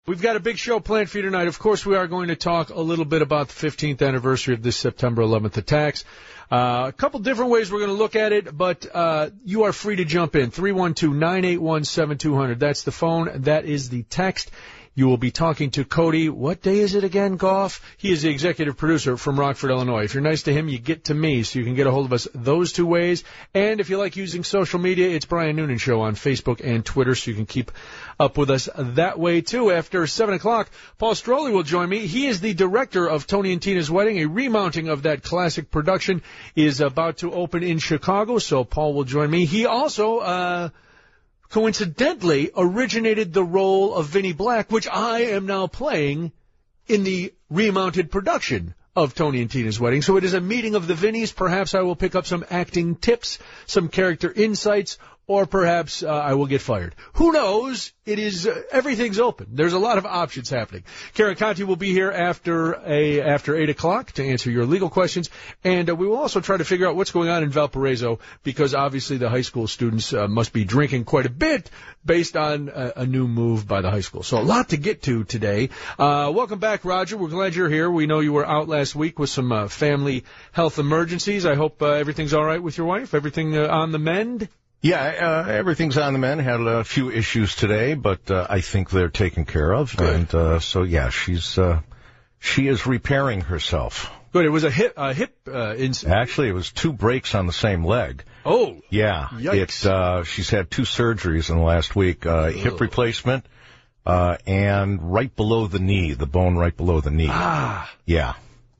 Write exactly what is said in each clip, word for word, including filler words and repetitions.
We've got a big show planned for you tonight. Of course, we are going to talk a little bit about the fifteenth anniversary of this September eleventh attacks. Uh, a couple different ways we're going to look at it, but uh, you are free to jump in. three one two, nine eight one, seven two zero zero. That's the phone. That is the text. You will be talking to Cody. What day is it again, Goff? He is the executive producer from Rockford, Illinois. If you're nice to him, you get to me, so you can get a hold of us those two ways. And if you like using social media, it's Brian Noonan Show on Facebook and Twitter, so you can keep up with us that way, too. After seven o'clock, Paul Stroley will join me. He is the director of Tony and Tina's Wedding. A remounting of that classic production is about to open in Chicago, so Paul will join me. He also... uh coincidentally originated the role of Vinnie Black, which I am now playing in the remounted production of Tony and Tina's Wedding. So it is a meeting of the Vinnies. Perhaps I will pick up some acting tips, some character insights, or perhaps uh, I will get fired. Who knows? It is uh, everything's open. There's a lot of options happening. Karen Conti will be here after a after eight o'clock to answer your legal questions, and uh, we will also try to figure out what's going on in Valparaiso, because obviously the high school students uh, must be drinking quite a bit based on a, a new move by the high school. So a lot to get to today. Uh, welcome back, Roger. We're glad you're here. We know you were out last week with some uh, family health emergencies. I hope uh, everything's all right with your wife. Everything uh, on the mend? Yeah, uh, everything's on the mend. Had a few issues today, but uh, I think they're taken care of. Good. And uh, so, yeah, she's uh, she is repairing herself. Good. It was a hip uh, hip uh, incident. Actually, it was two breaks on the same leg. Oh. Yeah. Yikes. It, uh, she's had two surgeries in the last week, uh, hip replacement uh, and right below the knee, the bone right below the knee. Ah. Yeah.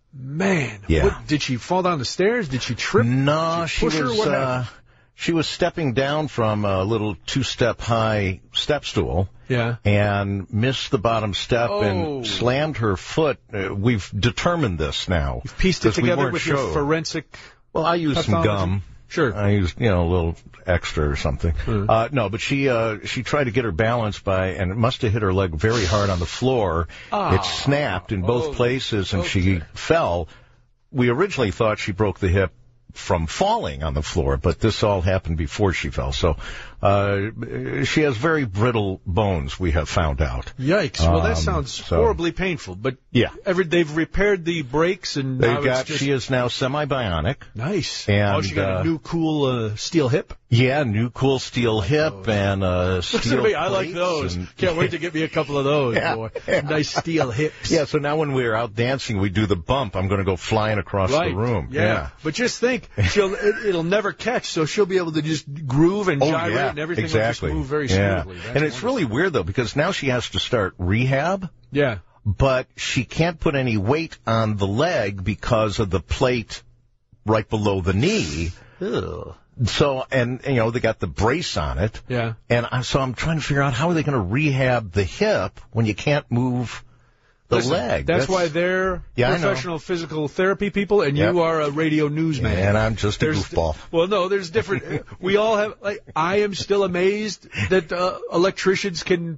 Man. Yeah. What, did she fall down the stairs? Did she trip? No, did she push was... her? What uh, happened? She was stepping down from a little two-step high step stool. Yeah. And missed the bottom step oh. and slammed her foot. Uh, we've determined this now. You've pieced it together we with sure. your forensic Well, I used pathology? some gum. Sure. I used, you know, a little extra or something. Mm. Uh, no, but she uh, she tried to get her balance by, and it must have hit her leg very hard on the floor. Ah. It snapped in both oh. places, and okay. she fell. We originally thought she broke the hip from falling on the floor, but this all happened before she fell. So uh, she has very brittle bones, we have found out. Yikes. Well, that Um, sounds so- horribly painful. But Yeah. every, they've repaired the brakes, and They've now got, it's just... she is now semi-bionic. Nice. And, oh, she got uh, a new cool uh, steel hip? Yeah, new cool steel hip those. and uh, Listen steel to me, I like plates those. and- Can't wait to get me a couple of those, Yeah, boy. yeah. Nice steel hips. Yeah, so now when we're out dancing, we do the bump. I'm going to go flying across Right. the room. Yeah. Yeah. But just think, she'll it, it'll never catch, so she'll be able to just groove and Oh, gyrate, yeah, and everything exactly. will just move very yeah. smoothly. That's And it's wonderful. really weird, though, because now she has to start rehab, Yeah. but she can't put any weight on the leg because of the plate right below the knee. Ugh. So, and, you know, they got the brace on it. Yeah. And I, so I'm trying to figure out how are they going to rehab the hip when you can't move the Listen, leg. That's, that's why they're yeah, professional physical therapy people, and Yep. you are a radio newsman. And I'm just a There's- goofball. Well, no, there's different. We all have. Like, I am still amazed that uh, electricians can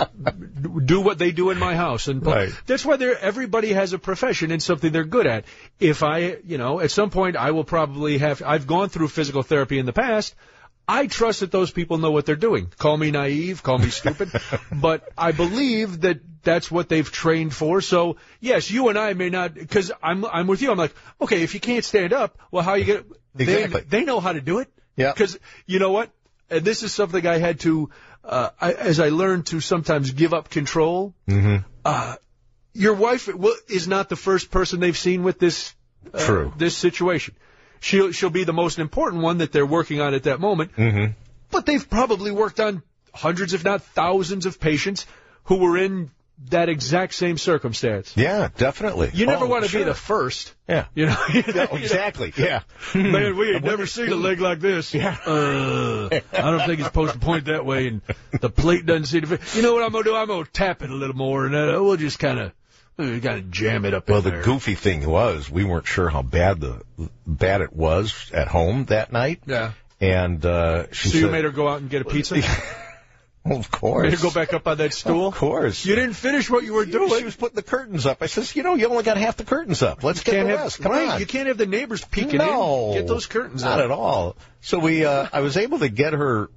do what they do in my house, and Right. that's why they're. Everybody has a profession and something they're good at. If I, you know, at some point I will probably have. I've gone through physical therapy in the past. I trust that those people know what they're doing. Call me naive, call me stupid, but I believe that that's what they've trained for. So, yes, you and I may not, because I'm I'm with you. I'm like, okay, if you can't stand up, well, how you get Exactly. They, they know how to do it. Yeah. Because, you know what? And this is something I had to, uh, I, as I learned to sometimes give up control. Mm-hmm. Uh, your wife will, is not the first person they've seen with this, uh, True. this situation. She'll, she'll be the most important one that they're working on at that moment. Mm-hmm. But they've probably worked on hundreds, if not thousands, of patients who were in that exact same circumstance. Yeah, definitely. You never Oh, want to sure. be the first. Yeah. You know, Yeah, exactly. Yeah. Man, we ain't never seen a leg like this. Yeah. Uh, I don't think it's supposed to point that way, and the plate doesn't seem to fit. You know what I'm going to do? I'm going to tap it a little more, and uh, we'll just kind of we got to jam it up Well, in the there. goofy thing was we weren't sure how bad the bad it was at home that night. Yeah. And uh, she So said, you made her go out and get a pizza? well, of course. Made her go back up on that stool? Of course. You didn't finish what you were doing. She was putting the curtains up. I says, you know, you only got half the curtains up. Let's get Can't the have, rest. Come right, on. you can't have the neighbors peeking no. in. Get those curtains Not up. at all. So we, uh, I was able to get her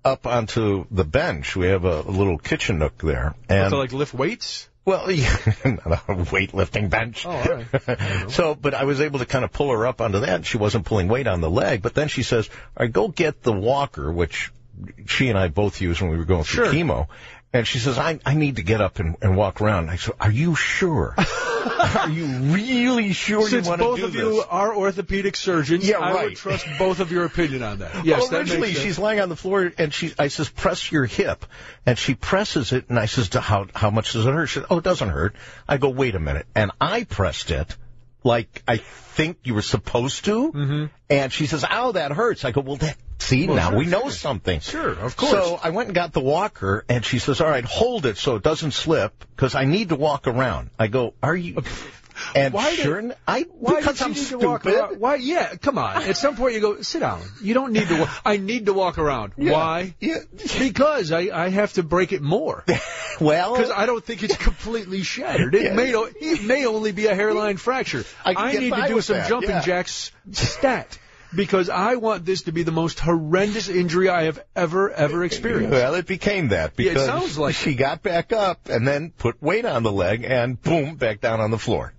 up onto the bench. We have a, a little kitchen nook there. And to, like, lift weights? Well, yeah, not a weightlifting bench. Oh, all right. So, but I was able to kind of pull her up onto that. She wasn't pulling weight on the leg. But then she says, all right, go get the walker, which she and I both used when we were going through sure. chemo. And she says, I, I need to get up and, and walk around. And I said, are you sure? Are you really sure Since you want to do this? Since both of you are orthopedic surgeons, yeah, I right. would trust both of your opinion on that. Yes, well, that originally, makes sense. she's lying on the floor, and she, I says, press your hip. And she presses it, and I says, how, how much does it hurt? She said, oh, it doesn't hurt. I go, wait a minute. And I pressed it like I think you were supposed to. Mm-hmm. And she says, ow, that hurts. I go, well, that, see, well, now sure, we know sure. something. Sure, of course. So I went and got the walker, and she says, all right, hold it so it doesn't slip, because I need to walk around. I go, are you... And why sure, did, I why because did I'm you need stupid. To walk around? Why? Yeah, come on. At some point, you go sit down. You don't need to. Wa- I need to walk around. Yeah. Why? Yeah. Because I, I have to break it more. Well, because I don't think it's completely shattered. It yeah. may o- it may only be a hairline fracture. I, can I get need by to do with some that. jumping yeah. jacks stat. Because I want this to be the most horrendous injury I have ever, ever experienced. Well, it became that because yeah, it sounds like she got back up and then put weight on the leg and boom, back down on the floor.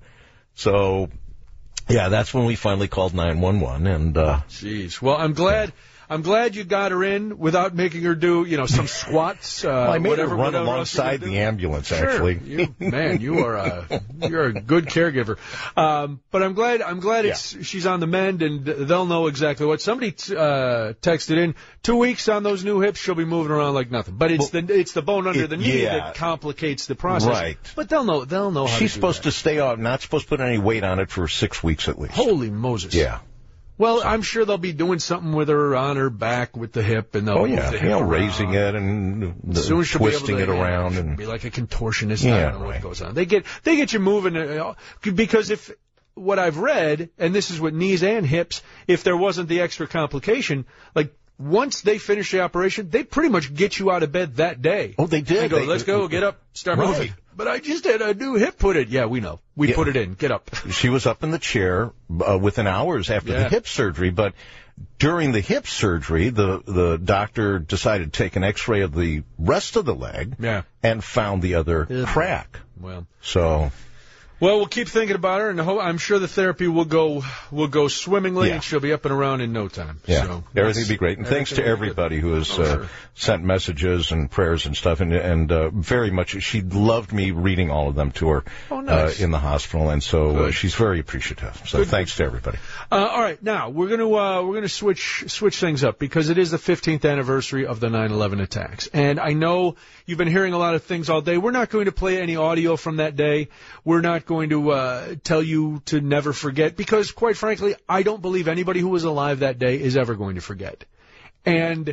So, yeah, that's when we finally called nine one one. And, uh, jeez. Well, I'm glad. I'm glad you got her in without making her do, you know, some squats. Uh, well, I made whatever, her run whatever alongside the ambulance, sure. actually. You, man, you are a you're a good caregiver. Um, but I'm glad I'm glad it's yeah. she's on the mend, and they'll know exactly what. Somebody t- uh, texted in two weeks on those new hips. She'll be moving around like nothing. But it's well, the it's the bone under it, the knee yeah. that complicates the process. Right. But they'll know they'll know how she's to do supposed that. to stay off, not supposed to put any weight on it for six weeks at least. Holy Moses. Yeah. Well, I'm sure they'll be doing something with her on her back with the hip, and they'll oh move yeah, the hip you know, around. raising it and the, Soon she'll twisting be able to, it around yeah, and be like a contortionist. Yeah, I don't know right. what goes on. They get they get you moving uh, because if what I've read, and this is what knees and hips, if there wasn't the extra complication, like once they finish the operation, they pretty much get you out of bed that day. Oh, they did. They go, they, let's go, get up, start right. moving. But I just had a new hip put in. Yeah, we know. We yeah. put it in. Get up. She was up in the chair uh, within hours after yeah. the hip surgery, but during the hip surgery, the, the doctor decided to take an x-ray of the rest of the leg yeah. and found the other yeah. crack. Well, so... Well, we'll keep thinking about her, and I'm sure the therapy will go will go swimmingly, yeah. and she'll be up and around in no time. Yeah, so everything will be great. And thanks to everybody who has oh, uh, sure. sent messages and prayers and stuff, and and uh, very much. She loved me reading all of them to her oh, nice. uh, in the hospital, and so uh, she's very appreciative. So Good. thanks to everybody. Uh, all right, now we're going to uh, we're going to switch switch things up because it is the fifteenth anniversary of the nine eleven attacks, and I know you've been hearing a lot of things all day. We're not going to play any audio from that day. We're not going to uh, tell you to never forget because, quite frankly, I don't believe anybody who was alive that day is ever going to forget. And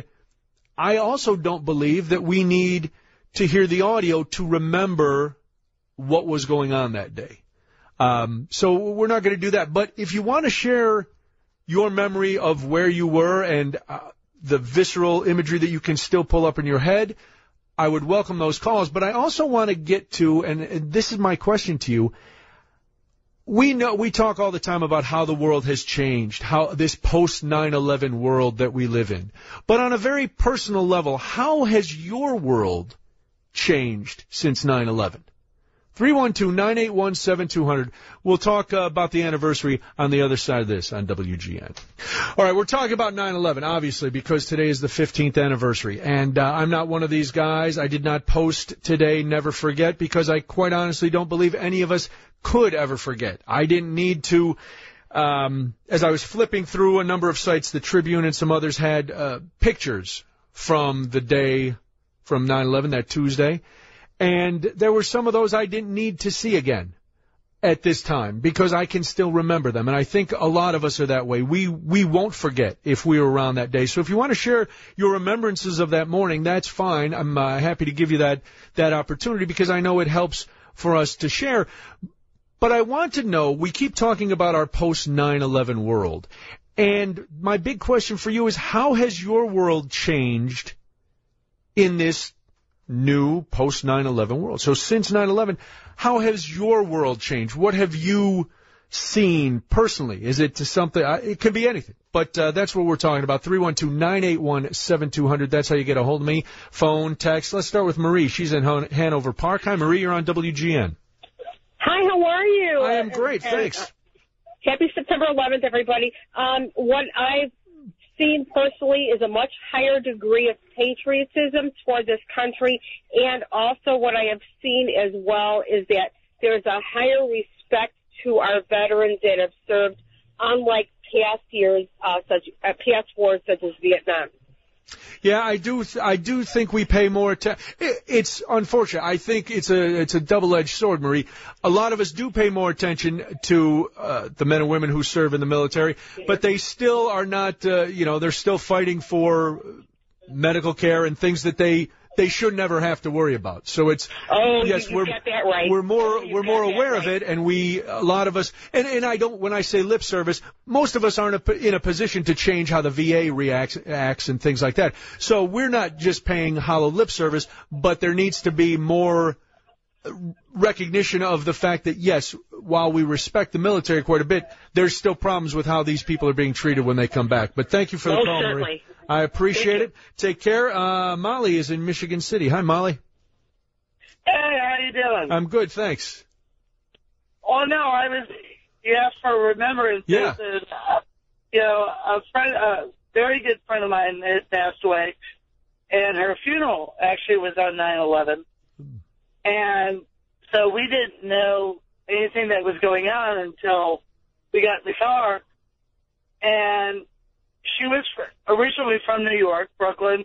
I also don't believe that we need to hear the audio to remember what was going on that day. Um, so we're not going to do that. But if you want to share your memory of where you were and uh, the visceral imagery that you can still pull up in your head, I would welcome those calls. But I also want to get to, and, and this is my question to you, We know we talk all the time about how the world has changed, how this post nine eleven world that we live in. But on a very personal level, how has your world changed since nine eleven? three one two, nine eight one, seven two zero zero. We'll talk uh, about the anniversary on the other side of this on W G N. All right, we're talking about nine eleven, obviously, because today is the fifteenth anniversary. And uh, I'm not one of these guys. I did not post today, never forget, because I quite honestly don't believe any of us could ever forget. I didn't need to, um, as I was flipping through a number of sites, the Tribune and some others had uh, pictures from the day, from nine eleven, that Tuesday. And there were some of those I didn't need to see again at this time because I can still remember them. And I think a lot of us are that way. We we won't forget if we were around that day. So if you want to share your remembrances of that morning, that's fine. I'm uh, happy to give you that that opportunity because I know it helps for us to share. But I want to know, we keep talking about our post nine eleven world. And my big question for you is, how has your world changed in this new post nine eleven world? So since nine eleven, how has your world changed? What have you seen personally? Is it to something? Uh, it could be anything, but uh, that's what we're talking about. three one two, nine eight one, seven two zero zero. That's how you get a hold of me. Phone, text. Let's start with Marie. She's in Han- Hanover Park. Hi, Marie. You're on W G N. Hi, how are you? I am great. And, Thanks. Uh, happy September eleventh, everybody. Um, what I've seen personally is a much higher degree of patriotism toward this country, and also what I have seen as well is that there's a higher respect to our veterans that have served, unlike past years, uh, such uh, past wars such as Vietnam. Yeah, I do. Th- I do think we pay more attention. It, it's unfortunate. I think it's a it's a double-edged sword, Marie. A lot of us do pay more attention to uh, the men and women who serve in the military, but they still are not. Uh, you know, they're still fighting for medical care and things that they they should never have to worry about. So it's oh, yes, you, you we're got that right. we're more you we're more aware right. of it, and we a lot of us and and I don't when I say lip service, most of us aren't in a position to change how the V A reacts acts and things like that. So we're not just paying hollow lip service, but there needs to be more recognition of the fact that yes, while we respect the military quite a bit, there's still problems with how these people are being treated when they come back. But thank you for the oh, call, certainly. Marie. I appreciate it. Take care. Uh, Molly is in Michigan City. Hi, Molly. Hey, how you doing? I'm good, thanks. Oh, no, I was, you asked for remembrance. Yeah. And, uh, you know, a friend, a very good friend of mine has passed away, and her funeral actually was on nine eleven. And so we didn't know anything that was going on until we got in the car. And she was originally from New York, Brooklyn,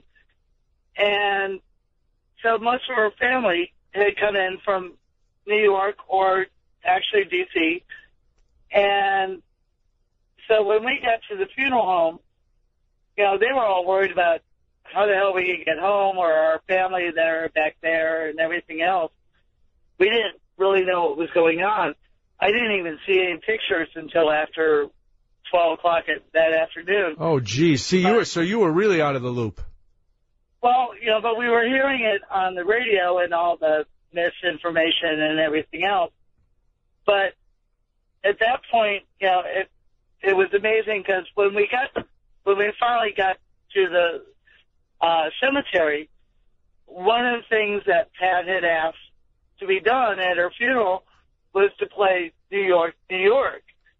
and so most of her family had come in from New York or actually D C And so when we got to the funeral home, you know, they were all worried about how the hell we could get home or our family that are back there and everything else. We didn't really know what was going on. I didn't even see any pictures until after twelve o'clock at, that afternoon. Oh, geez. See, you were, so you were really out of the loop. Well, you know, but we were hearing it on the radio and all the misinformation and everything else. But at that point, you know, it it was amazing because when we got when we finally got to the uh, cemetery, one of the things that Pat had asked to be done at her funeral was to play New York, New York.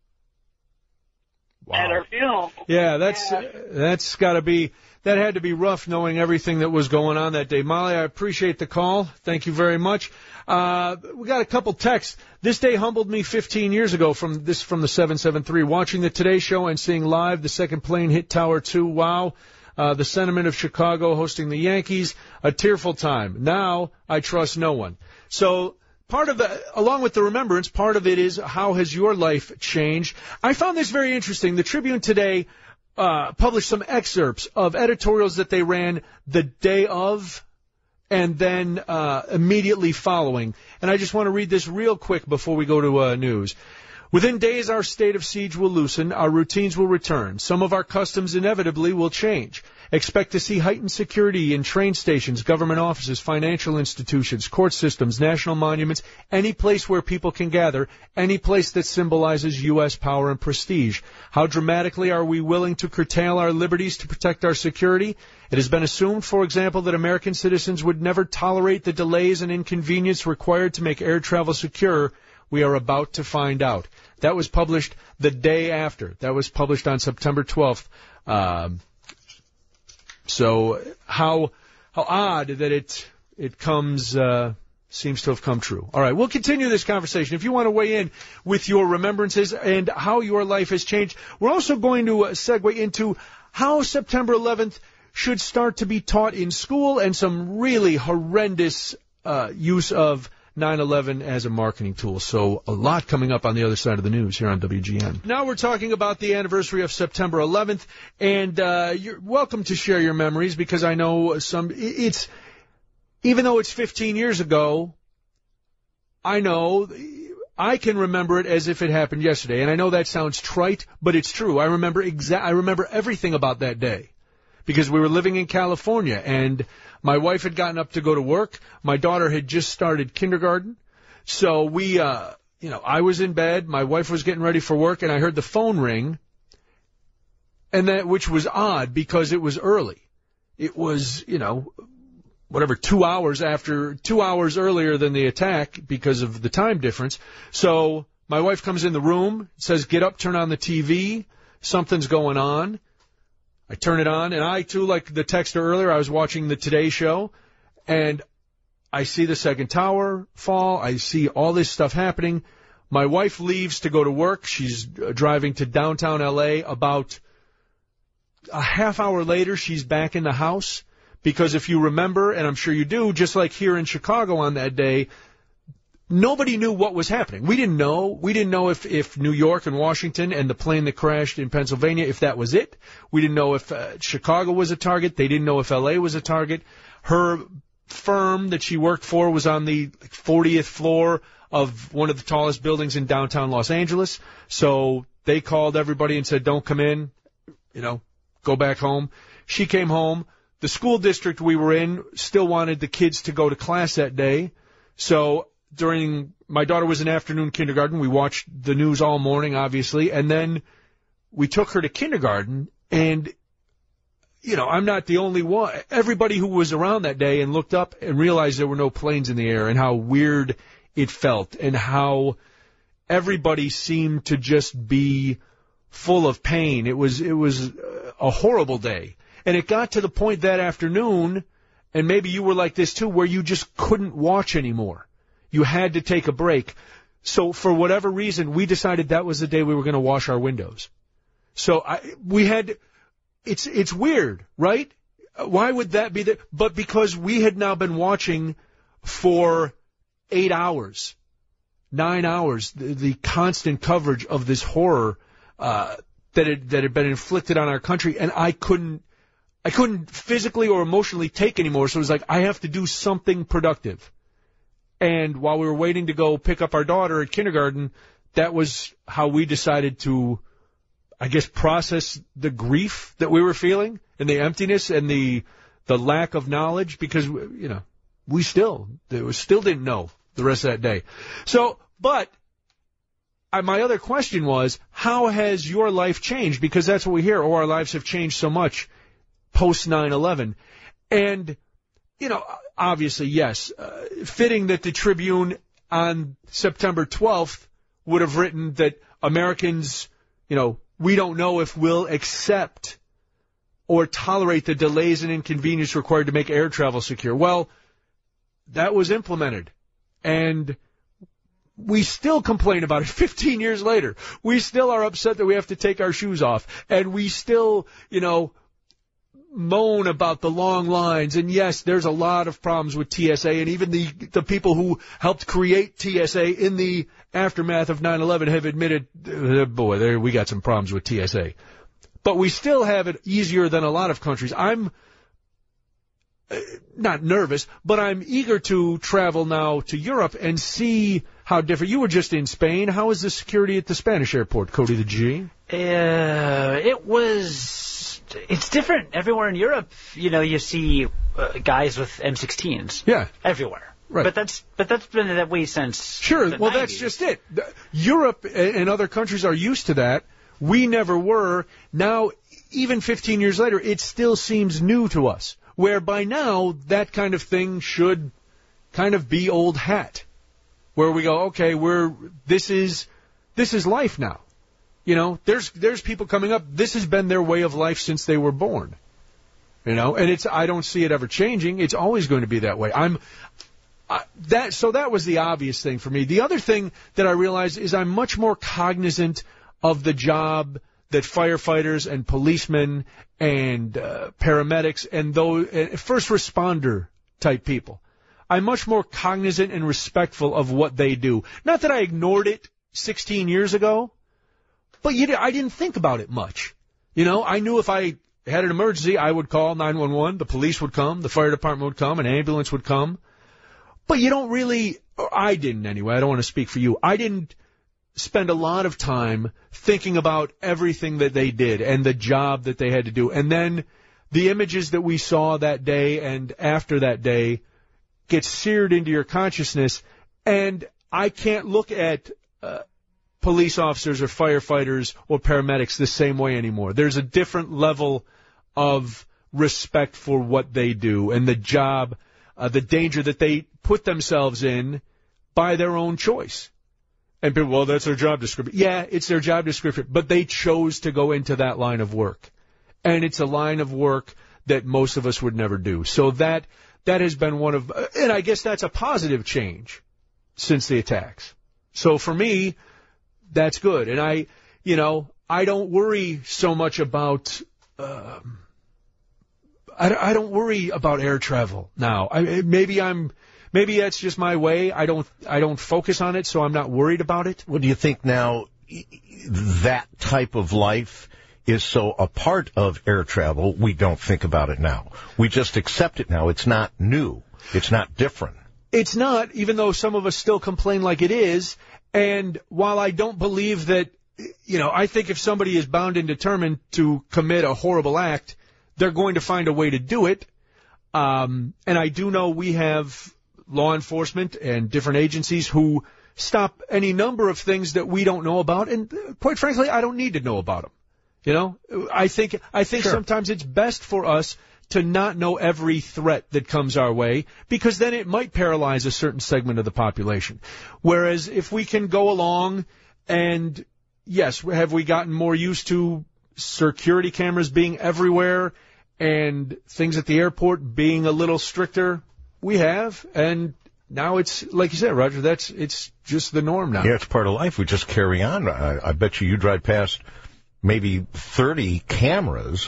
Wow. At her funeral. Yeah, that's uh, that's got to be that had to be rough knowing everything that was going on that day. Molly, I appreciate the call. Thank you very much. Uh, we got a couple texts. This day humbled me fifteen years ago from this from the seven seven three. Watching the Today Show and seeing live the second plane hit Tower two. Wow. Uh, the sentiment of Chicago hosting the Yankees, a tearful time. Now I trust no one. So part of the, along with the remembrance, part of it is how has your life changed? I found this very interesting. The Tribune today uh, published some excerpts of editorials that they ran the day of and then uh, immediately following. And I just want to read this real quick before we go to uh, news. Within days, our state of siege will loosen, our routines will return, some of our customs inevitably will change. Expect to see heightened security in train stations, government offices, financial institutions, court systems, national monuments, any place where people can gather, any place that symbolizes U S power and prestige. How dramatically are we willing to curtail our liberties to protect our security? It has been assumed, for example, that American citizens would never tolerate the delays and inconvenience required to make air travel secure. We are about to find out. That was published the day after. That was published on September twelfth. Um, so how how odd that it it comes uh, seems to have come true. All right, we'll continue this conversation. If you want to weigh in with your remembrances and how your life has changed, we're also going to uh, segue into how September eleventh should start to be taught in school and some really horrendous uh, use of nine eleven as a marketing tool. So a lot coming up on the other side of the news here on W G N. Now we're talking about the anniversary of September eleventh, and uh, you're welcome to share your memories because I know some. It's even though it's fifteen years ago, I know I can remember it as if it happened yesterday, and I know that sounds trite, but it's true. I remember exa- I remember everything about that day. Because we were living in California, and my wife had gotten up to go to work. My daughter had just started kindergarten. So we, uh, you know, I was in bed, my wife was getting ready for work, and I heard the phone ring, and that, which was odd because it was early. It was, you know, whatever, two hours after, two hours earlier than the attack because of the time difference. So my wife comes in the room, says, get up, turn on the T V, something's going on. I turn it on, and I, too, like the texter earlier, I was watching the Today Show, and I see the second tower fall. I see all this stuff happening. My wife leaves to go to work. She's driving to downtown L A. About a half hour later, she's back in the house because if you remember, and I'm sure you do, just like here in Chicago on that day, nobody knew what was happening. We didn't know. We didn't know if, if New York and Washington and the plane that crashed in Pennsylvania, if that was it. We didn't know if uh, Chicago was a target. They didn't know if L A was a target. Her firm that she worked for was on the fortieth floor of one of the tallest buildings in downtown Los Angeles. So they called everybody and said, don't come in, you know, go back home. She came home. The school district we were in still wanted the kids to go to class that day. So during, my daughter was in afternoon kindergarten. We watched the news all morning, obviously, and then we took her to kindergarten, and, you know, I'm not the only one. Everybody who was around that day and looked up and realized there were no planes in the air and how weird it felt and how everybody seemed to just be full of pain. It was, it was a horrible day. And it got to the point that afternoon, and maybe you were like this too, where you just couldn't watch anymore. You had to take a break. So for whatever reason, we decided that was the day we were going to wash our windows. So I, we had, it's, it's weird, right? Why would that be the, but because we had now been watching for eight hours, nine hours, the, the constant coverage of this horror, uh, that had, that had been inflicted on our country, and I couldn't, I couldn't physically or emotionally take anymore. So it was like, I have to do something productive. And while we were waiting to go pick up our daughter at kindergarten, that was how we decided to, I guess, process the grief that we were feeling and the emptiness and the the lack of knowledge, because, you know, we still, we still didn't know the rest of that day. So, but I, my other question was, how has your life changed? Because that's what we hear. Oh, our lives have changed so much post nine eleven. And, you know, obviously, yes, uh, fitting that the Tribune on September twelfth would have written that Americans, you know, we don't know if we'll accept or tolerate the delays and inconvenience required to make air travel secure. Well, that was implemented, and we still complain about it fifteen years later. We still are upset that we have to take our shoes off, and we still, you know, moan about the long lines. And yes, there's a lot of problems with T S A, and even the the people who helped create T S A in the aftermath of nine eleven have admitted, uh, boy, there we got some problems with T S A. But we still have it easier than a lot of countries. I'm uh, not nervous, but I'm eager to travel now to Europe and see how different. You were just in Spain. How is the security at the Spanish airport, Cody the G? Uh, it was... It's different everywhere in Europe. You know, you see uh, guys with M sixteens. Yeah, everywhere. Right. But that's but that's been that way since. Sure. The well, nineties. That's just it. Europe and other countries are used to that. We never were. Now, even fifteen years later, it still seems new to us. Where by now, that kind of thing should kind of be old hat. Where we go, okay, we're this is this is life now. You know, there's there's people coming up. This has been their way of life since they were born. You know, and it's I don't see it ever changing. It's always going to be that way. I'm uh, that so that was the obvious thing for me. The other thing that I realized is I'm much more cognizant of the job that firefighters and policemen and uh, paramedics and those uh, first responder type people. I'm much more cognizant and respectful of what they do. Not that I ignored it sixteen years ago. But you, I didn't think about it much. You know, I knew if I had an emergency, I would call nine one one, the police would come, the fire department would come, an ambulance would come. But you don't really, or I didn't anyway, I don't want to speak for you, I didn't spend a lot of time thinking about everything that they did and the job that they had to do. And then the images that we saw that day and after that day get seared into your consciousness. And I can't look at uh, police officers or firefighters or paramedics the same way anymore. There's a different level of respect for what they do and the job, uh, the danger that they put themselves in by their own choice. And people, well, that's their job description. Yeah, it's their job description, but they chose to go into that line of work. And it's a line of work that most of us would never do. So that that has been one of, and I guess that's a positive change since the attacks. So for me, that's good. And I, you know, I don't worry so much about, uh, I, I don't worry about air travel now. I, maybe I'm, maybe that's just my way. I don't, I don't focus on it, so I'm not worried about it. Well, do you think now that type of life is so a part of air travel, we don't think about it now? We just accept it now. It's not new. It's not different. It's not, even though some of us still complain like it is. And while I don't believe that, you know, I think if somebody is bound and determined to commit a horrible act, they're going to find a way to do it. Um, and I do know we have law enforcement and different agencies who stop any number of things that we don't know about. And quite frankly, I don't need to know about them. You know, I think, I think Sure. sometimes it's best for us to not know every threat that comes our way, because then it might paralyze a certain segment of the population. Whereas if we can go along and, yes, have we gotten more used to security cameras being everywhere and things at the airport being a little stricter? We have, and now it's, like you said, Roger, that's, it's just the norm now. Yeah, it's part of life. We just carry on. I, I bet you you drive past maybe thirty cameras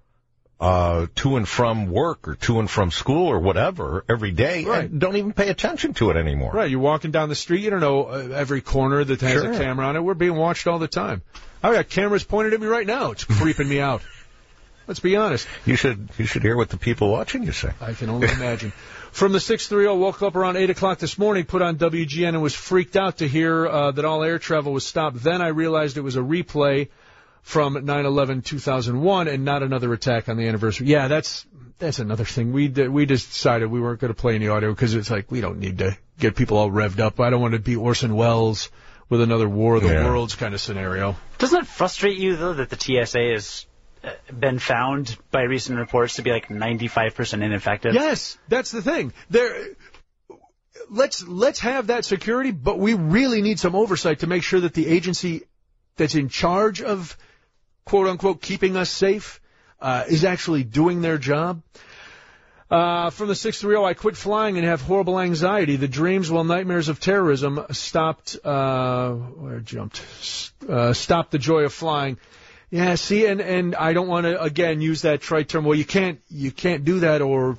uh, to and from work or to and from school or whatever every day, Right. and don't even pay attention to it anymore. Right, you're walking down the street, you don't know uh, every corner that has Sure. a camera on it. We're being watched all the time. I got cameras pointed at me right now. It's creeping me out. Let's be honest. You should you should hear what the people watching you say. I can only imagine. From the six thirty, woke up around eight o'clock this morning, put on W G N, and was freaked out to hear uh, that all air travel was stopped. Then I realized it was a replay from nine eleven two thousand one and not another attack on the anniversary. Yeah, that's that's another thing. We did, we decided we weren't going to play any audio because it's like we don't need to get people all revved up. I don't want to be Orson Welles with another War of the Yeah. Worlds kind of scenario. Doesn't it frustrate you, though, that the T S A has uh, been found by recent reports to be like ninety-five percent ineffective? Yes, that's the thing. There, let's let's have that security, but we really need some oversight to make sure that the agency that's in charge of quote unquote keeping us safe uh, is actually doing their job. Uh, from the six thirty, I quit flying and have horrible anxiety. The dreams, well, nightmares of terrorism stopped, uh, where I jumped, uh, stopped the joy of flying. Yeah, see, and, and I don't want to, again, use that trite term. Well, you can't, you can't do that, or,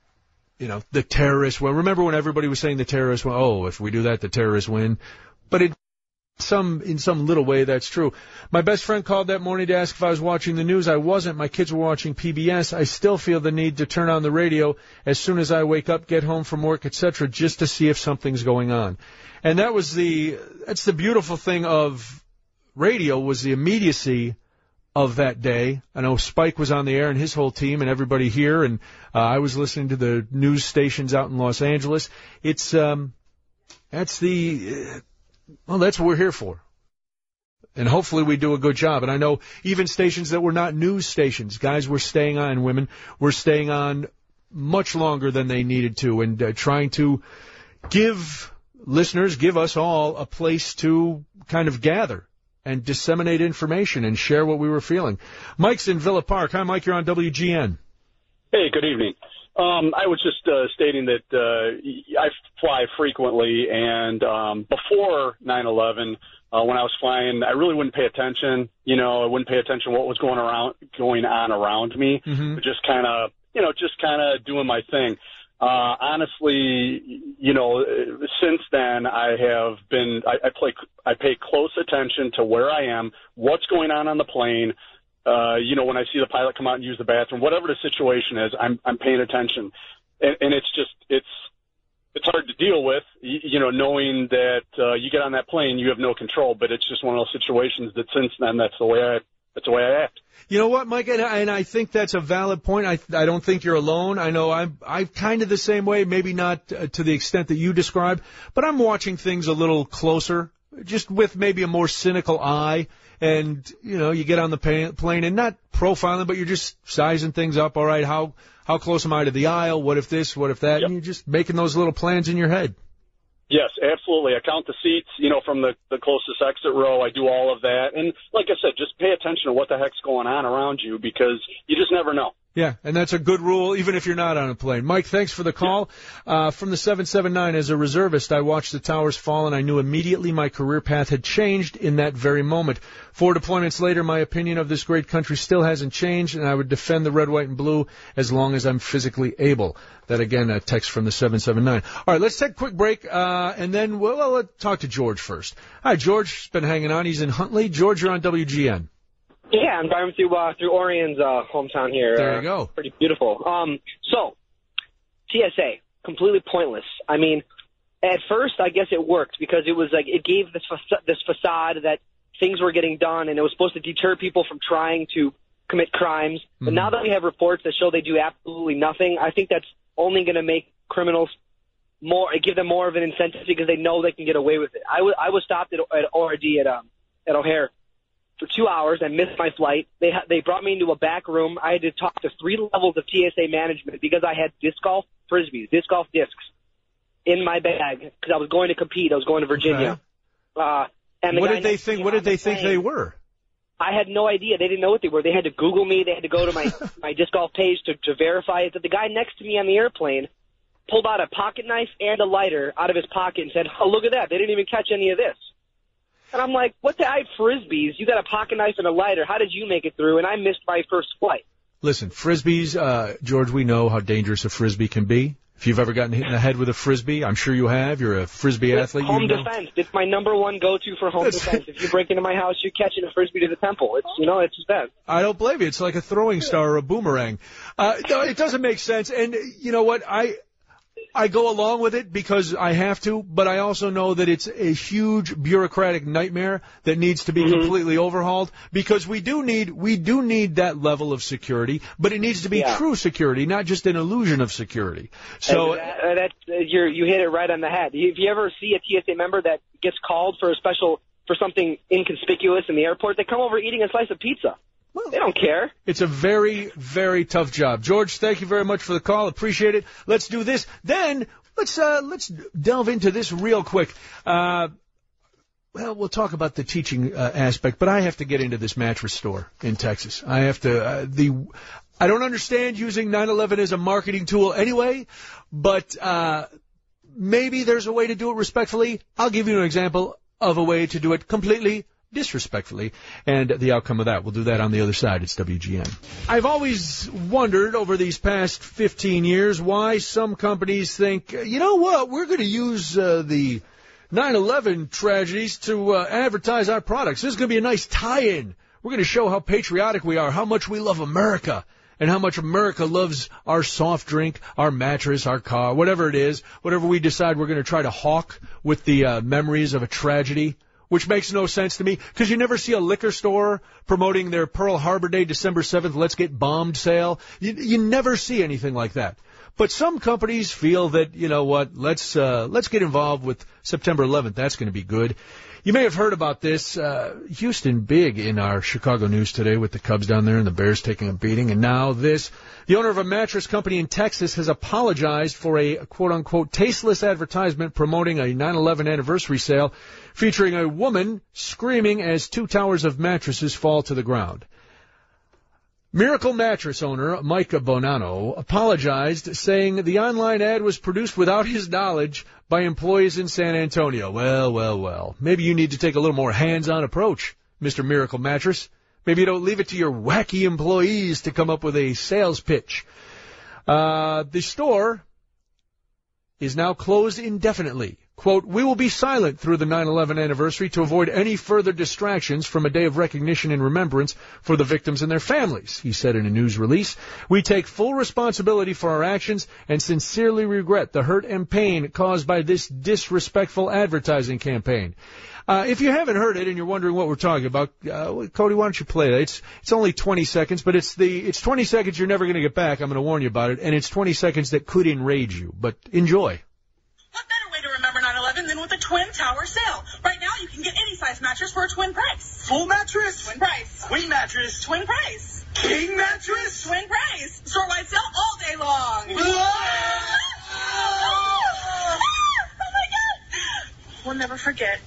you know, the terrorists. Well, remember when everybody was saying the terrorists, well, oh, if we do that, the terrorists win. But it, some, in some little way, that's true. My best friend called that morning to ask if I was watching the news. I wasn't. My kids were watching P B S. I still feel the need to turn on the radio as soon as I wake up, get home from work, et cetera, just to see if something's going on. And that was the, that's the beautiful thing of radio, was the immediacy of that day. I know Spike was on the air and his whole team and everybody here, and uh, I was listening to the news stations out in Los Angeles. It's, um, that's the, uh, well, that's what we're here for. And hopefully we do a good job. And I know even stations that were not news stations, guys were staying on, women were staying on much longer than they needed to, and uh, trying to give listeners, give us all a place to kind of gather and disseminate information and share what we were feeling. Mike's in Villa Park. Hi, Mike. You're on W G N. Hey, good evening. Um, I was just uh, stating that uh, I fly frequently, and um, before nine eleven, uh, when I was flying, I really wouldn't pay attention. You know, I wouldn't pay attention to what was going around, going on around me. Mm-hmm. But just kind of, you know, just kind of doing my thing. Uh, honestly, you know, since then I have been, I, I play, I pay close attention to where I am, what's going on on the plane. Uh, you know, when I see the pilot come out and use the bathroom, whatever the situation is, I'm, I'm paying attention. And, and it's just, it's, it's hard to deal with, you, you know, knowing that, uh, you get on that plane, you have no control, but it's just one of those situations that since then, that's the way I, that's the way I act. You know what, Mike, and I, and I think that's a valid point. I I don't think you're alone. I know I'm I'm kind of the same way, maybe not uh, to the extent that you described, but I'm watching things a little closer. just with maybe a more cynical eye. And, you know, you get on the pa- plane and not profiling, but you're just sizing things up. All right, how how close am I to the aisle? What if this? What if that? Yep. And you're just making those little plans in your head. Yes, absolutely. I count the seats, you know, from the, the closest exit row. I do all of that. And like I said, just pay attention to what the heck's going on around you because you just never know. Yeah, and that's a good rule, even if you're not on a plane. Mike, thanks for the call. Uh, from the seven seven nine, as a reservist, I watched the towers fall, and I knew immediately my career path had changed in that very moment. Four deployments later, my opinion of this great country still hasn't changed, and I would defend the red, white, and blue as long as I'm physically able. That, again, a text from the seven seven nine. All right, let's take a quick break, uh, and then we'll, well, let's talk to George first. Hi, George. He's been hanging on. He's in Huntley. George, you're on W G N. Yeah, I'm driving through uh, through Orion's uh, hometown here. There you uh, go. Pretty beautiful. Um, so, T S A, completely pointless. I mean, at first, I guess it worked because it was like it gave this fa- this facade that things were getting done, and it was supposed to deter people from trying to commit crimes. Mm-hmm. But now that we have reports that show they do absolutely nothing, I think that's only going to make criminals more, give them more of an incentive because they know they can get away with it. I, w- I was stopped at, at O R D at um, at O'Hare for two hours. I missed my flight. They ha- they brought me into a back room. I had to talk to three levels of T S A management because I had disc golf frisbees, disc golf discs in my bag because I was going to compete. I was going to Virginia. Okay. Uh, and the what guy did they think? What did they think they were? I had no idea. They didn't know what they were. They had to Google me. They had to go to my my disc golf page to, to verify it. But the guy next to me on the airplane pulled out a pocket knife and a lighter out of his pocket and said, "Oh, look at that! They didn't even catch any of this." And I'm like, what the I frisbees? You got a pocket knife and a lighter. How did you make it through? And I missed my first flight. Listen, frisbees, uh, George, we know how dangerous a frisbee can be. If you've ever gotten hit in the head with a frisbee, I'm sure you have. You're a frisbee it's athlete. Home you know. defense. It's my number one go-to for home defense. If you break into my house, you're catching a frisbee to the temple. It's, you know, it's just that. I don't blame you. It's like a throwing star or a boomerang. Uh, no, it doesn't make sense. And you know what? I, I go along with it because I have to, but I also know that it's a huge bureaucratic nightmare that needs to be mm-hmm. completely overhauled because we do need we do need that level of security, but it needs to be yeah. true security, not just an illusion of security. So that, uh, that you're, you hit it right on the head. If you ever see a T S A member that gets called for a special for something inconspicuous in the airport, they come over eating a slice of pizza. Well, they don't care. It's a very, very tough job. George, thank you very much for the call. Appreciate it. Let's do this. Then let's uh, let's delve into this real quick. Uh, well, we'll talk about the teaching uh, aspect, but I have to get into this mattress store in Texas. I have to. Uh, the I don't understand using nine eleven as a marketing tool anyway, but uh, maybe there's a way to do it respectfully. I'll give you an example of a way to do it completely disrespectfully, and the outcome of that. We'll do that on the other side. It's W G N. I've always wondered over these past fifteen years why some companies think, you know what, we're going to use uh, the nine eleven tragedies to uh, advertise our products. This is going to be a nice tie-in. We're going to show how patriotic we are, how much we love America, and how much America loves our soft drink, our mattress, our car, whatever it is, whatever we decide we're going to try to hawk with the uh, memories of a tragedy. Which makes no sense to me, because you never see a liquor store promoting their Pearl Harbor Day, December seventh, Let's Get Bombed sale. You, you never see anything like that. But some companies feel that, you know what, let's uh, let's get involved with September eleventh. That's going to be good. You may have heard about this. Uh, Houston big in our Chicago news today with the Cubs down there and the Bears taking a beating. And now this. The owner of a mattress company in Texas has apologized for a quote-unquote tasteless advertisement promoting a nine eleven anniversary sale featuring a woman screaming as two towers of mattresses fall to the ground. Miracle Mattress owner Mike Bonanno apologized, saying the online ad was produced without his knowledge by employees in San Antonio. Well, well, well. Maybe you need to take a little more hands-on approach, Mister Miracle Mattress. Maybe you don't leave it to your wacky employees to come up with a sales pitch. Uh, the store is now closed indefinitely. Quote, we will be silent through the nine eleven anniversary to avoid any further distractions from a day of recognition and remembrance for the victims and their families, he said in a news release. We take full responsibility for our actions and sincerely regret the hurt and pain caused by this disrespectful advertising campaign. Uh, if you haven't heard it and you're wondering what we're talking about, uh, Cody, why don't you play that? It's, it's only twenty seconds, but it's the, it's twenty seconds you're never going to get back. I'm going to warn you about it. And it's twenty seconds that could enrage you, but enjoy. What better way to remember nine eleven than with a Twin Tower sale? Right now, you can get any size mattress for a twin price. Full mattress? Twin price. Queen mattress? Twin price. King mattress? Twin price. Store-wide sale all day long. Whoa! Oh my God. We'll never forget.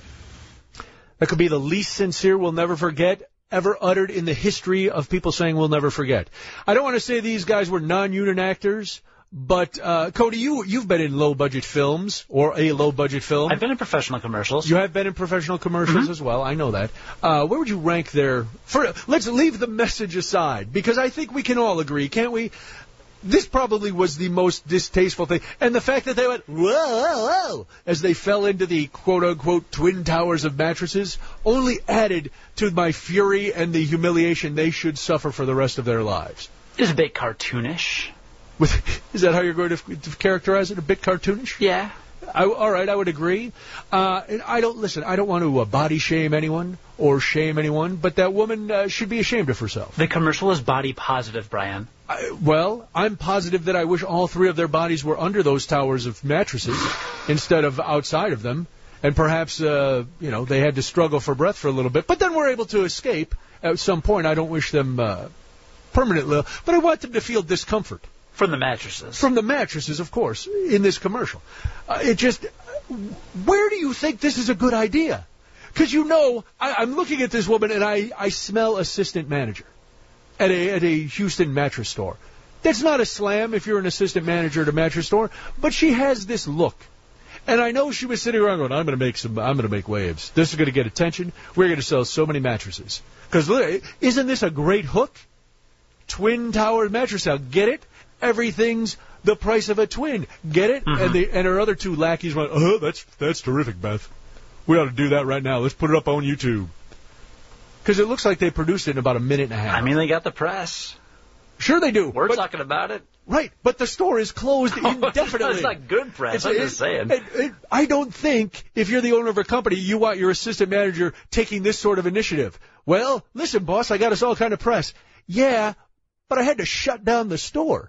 That could be the least sincere we'll never forget ever uttered in the history of people saying we'll never forget. I don't want to say these guys were non-union actors, but, uh, Cody, you, you've been in low-budget films, or a low-budget film. I've been in professional commercials. You have been in professional commercials Mm-hmm. as well. I know that. Uh, where would you rank their... For, let's leave the message aside, because I think we can all agree, can't we? This probably was the most distasteful thing. And the fact that they went, whoa, whoa, whoa, as they fell into the quote-unquote twin towers of mattresses only added to my fury and the humiliation they should suffer for the rest of their lives. It was a bit cartoonish. With, is that how you're going to, to characterize it? A bit cartoonish? Yeah. I, all right, I would agree. Uh, and I don't listen. I don't want to uh, body shame anyone or shame anyone, but that woman uh, should be ashamed of herself. The commercial is body positive, Brian. I, well, I'm positive that I wish all three of their bodies were under those towers of mattresses instead of outside of them, and perhaps uh, you know they had to struggle for breath for a little bit, but then were able to escape at some point. I don't wish them uh, permanently, but I want them to feel discomfort. From the mattresses. From the mattresses, of course, in this commercial. Uh, it just, where do you think this is a good idea? Because, you know, I, I'm looking at this woman and I, I smell assistant manager at a, at a Houston mattress store. That's not a slam if you're an assistant manager at a mattress store, but she has this look. And I know she was sitting around going, I'm going to make some, I'm going to make waves. This is going to get attention. We're going to sell so many mattresses. Because isn't this a great hook? Twin tower mattress sale. Get it? Everything's the price of a twin. Get it? Mm-hmm. And, the, and her other two lackeys went, oh, that's that's terrific, Beth. We ought to do that right now. Let's put it up on YouTube. Because it looks like they produced it in about a minute and a half. I mean, they got the press. Sure they do. We're but, talking about it. Right, but the store is closed indefinitely. It's not good press, It's, I'm it, just saying. It, it, I don't think if you're the owner of a company, you want your assistant manager taking this sort of initiative. Well, listen, boss, I got us all kind of press. Yeah, but I had to shut down the store.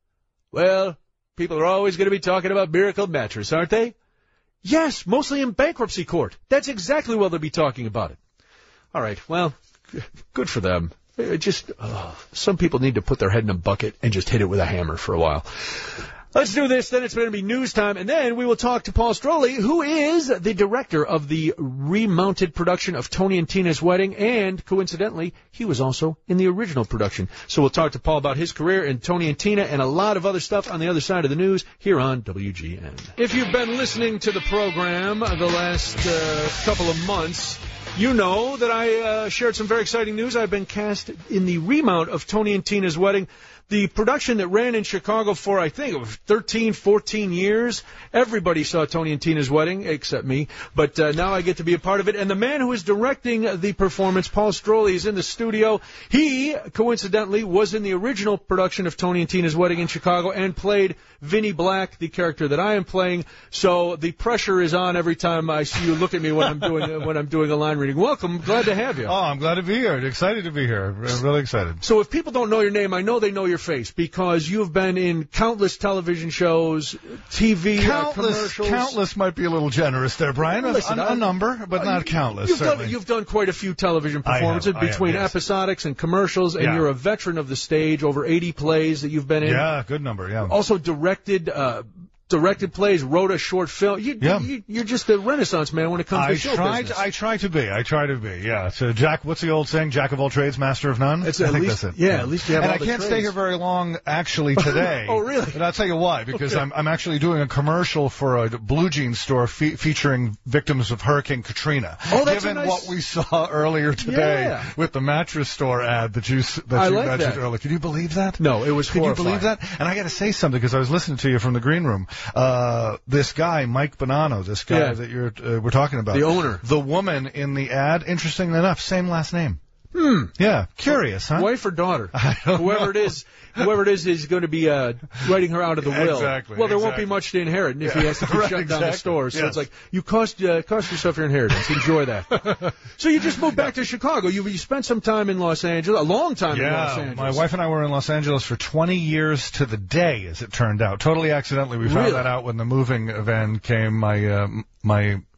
Well, people are always going to be talking about Miracle Mattress, aren't they? Yes, mostly in bankruptcy court. That's exactly what they'll be talking about it. All right, well, good for them. It just, oh, some people need to put their head in a bucket and just hit it with a hammer for a while. Let's do this, then it's going to be news time, and then we will talk to Paul Stroley, who is the director of the remounted production of Tony and Tina's Wedding, and coincidentally, he was also in the original production. So we'll talk to Paul about his career in Tony and Tina and a lot of other stuff on the other side of the news here on W G N. If you've been listening to the program the last uh, couple of months, you know that I uh, shared some very exciting news. I've been cast in the remount of Tony and Tina's Wedding, the production that ran in Chicago for, I think, thirteen, fourteen years. Everybody saw Tony and Tina's Wedding, except me. But uh, now I get to be a part of it. And the man who is directing the performance, Paul Stroley, is in the studio. He, coincidentally, was in the original production of Tony and Tina's Wedding in Chicago and played Vinnie Black, the character that I am playing. So the pressure is on every time I see you look at me when I'm doing when I'm doing a line reading. Welcome. Glad to have you. Oh, I'm glad to be here. Excited to be here. Really excited. So if people don't know your name, I know they know your face because you've been in countless television shows, T V, countless, uh, commercials. Countless might be a little generous there, Brian. Listen, a, a number, but uh, not countless, you've certainly. Done, you've done quite a few television I have, performances I between have, yes. episodics and commercials, and Yeah. you're a veteran of the stage, over eighty plays that you've been in. Yeah, good number, yeah. Also directed uh, directed plays, wrote a short film. You, Yeah. you, you're just a renaissance man when it comes I to show try business. To, I try to be. I try to be, yeah. So Jack, what's the old saying? Jack of all trades, master of none? It's I at think least, that's it. yeah, at least you have And all I the can't stay trades. here very long, actually, today. Oh, really? And I'll tell you why. Because Okay. I'm, I'm actually doing a commercial for a blue jean store fe- featuring victims of Hurricane Katrina. Oh, that's Given a nice... what we saw earlier today Yeah. with the mattress store ad that you s- that I you like mentioned that. earlier. Can you believe that? No, it was Can horrifying. you believe that? And I got to say something because I was listening to you from the green room. Uh, this guy, Mike Bonanno, this guy Yeah. that you're uh, we're talking about, The owner. the woman in the ad, interestingly enough, same last name. Hmm. Yeah, curious, huh? Wife or daughter? I don't Whoever know. it is, whoever it is, is going to be uh, writing her out of the will. Exactly, Well, there won't exactly. be much to inherit if Yeah. he has to keep Right, shutting down the exactly. store. So Yes. it's like you cost uh, cost yourself your inheritance. Enjoy that. So you just moved back to Chicago. You you spent some time in Los Angeles, a long time in Los Yeah, Angeles. my wife and I were in Los Angeles for twenty years to the day, as it turned out. Totally accidentally, we found Really? that out when the moving van came. My uh, my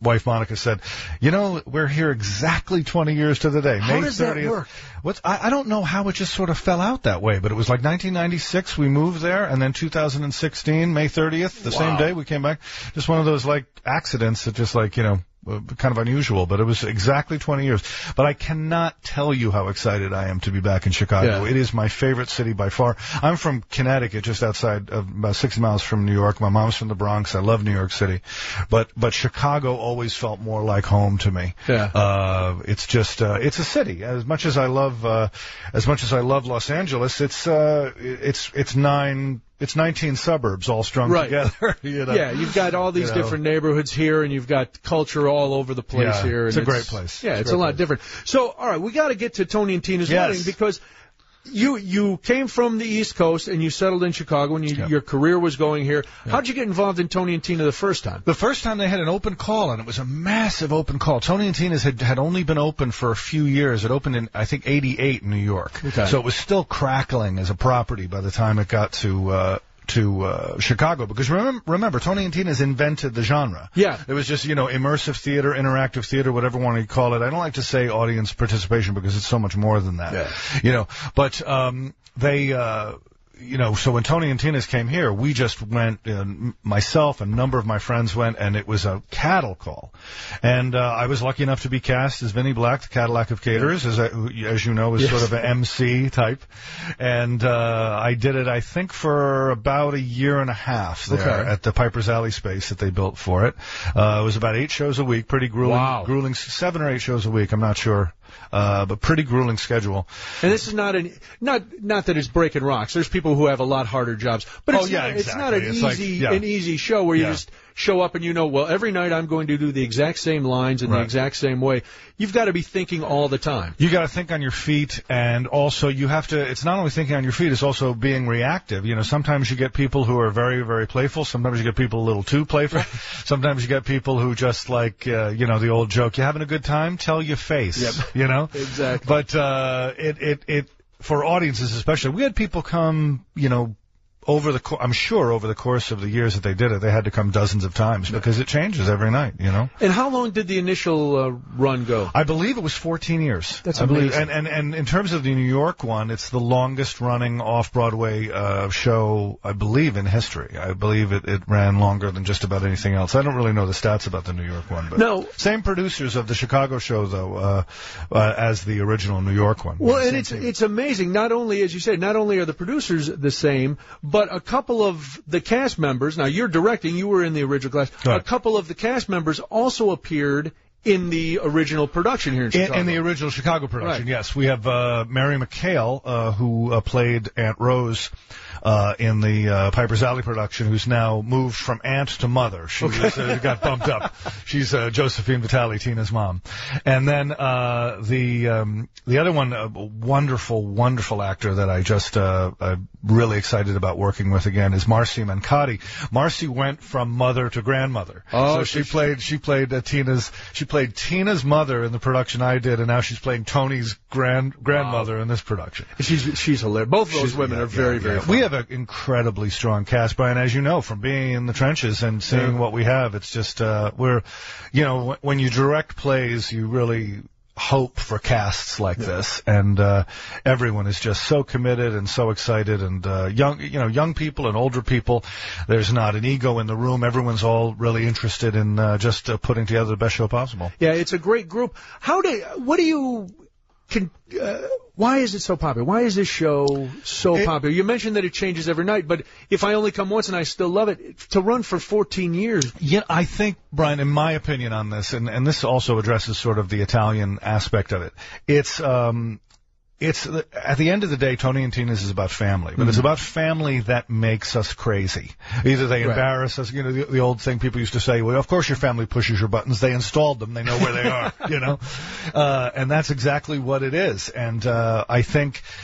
wife Monica said, you know, we're here exactly twenty years to the day. How May does thirtieth. that work? What's, I, I don't know how it just sort of fell out that way, but it was like nineteen ninety-six we moved there, and then two thousand sixteen, May thirtieth, the Wow. same day we came back. Just one of those like accidents that just like, you know, uh, kind of unusual, but it was exactly twenty years. But I cannot tell you how excited I am to be back in Chicago. Yeah. It is my favorite city by far. I'm from Connecticut, just outside of about sixty miles from New York. My mom's from the Bronx. I love New York City, but but Chicago always felt more like home to me. Yeah. Uh, it's just uh, it's a city. As much as I love uh, as much as I love Los Angeles, it's uh, it's it's nine. It's nineteen suburbs all strung Right. together. You know? Yeah, you've got all these You know. different neighborhoods here, and you've got culture all over the place Yeah, here. it's and a great place. Yeah, It's a it's, great a lot place. different. So, all right, we got to get to Tony and Tina's Yes. wedding because you you came from the East Coast and you settled in Chicago, and you, Yeah. your career was going here. How'd you get involved in Tony and Tina the first time? The first time they had an open call, and it was a massive open call. Tony and Tina's had, had only been open for a few years. It opened in, I think, eighty-eight in New York. Okay. So it was still crackling as a property by the time it got to uh, to uh, Chicago. Because remember, remember, Tony and Tina's invented the genre. Yeah. It was just, you know, immersive theater, interactive theater, whatever one you call it. I don't like to say audience participation because it's so much more than that. Yeah. You know, but um, they... Uh, you know, so when Tony and Tina's came here, we just went, uh, m- myself, a number of my friends went, and it was a cattle call. And uh, I was lucky enough to be cast as Vinnie Black, the Cadillac of Caterers, as, I, who, as you know, is Yes. sort of an M C type. And uh, I did it, I think, for about a year and a half there Okay. at the Piper's Alley space that they built for it. Uh, it was about eight shows a week, pretty grueling, Wow. grueling, seven or eight shows a week, I'm not sure. Uh, but pretty grueling schedule. And this is not an not not that it's breaking rocks. There's people who have a lot harder jobs, but Oh, it's, yeah, not, it's not exactly. an It's like- easy yeah. an easy show where you Yeah. just show up and you know, well, every night I'm going to do the exact same lines in the Right. exact same way. You've got to be thinking all the time. You got to think on your feet, and also you have to. It's not only thinking on your feet; it's also being reactive. You know, sometimes you get people who are very, very playful. Sometimes you get people a little too playful. Sometimes you get people who just like, uh, you know, the old joke: "You having a good time? Tell your face." Yep. You know, Exactly. But uh, it, it, it for audiences especially, we had people come, you know. Over the, co- I'm sure over the course of the years that they did it, they had to come dozens of times because it changes every night, you know. And how long did the initial uh, run go? I believe it was fourteen years. That's I believe, amazing. and, and and in terms of the New York one, it's the longest running off Broadway uh, show, I believe, in history. I believe it, it ran longer than just about anything else. I don't really know the stats about the New York one, but No. same producers of the Chicago show though uh, uh, as the original New York one. Well, and Same it's team. it's amazing. Not only, as you said, not only are the producers the same, but a couple of the cast members. Now you're directing. You were in the original class. Right. A couple of the cast members also appeared in the original production here in In, Chicago. in the original Chicago production, Right. yes. We have uh, Mary McHale, uh, who uh, played Aunt Rose uh, in the uh, Piper's Alley production, who's now moved from aunt to mother. She was, uh, got bumped up. She's uh, Josephine Vitale, Tina's mom. And then uh, the um, the other one, a wonderful, wonderful actor that I just uh, I'm really excited about working with again is Marcy Mancotti. Marcy went from mother to grandmother. Oh, so she she- played she played uh, Tina's she played Tina's mother in the production I did, and now she's playing Tony's grand grandmother in this production. She's she's hilarious. Both of those She's- women yeah, are very yeah, very. yeah. funny. We have an incredibly strong cast, Brian, as you know from being in the trenches and seeing Yeah. what we have. It's just uh, we're, you know, wh- when you direct plays, you really hope for casts like this, and uh, everyone is just so committed and so excited, and uh, young, you know, young people and older people. There's not an ego in the room. Everyone's all really interested in uh, just uh, putting together the best show possible. Yeah, it's a great group. How do what do you can? Uh, why is it so popular? Why is this show so It- popular? You mentioned that it changes every night, but if I only come once and I still love it, to run for fourteen years. Yeah, I think, Brian, in my opinion on this, and, and this also addresses sort of the Italian aspect of it, it's, um, it's, at the end of the day, Tony and Tina's is about family, but it's about family that makes us crazy. Either they Right. embarrass us, you know, the, the old thing people used to say, well, of course your family pushes your buttons. They installed them. They know where they are, you know? Uh, and that's exactly what it is. And, uh, I think,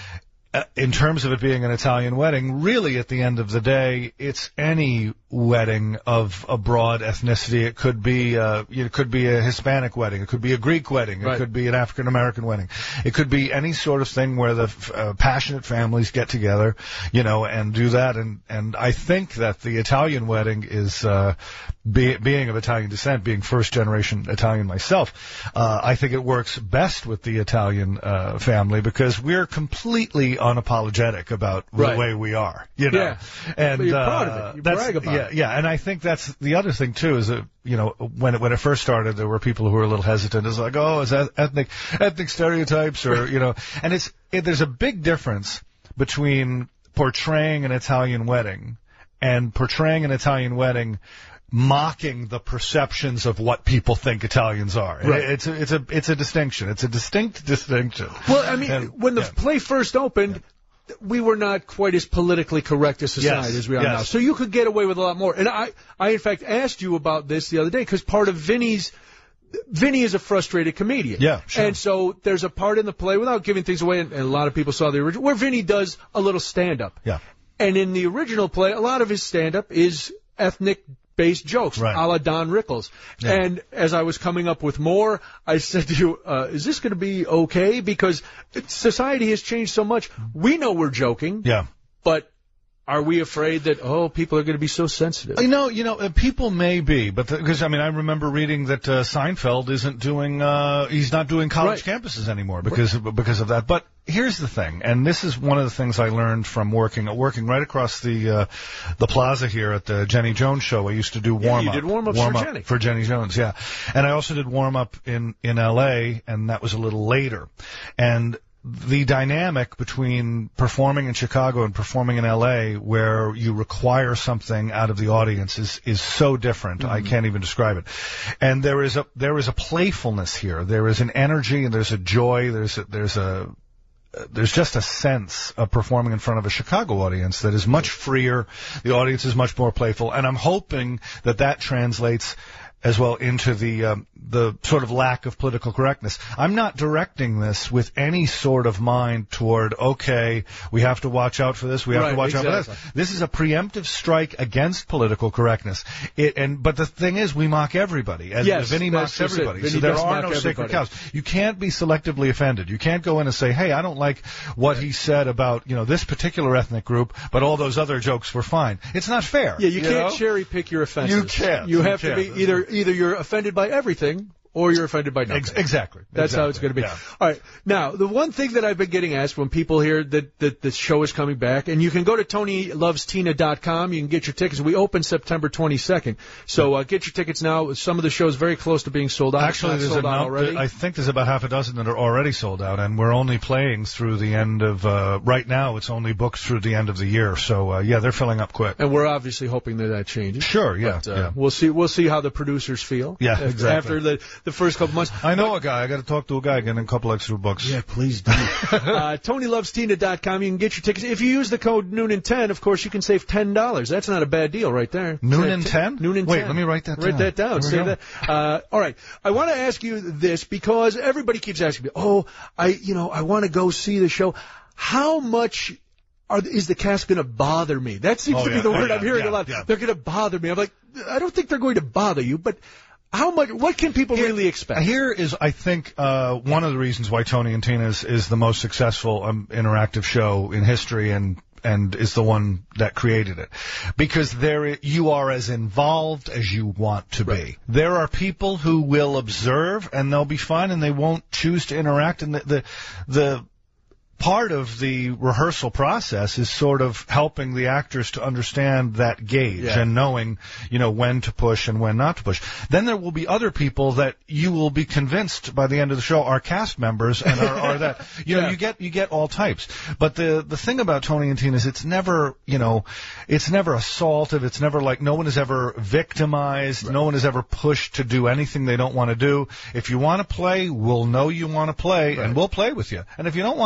uh, in terms of it being an Italian wedding, really at the end of the day, it's any wedding of a broad ethnicity. It could be, uh, it could be a Hispanic wedding. It could be a Greek wedding. It Right. could be an African American wedding. It could be any sort of thing where the uh, passionate families get together, you know, and do that. And, and I think that the Italian wedding is, uh, be, being of Italian descent, being first generation Italian myself, uh, I think it works best with the Italian, uh, family because we're completely unapologetic about Right. the way we are, you know. Yeah. And, But you're uh, proud of it. You that's- brag about yeah, it. Yeah, and I think that's the other thing too is that, you know, when it, when it first started, there were people who were a little hesitant. It's like, oh, is that ethnic, ethnic stereotypes or, you know, and it's, it, there's a big difference between portraying an Italian wedding and portraying an Italian wedding mocking the perceptions of what people think Italians are. Right. It's a, it's a, it's a distinction. It's a distinct distinction. Well, I mean, And- when the yeah. play first opened, we were not quite as politically correct a society Yes, as we are yes. now. So you could get away with a lot more. And I, I in fact asked you about this the other day because part of Vinny's, Vinny is a frustrated comedian. Yeah, sure. And so there's a part in the play, without giving things away, and, and a lot of people saw the original, where Vinny does a little stand-up. Yeah. And in the original play, a lot of his stand-up is ethnic-based jokes, Right. a la Don Rickles. Yeah. And as I was coming up with more, I said to you, uh, is this going to be okay? Because society has changed so much. We know we're joking, Yeah. but are we afraid that, oh, people are going to be so sensitive? You know, you know, uh, people may be, but because I mean, I remember reading that uh, Seinfeld isn't doing, uh, he's not doing college Right. campuses anymore because of, because of that. But here's the thing, and this is one of the things I learned from working working right across the uh, the plaza here at the Jenny Jones show. I used to do Yeah, warm you up, did warm-ups warm for up Jenny. for Jenny Jones, yeah, and I also did warm up in in L A, and that was a little later, and the dynamic between performing in Chicago and performing in L A, where you require something out of the audience, is is so different. Mm-hmm. I can't even describe it. And there is a there is a playfulness here. There is an energy and there's a joy. There's a, there's a there's just a sense of performing in front of a Chicago audience that is much freer. The audience is much more playful, and I'm hoping that that translates as well into the um, the sort of lack of political correctness. I'm not directing this with any sort of mind toward, okay, we have to watch out for this, we have Right, to watch out exactly. for this. This is a preemptive strike against political correctness. It, and but the thing is, we mock everybody. As Yes, Vinny that's mocks just it. everybody. Vinny So there does are mock no sacred everybody. cows. You can't be selectively offended. You can't go in and say, hey, I don't like what he said about, you know, this particular ethnic group, but all those other jokes were fine. It's not fair. Yeah, you, can't know? cherry pick your offenses. You can't. You You have to can't. be either either you're offended by everything or you're offended by nothing. Ex- exactly. That's how it's going to be. Yeah. All right. Now, the one thing that I've been getting asked when people hear that, that the show is coming back, and you can go to Tony Loves Tina dot com. You can get your tickets. We open September twenty-second. So uh, get your tickets now. Some of the shows very close to being sold out. Actually, It's there's not sold a out num- already. I think there's about half a dozen that are already sold out, and we're only playing through the end of, uh, right now it's only booked through the end of the year. So, uh, yeah, they're filling up quick. And we're obviously hoping that that changes. Sure, yeah, But, uh, yeah. We'll see. We'll see how the producers feel. Yeah, after, exactly. After the the first couple months. I know a guy. I got to talk to a guy getting a couple extra bucks. Yeah, please do. uh, Tony Loves Tina dot com. You can get your tickets. If you use the code Noonan ten, of course, you can save ten dollars. That's not a bad deal right there. Noonan Save ten? Noonan Wait, ten. let me write that Write down. that down. There we Save go. that. Uh, all right. I want to ask you this because everybody keeps asking me, oh, I, you know, I want to go see the show. How much are, is the cast going to bother me? That seems Oh, to be yeah, the oh, word yeah, I'm hearing yeah, a lot. yeah. They're going to bother me. I'm like, I don't think they're going to bother you, but how much, what can people really expect? Here is, I think, uh, one of the reasons why Tony and Tina is, is the most successful um, interactive show in history, and and is the one that created it, because there i- you are as involved as you want to be. Right. There are people who will observe and they'll be fine and they won't choose to interact, and the the, the part of the rehearsal process is sort of helping the actors to understand that gauge Yeah. and knowing, you know, when to push and when not to push. Then there will be other people that you will be convinced by the end of the show are cast members and are, are that, you know, Yeah. you get, you get all types. But the, the thing about Tony and Tina is it's never, you know, it's never assaultive. It's never like, no one is ever victimized. Right. No one is ever pushed to do anything they don't want to do. If you want to play, we'll know you want to play Right. and we'll play with you. And if you don't want to play,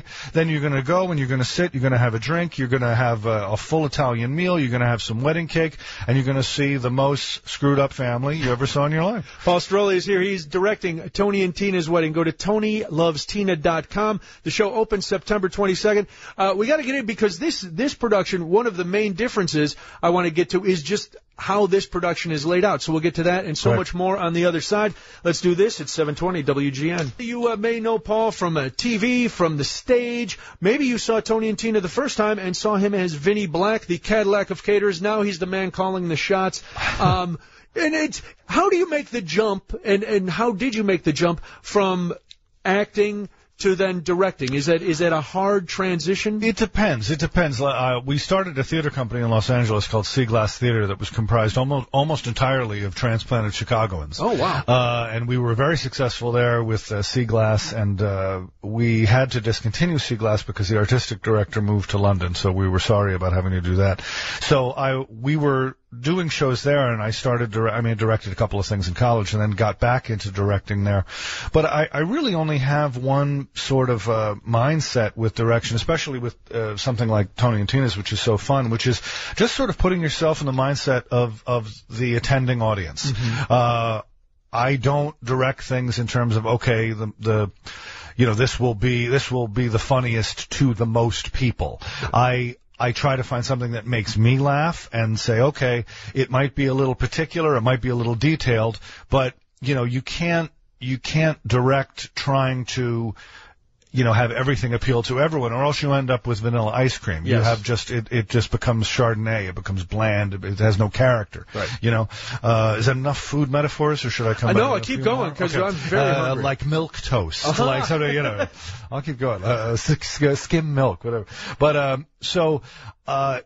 okay. Then you're going to go and you're going to sit, you're going to have a drink, you're going to have a, a full Italian meal, you're going to have some wedding cake, and you're going to see the most screwed up family you ever saw in your life. Paul Strolli is here. He's directing Tony and Tina's wedding. Go to Tony Loves Tina dot com. The show opens September twenty-second. Uh, we got to get in because this this production, one of the main differences I want to get to is just how this production is laid out. So we'll get to that and so right. much more on the other side. Let's do this. It's seven twenty W G N. You uh, may know Paul from uh, T V, from the stage. Maybe you saw Tony and Tina the first time and saw him as Vinny Black, the Cadillac of caterers. Now he's the man calling the shots. Um, and it's how do you make the jump, and, and how did you make the jump from acting to then directing? Is that is that a hard transition? It depends. It depends. Uh, we started a theater company in Los Angeles called Sea Glass Theater that was comprised almost almost entirely of transplanted Chicagoans. Oh, wow. Uh, and we were very successful there with uh, Sea Glass, and uh, we had to discontinue Sea Glass because the artistic director moved to London, so we were sorry about having to do that. So I we were doing shows there, and I started, dire- I mean, I directed a couple of things in college and then got back into directing there. But I, I really only have one sort of uh, mindset with direction, especially with uh, something like Tony and Tina's, which is so fun, which is just sort of putting yourself in the mindset of, of the attending audience. Mm-hmm. Uh, I don't direct things in terms of, okay, the, the, you know, this will be, this will be the funniest to the most people. I, I try to find something that makes me laugh and say, okay, it might be a little particular, it might be a little detailed, but, you know, you can't, you can't direct trying to, you know, have everything appeal to everyone, or else you end up with vanilla ice cream. Yes. You have just, it, it just becomes Chardonnay, it becomes bland, it, it has no character. Right. You know, uh, is that enough food metaphors, or should I come I back? know, I keep going, because okay. I'm very uh, hungry. Like milk toast, Uh-huh. like something, you know, I'll keep going, uh, skim milk, whatever. But, um, so, uh,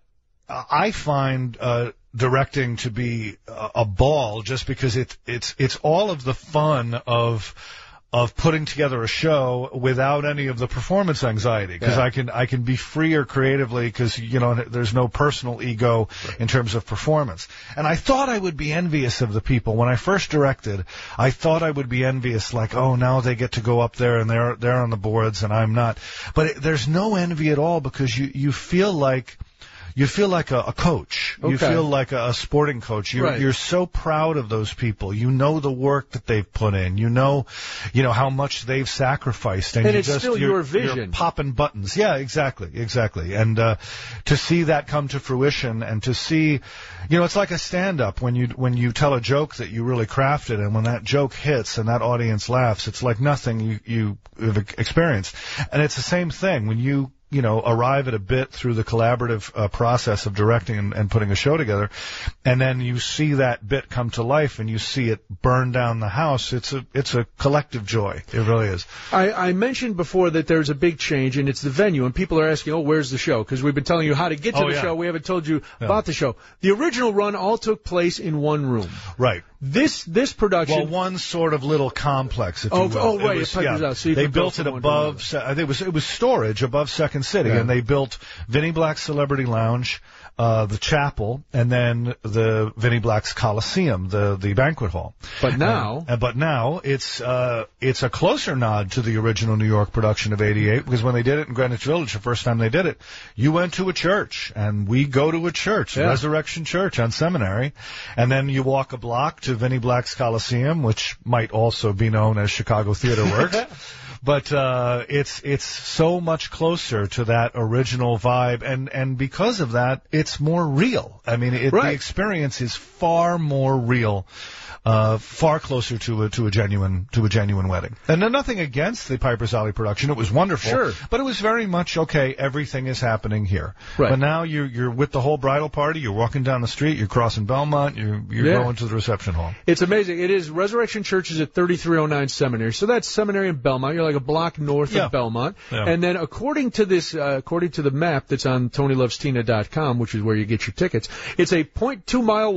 I find, uh, directing to be a, a ball just because it, it's, it's all of the fun of, of putting together a show without any of the performance anxiety, because Yeah. I can I can be freer creatively because, you know, there's no personal ego right. in terms of performance. And I thought I would be envious of the people when I first directed. I thought I would be envious, like, oh, now they get to go up there and they're they're on the boards and I'm not. But it, there's no envy at all, because you you feel like. You feel like a, a coach. Okay. You feel like a, a sporting coach. You're, right. you're so proud of those people. You know the work that they've put in. You know, you know how much they've sacrificed. And, and you it's just, still you're, your vision. You're popping buttons. Yeah, exactly, exactly. And uh, to see that come to fruition, and to see, you know, it's like a stand-up when you when you tell a joke that you really crafted, and when that joke hits and that audience laughs, it's like nothing you you have experienced. And it's the same thing when you. you know, arrive at a bit through the collaborative uh, process of directing and, and putting a show together, and then you see that bit come to life and you see it burn down the house. It's a it's a collective joy. It really is. I, I mentioned before that there's a big change, and it's the venue, and people are asking, oh, where's the show? Because we've been telling you how to get to oh, the yeah. show. We haven't told you yeah. about the show. The original run all took place in one room. Right. This this production... Well, one sort of little complex, if oh, you will. Oh, right. It was, it yeah, out, so you they can built it above... Se- it was it was storage above Second City, yeah. and they built Vinnie Black's Celebrity Lounge, uh, the chapel, and then the Vinnie Black's Coliseum, the the banquet hall. But now... Uh, but now it's uh, it's a closer nod to the original New York production of eighty-eight, because when they did it in Greenwich Village, the first time they did it, you went to a church, and we go to a church, yeah. Resurrection Church on Seminary, and then you walk a block to Vinnie Black's Coliseum, which might also be known as Chicago Theater Works. But uh, it's it's so much closer to that original vibe, and, and because of that, it's more real. I mean, it, right. the experience is far more real, uh, far closer to a to a genuine to a genuine wedding. And then nothing against the Piper's Alley production; it was wonderful. Sure. But it was very much okay. Everything is happening here. Right. But now you're you're with the whole bridal party. You're walking down the street. You're crossing Belmont. You're you're yeah. going to the reception hall. It's amazing. It is Resurrection Church is at thirty-three oh nine Seminary, so that's Seminary in Belmont. You're like a block north Yeah. of Belmont. Yeah. And then according to this, uh, according to the map that's on Tony Loves Tina dot com, which is where you get your tickets, it's a point two mile walk.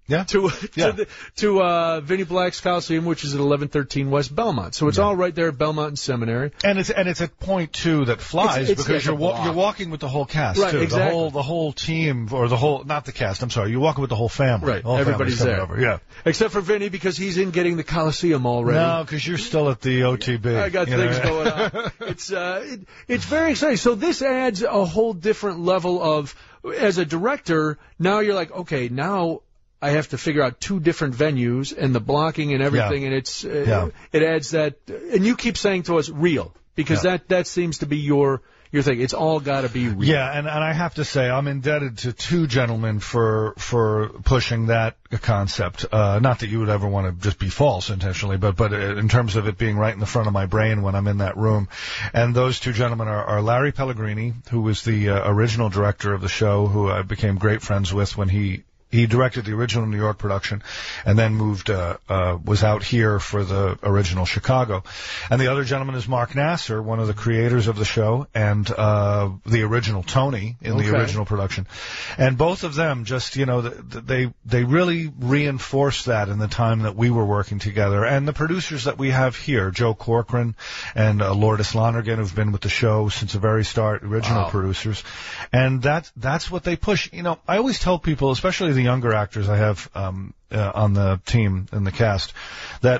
Yeah. To Yeah. to, the, to uh, Vinnie Black's Coliseum, which is at eleven thirteen West Belmont. So it's Yeah. all right there at Belmont and Seminary. And it's and it's a point too that flies It's- it's because like a you're wa- block. you're walking with the whole cast Right, too. exactly. The whole the whole team or the whole not the cast. I'm sorry. You're walking with the whole family. Right. Whole Everybody's family's there. coming Over. Yeah. Except for Vinny because he's in getting the Coliseum already. No, because you're still at the O T B. I got you things know? going on. It's uh, it, it's very exciting. So this adds a whole different level of, as a director, now you're like, okay, now I have to figure out two different venues and the blocking and everything, Yeah. and it's uh, Yeah. it adds that. And you keep saying to us, real, because Yeah. that that seems to be your your thing. It's all got to be real. Yeah, and, and I have to say I'm indebted to two gentlemen for for pushing that concept. Uh, not that you would ever want to just be false intentionally, but but in terms of it being right in the front of my brain when I'm in that room. And those two gentlemen are, are Larry Pellegrini, who was the uh, original director of the show, who I became great friends with when he He directed the original New York production and then moved, uh, uh, was out here for the original Chicago. And the other gentleman is Mark Nasser, one of the creators of the show and, uh, the original Tony in Okay. the original production. And both of them just, you know, they, they really reinforced that in the time that we were working together. And the producers that we have here, Joe Corcoran and, uh, Lourdes Lonergan, who've been with the show since the very start, original Wow. producers. And that, that's what they push. You know, I always tell people, especially the younger actors I have um, uh, on the team in the cast, that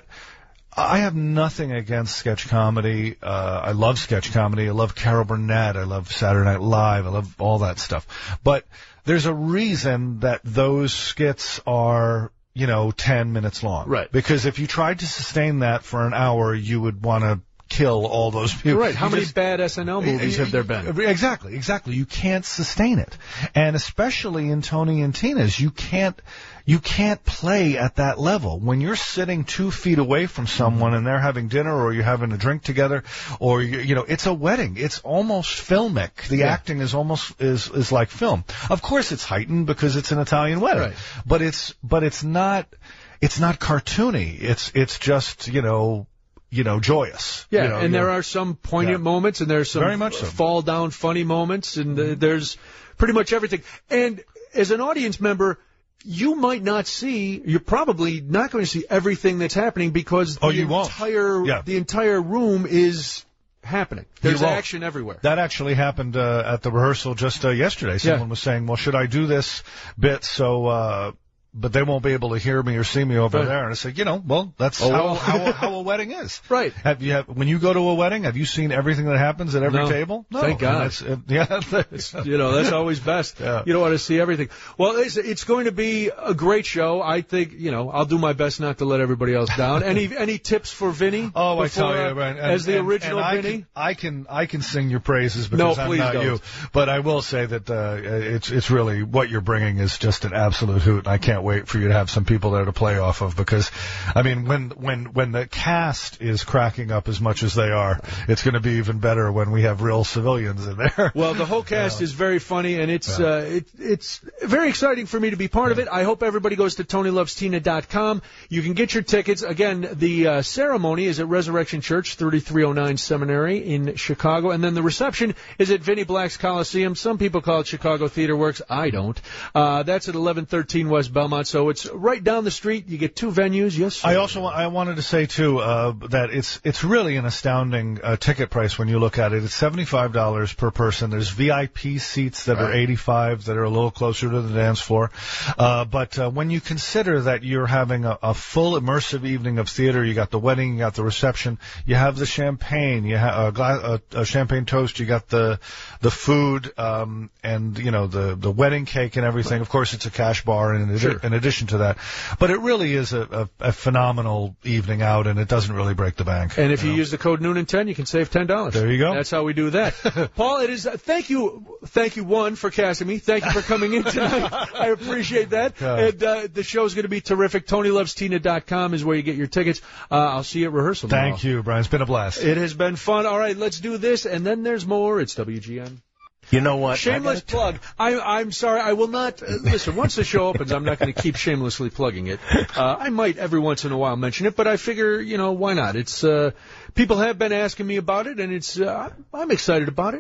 I have nothing against sketch comedy. Uh, I love sketch comedy. I love Carol Burnett. I love Saturday Night Live. I love all that stuff. But there's a reason that those skits are, you know, ten minutes long. Right. Because if you tried to sustain that for an hour, you would want to kill all those people. You're right. How You many just- bad S N L movies have there been? Exactly, exactly. You can't sustain it. And especially in Tony and Tina's, you can't, you can't play at that level. When you're sitting two feet away from someone and they're having dinner or you're having a drink together or, you, you know, it's a wedding. It's almost filmic. The Yeah. acting is almost, is, is like film. Of course it's heightened because it's an Italian wedding. Right. But it's, but it's not, it's not cartoony. It's, it's just, you know, you know, joyous. Yeah, you know, and you there know. are some poignant Yeah. moments, and there's some Very much so. fall down funny moments, and uh, there's pretty much everything. And as an audience member, you might not see, you're probably not going to see everything that's happening because Oh, the you won't. entire Yeah. the entire room is happening. There's won't. action everywhere. That actually happened uh, at the rehearsal just uh, yesterday. Someone Yeah. was saying, well, should I do this bit so, uh, but they won't be able to hear me or see me over Right. there? And I said, you know, well, that's Oh, how, well. how, how a wedding is. Right. Have you have, when you go to a wedding, have you seen everything that happens at every No. table? No. Thank And God. that's, uh, yeah. It's, you know, that's always best. Yeah. You don't want to see everything. Well, it's, it's going to be a great show. I think, you know, I'll do my best not to let everybody else down. Any any tips for Vinny? Oh, I before, tell you, uh, right. And, as the and- original and I Vinny? Can, I can I can sing your praises No, because I'm please not don't. you. But I will say that uh, it's it's really what you're bringing is just an absolute hoot, and I can't wait for you to have some people there to play off of because, I mean, when when when the cast is cracking up as much as they are, it's going to be even better when we have real civilians in there. Well, the whole cast Yeah. is very funny, and it's Yeah. uh, it, it's very exciting for me to be part of it. I hope everybody goes to Tony Loves Tina dot com. You can get your tickets. Again, the uh, ceremony is at Resurrection Church, thirty-three oh nine Seminary in Chicago, and then the reception is at Vinnie Black's Coliseum. Some people call it Chicago Theater Works. I don't. Uh, that's at eleven thirteen West Belmont, so it's right down the street. You get two venues. Yes, sir. I also wa- I wanted to say too uh, that it's it's really an astounding uh, ticket price when you look at it. It's seventy-five dollars per person. There's V I P seats that are eighty-five that are a little closer to the dance floor. Uh, but uh, when you consider that you're having a, a full immersive evening of theater, you got the wedding, you got the reception, you have the champagne, you have a, gla- a, a champagne toast, you got the the food, um, and you know the the wedding cake and everything. Of course, it's a cash bar in, addi- Sure. in addition to that. But it really is a, a, a phenomenal evening out, and it doesn't really break the bank. And if you know. use the code Noonan ten, you can save ten dollars. There you go. That's how we do that. Paul, it is. Uh, thank you, thank you, one for casting me. Thank you for coming in tonight. I appreciate that. Yeah. And uh, the show's going to be terrific. Tony Loves Tina dot com is where you get your tickets. Uh, I'll see you at rehearsal. Thank tomorrow. you, Brian. It's been a blast. It has been fun. All right, let's do this, and then there's more. It's W G N. You know what? Shameless I gotta plug. I, I'm sorry. I will not. Uh, listen, once the show opens, I'm not going to keep shamelessly plugging it. Uh, I might every once in a while mention it, but I figure, you know, why not? It's uh, people have been asking me about it, and it's uh, I'm excited about it.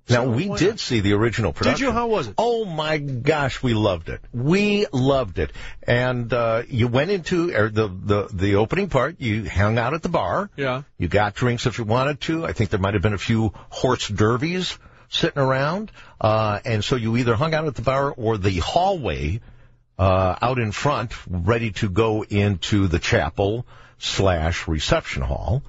Now, So, we why did not? see the original production. Did you? How was it? Oh, my gosh, we loved it. We loved it. And uh you went into er, the, the, the opening part. You hung out at the bar. Yeah. You got drinks if you wanted to. I think there might have been a few horse derbies sitting around. Uh And so you either hung out at the bar or the hallway uh out in front, ready to go into the chapel slash reception hall.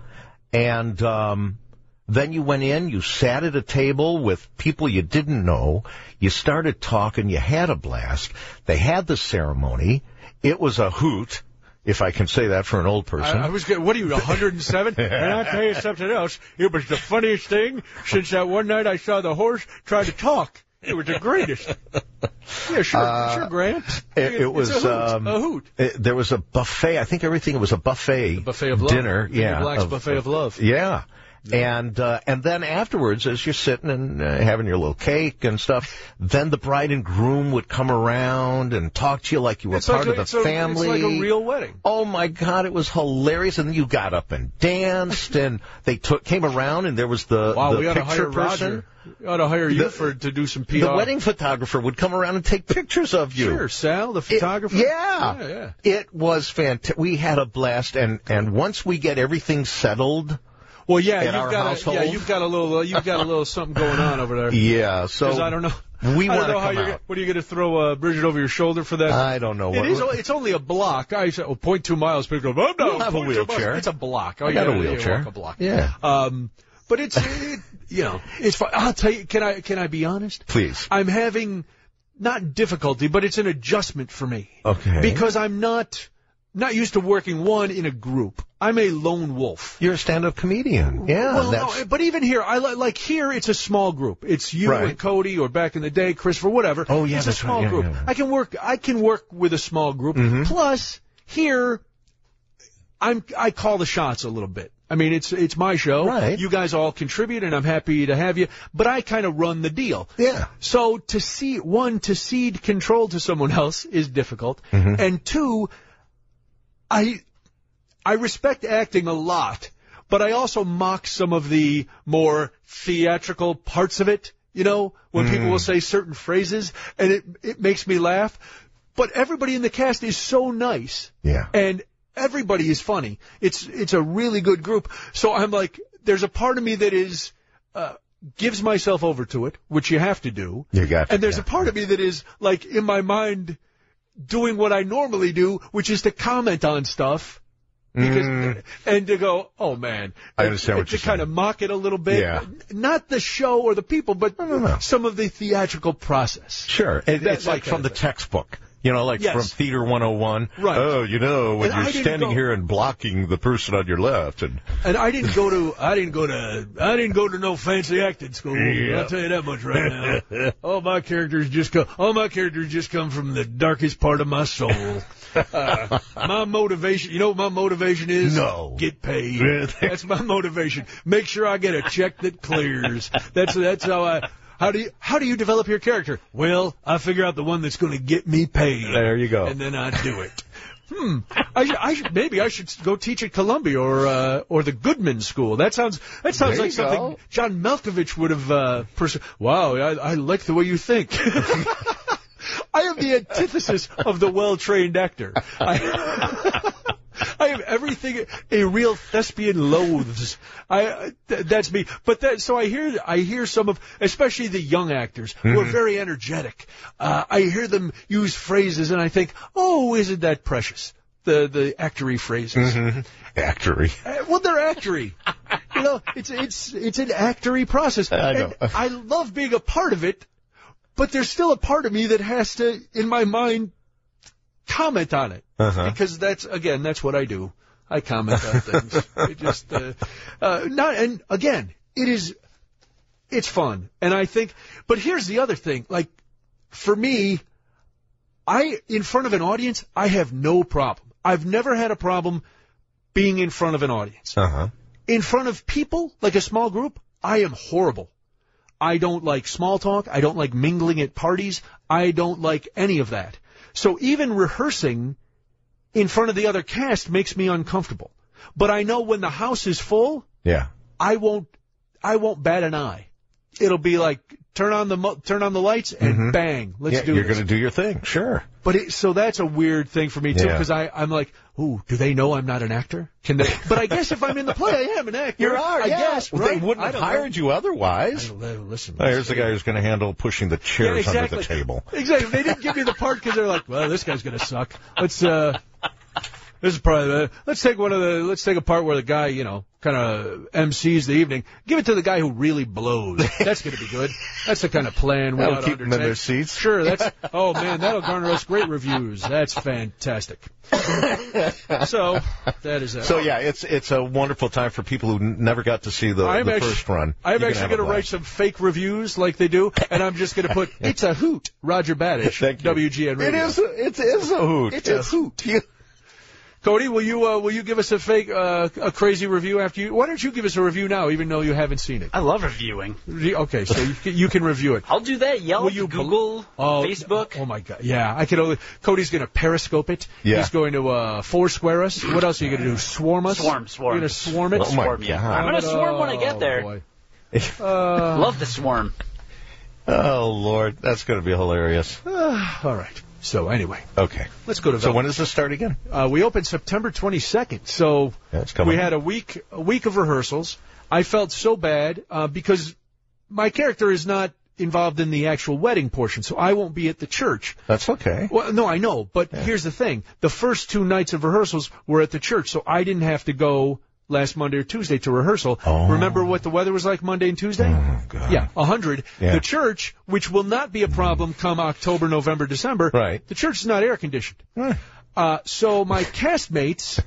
And um then you went in, you sat at a table with people you didn't know, you started talking, you had a blast. They had the ceremony. It was a hoot, if I can say that for an old person. I, I was getting, what are you, one hundred seven? And I'll tell you something else. It was the funniest thing since that one night I saw the horse try to talk. It was the greatest. Yeah, sure, Uh, sure, Grant. It, it It's was a hoot. um, a hoot. It, there was a buffet. I think everything was a buffet. The buffet of love. Dinner. Jimmy Yeah. Black's of- buffet of love. Yeah. And uh, and then afterwards, as you're sitting and uh, having your little cake and stuff, then the bride and groom would come around and talk to you like you were It's part like a, of it's the a- family. It's like a real wedding. Oh my God, it was hilarious! And then you got up and danced, and they took came around, and there was the Wow, the we ought to picture hire person. Roger. We ought to hire you The- for to do some P R. The wedding photographer would come around and take pictures of you. Sure, Sal, the photographer. It, yeah. yeah, yeah. It was fantastic. We had a blast, and and once we get everything settled. Well, yeah, At you've our got household? a, yeah, you've got a little, uh, you've got a little something going on over there. Yeah, so 'Cause I don't know. we I want don't to know how come you're. out. Gonna, what are you going to throw uh, Bridget over your shoulder for that? I don't know. It What, is. It's only a block. I said, oh, point two miles. People go, oh no, You'll have a point two miles. wheelchair. It's a block. Oh, I got yeah, a you wheelchair. walk a block. Yeah. Um, but it's, it, you know, it's fine. I'll tell you. Can I? Can I be honest? Please. I'm having not difficulty, but it's an adjustment for me. Okay. Because I'm not not used to working one in a group. I'm a lone wolf. You're a stand-up comedian. Yeah. Well, that's, no, but even here, I li- like here. It's a small group. It's you Right. and Cody, or back in the day, Christopher, whatever. Oh, yeah, it's a that's small right. Yeah, group. yeah, yeah. I can work. I can work with a small group. Mhm. Plus, here, I'm. I call the shots a little bit. I mean, it's it's my show. Right. You guys all contribute, and I'm happy to have you. But I kind of run the deal. Yeah. So to see one to cede control to someone else is difficult, Mhm. and two, I I respect acting a lot, but I also mock some of the more theatrical parts of it. You know, when Mm. people will say certain phrases, and it it makes me laugh. But everybody in the cast is so nice. Yeah. And everybody is funny. It's it's a really good group. So I'm like, there's a part of me that is uh, gives myself over to it, which you have to do. You got to, And there's yeah. a part of me that is like in my mind doing what I normally do, which is to comment on stuff. Because, Mm. and to go, oh man, I understand and what to you're kind of saying. mock it a little bit. Yeah. Not the show or the people, but No, no, no. some of the theatrical process. Sure. It, That- it's that like kind from of the thing. textbok. You know, like Yes. from Theater one oh one. Right. Oh, you know, when And I you're didn't standing go- here and blocking the person on your left, and And I didn't go to I didn't go to I didn't go to no fancy acting school. Yeah. I'll tell you that much right now. All my characters just come all my characters just come from the darkest part of my soul. Uh, my motivation, you know what my motivation is? No. Get paid. That's my motivation. Make sure I get a check that clears. That's that's how I how do you how do you develop your character? Well, I figure out the one that's going to get me paid. There you go. And then I do it. Hmm. I, should- I should, maybe I should go teach at Columbia or uh, or the Goodman School. That sounds that sounds There like you something go. John Malkovich would have. Uh, pers- wow, I, I like the way you think. I am the antithesis of the well-trained actor. I, I have everything a real thespian loathes. I th- that's me. But that so I hear I hear some of especially the young actors who are very energetic. Uh, I hear them use phrases and I think, oh, isn't that precious? The the actory phrases. Mhm. Actory. Uh, well, they're actory. You know, it's it's it's an actory process. I know. And I love being a part of it, but there's still a part of me that has to, in my mind, comment on it. Uh-huh. Because that's, again, that's what I do. I comment on things. It just, uh, uh, not, and again, it is, it's fun. And I think, but here's the other thing. Like, for me, I, in front of an audience, I have no problem. I've never had a problem being in front of an audience. Uh-huh. In front of people, like a small group, I am horrible. I don't like small talk. I don't like mingling at parties. I don't like any of that. So even rehearsing in front of the other cast makes me uncomfortable. But I know when the house is full, Yeah. I won't, I won't bat an eye. it'll be like turn on the mo- turn on the lights and Mm-hmm. bang, let's yeah, do you're this. going to do your thing, sure. But it, so that's a weird thing for me too, Yeah. because I I'm like, ooh, do they know I'm not an actor? Can they? But I guess if I'm in the play, I am an actor. You are, I yeah. guess, Well, right? They wouldn't I have don't hired know. you otherwise. I don't know. Listen, Oh, here's the guy who's going to handle pushing the chairs yeah, exactly. under the table. Exactly. They didn't give me the part because they're like, well, this guy's gonna suck. Let's uh, this is probably the, let's take one of the let's take a part where the guy, you know, kind of M Cs the evening. Give it to the guy who really blows. That's gonna be good. That's the kind of plan we That'll ought to keep them in undertake. their seats. Sure. That's oh man, that'll garner us great reviews. That's fantastic. So that is it. So yeah, it's it's a wonderful time for people who n- never got to see the, I'm the actually, first run. I'm You're actually gonna have going to a write blast. some fake reviews like they do, and I'm just going to put, it's a hoot, Roger Badish, Thank you. W G N It Radio. is a, it is a hoot. It's a hoot. Cody, will you uh, will you give us a fake, uh, a crazy review after you? Why don't you give us a review now, even though you haven't seen it? I love reviewing. Re- Okay, so you can, you can review it. I'll do that. Yelp, Will you Google, Oh, Facebook. Oh my God! Yeah, I can only. Cody's going to Periscope it. Yeah. He's going to uh, Foursquare us. What else are you going to do? Swarm us? Swarm, swarm. You're going to swarm it. Oh my Swarm, yeah. God. I'm gonna swarm when I Oh, get there. boy. Uh, Love the swarm. Oh Lord, that's going to be hilarious. all right. So anyway, Okay. let's go to. So Velvet. when does this start again? Uh, we opened September twenty-second, so Yeah, it's coming we up. had a week a week of rehearsals. I felt so bad uh, because my character is not involved in the actual wedding portion, so I won't be at the church. That's okay. Well, no, I know, but here's the thing: the first two nights of rehearsals were at the church, so I didn't have to go last Monday or Tuesday to rehearsal. Oh. Remember what the weather was like Monday and Tuesday? Oh, God. Yeah, a hundred. Yeah. The church, which will not be a problem come October, November, December. Right. The church is not air conditioned. Uh, so my castmates,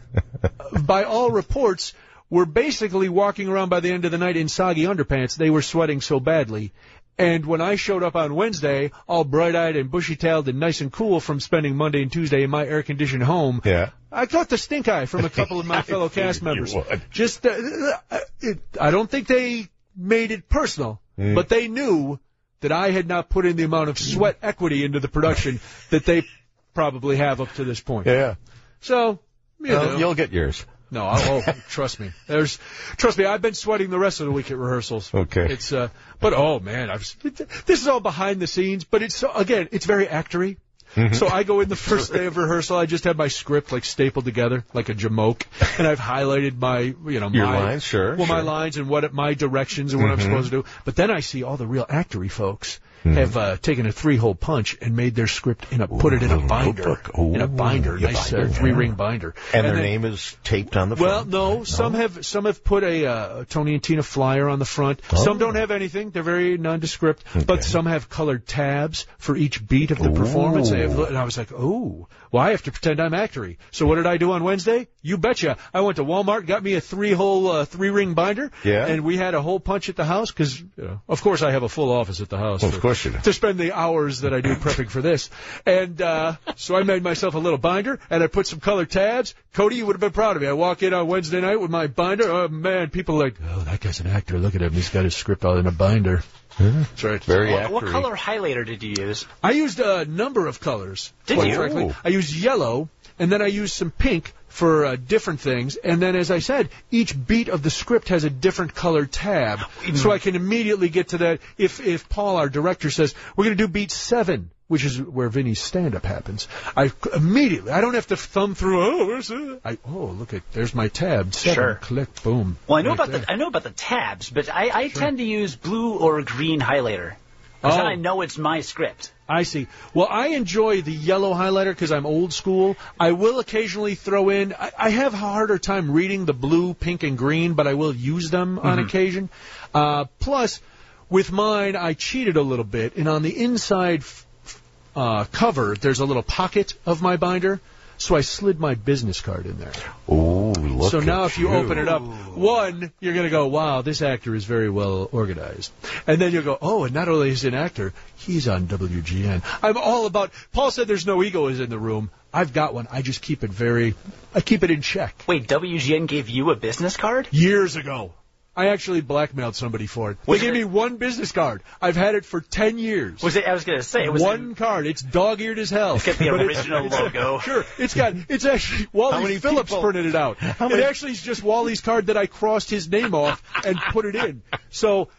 by all reports, were basically walking around by the end of the night in soggy underpants. They were sweating so badly. And when I showed up on Wednesday, all bright-eyed and bushy-tailed and nice and cool from spending Monday and Tuesday in my air-conditioned home, Yeah. I caught the stink eye from a couple of my fellow cast figured you members. would. Just, uh, uh, it, I don't think they made it personal, Mm. but they knew that I had not put in the amount of sweat equity into the production that they probably have up to this point. Yeah. So, you Well, know. you'll get yours. No, I'll, oh, trust me. There's, trust me. I've been sweating the rest of the week at rehearsals. Okay. It's, uh, but oh man, I've. This is all behind the scenes, but it's so, again, it's very actory. Mm-hmm. So I go in the first day of rehearsal. I just have my script like stapled together like a jamoke, and I've highlighted my, you know, Your my lines, sure, well, my sure. lines and what my directions and what Mhm. I'm supposed to do. But then I see all the real actory folks Mhm. have uh, taken a three-hole punch and made their script in a put it in a Ooh, binder, notebook. Ooh, in a binder, yeah, nice binder, uh, yeah. three-ring binder, And, their then- name is taped on the well, front. no. right? Some have some have put a uh, Tony and Tina flyer on the front. Oh. Some don't have anything; they're very nondescript. Okay. But some have colored tabs for each beat of the performance. They have, and I was like, oh, well, I have to pretend I'm actory. So what did I do on Wednesday? You betcha! I went to Walmart, got me a three-hole uh, three-ring binder, Yeah. and we had a hole punch at the house because, you know, of course, I have a full office at the house. Well, for- of course you do. to spend the hours that I do prepping for this. And uh, so I made myself a little binder, and I put some colored tabs. Cody, you would have been proud of me. I walk in on Wednesday night with my binder. Oh, man, people are like, oh, that guy's an actor. Look at him. He's got his script all in a binder. That's right. Very What, actory. what color highlighter did you use? I used a number of colors. Did quite you? frankly. Ooh. I used yellow, and then I used some pink for uh, different things. And then, as I said, each beat of the script has a different colored tab, so I can immediately get to that. If if Paul, our director, says we're going to do beat seven, which is where Vinny's stand-up happens, I immediately I don't have to thumb through. Oh, where's it? I oh look at there's my tab. Seven, Sure. click, boom. Well, I know Right about there. the I know about the tabs, but I, I tend to use blue or green highlighter. Because then Oh. I know it's my script. I see. Well, I enjoy the yellow highlighter because I'm old school. I will occasionally throw in, I, I have a harder time reading the blue, pink, and green, but I will use them on occasion. Uh, plus, with mine, I cheated a little bit, and on the inside f- f- uh, cover, there's a little pocket of my binder, so I slid my business card in there. Ooh, look So now at if you open it up, one, you're going to go, wow, this actor is very well organized. And then you'll go, oh, and not only is he an actor, he's on W G N. I'm all about, Paul said there's no ego is in the room. I've got one. I just keep it very, I keep it in check. Wait, W G N gave you a business card? Years ago. I actually blackmailed somebody for it. Was they gave it- me one business card. I've had it for ten years. Was it? I was going to say it was one card. It's dog-eared as hell. It's got the But original logo. Sure. It's got, it's actually, How Wally many Phillips people- printed it out. How It many- actually is just Wally's card that I crossed his name off and put it in. So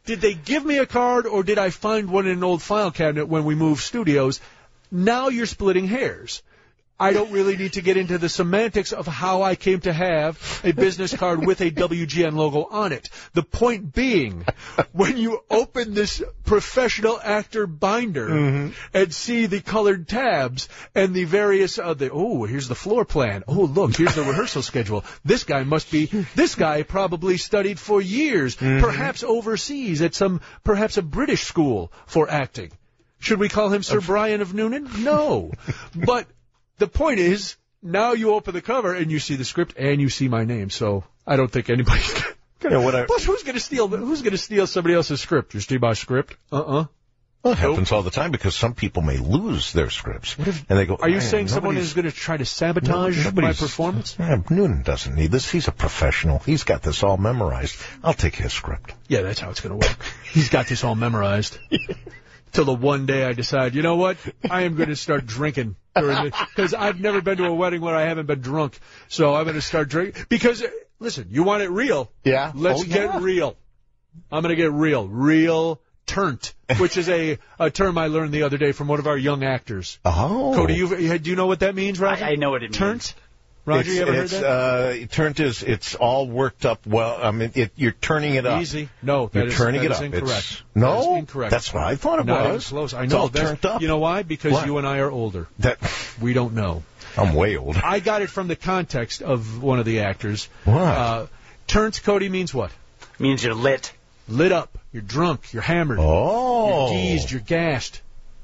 did they give me a card or did I find one in an old file cabinet when we moved studios? Now you're splitting hairs. I don't really need to get into the semantics of how I came to have a business card with a W G N logo on it. The point being, when you open this professional actor binder mm-hmm. and see the colored tabs and the various, uh, the, oh, here's the floor plan. Oh, look, here's the rehearsal schedule. This guy must be, this guy probably studied for years, mm-hmm. perhaps overseas at some, perhaps a British school for acting. Should we call him Sir Brian of Noonan? No. But the point is, now you open the cover and you see the script and you see my name. So I don't think anybody's going yeah, to. Plus, who's going to steal? Who's going to steal somebody else's script? You steal my script? Uh uh Well, it happens all the time because some people may lose their scripts. What if, and they go, are you saying someone is going to try to sabotage my performance? Yeah, Noonan doesn't need this. He's a professional. He's got this all memorized. I'll take his script. Yeah, that's how it's going to work. He's got this all memorized. Till the one day I decide, you know what? I am going to start drinking. Because I've never been to a wedding where I haven't been drunk. So I'm going to start drinking. Because, listen, you want it real. Yeah. Let's oh, get yeah. real. I'm going to get real. Real turnt, which is a, a term I learned the other day from one of our young actors. Oh. Cody, you do you know what that means, Roger? I, I know what it means. Turnt? Roger, it's, you ever it's, heard that? Uh, turnt is, it's all worked up well. I mean, it, you're turning it up. Easy. No, that you're is, turning that it is up. incorrect. It's, no? That is incorrect. That's what I thought it Not was. Even close. I know. It's all That's, turned up. You know why? Because what? you and I are older. That We don't know. I'm way old. I got it from the context of one of the actors. What? Uh, turnt, Cody, means what? Means you're lit. Lit up. You're drunk. You're hammered. Oh. You're geezed. You're gassed.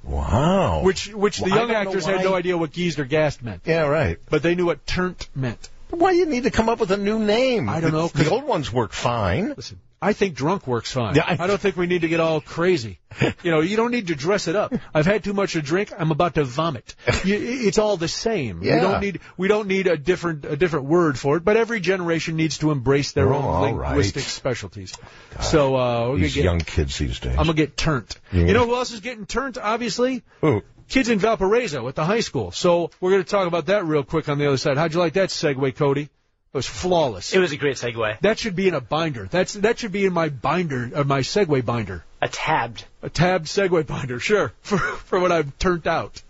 Wow. Which which the well, young actors had no idea what geezed or gassed meant. Yeah, right. But they knew what turnt meant. Why do you need to come up with a new name? I don't know. The, the old ones work fine. Listen, I think drunk works fine. Yeah, I, I don't think we need to get all crazy. You know, you don't need to dress it up. I've had too much to drink. I'm about to vomit. You, it's all the same. Yeah. We don't need we don't need a different a different word for it. But every generation needs to embrace their oh, own linguistic right. specialties. God, so uh, we're these gonna get, young kids these days. I'm gonna get turnt. Yeah. You know who else is getting turnt? Obviously. Who? Kids in Valparaiso at the high school. So we're going to talk about that real quick on the other side. How'd you like that segue, Cody? It was flawless. It was a great segue. That should be in a binder. That's that should be in my binder, or my segue binder. A tabbed. A tabbed segue binder, sure, for for what I've turned out.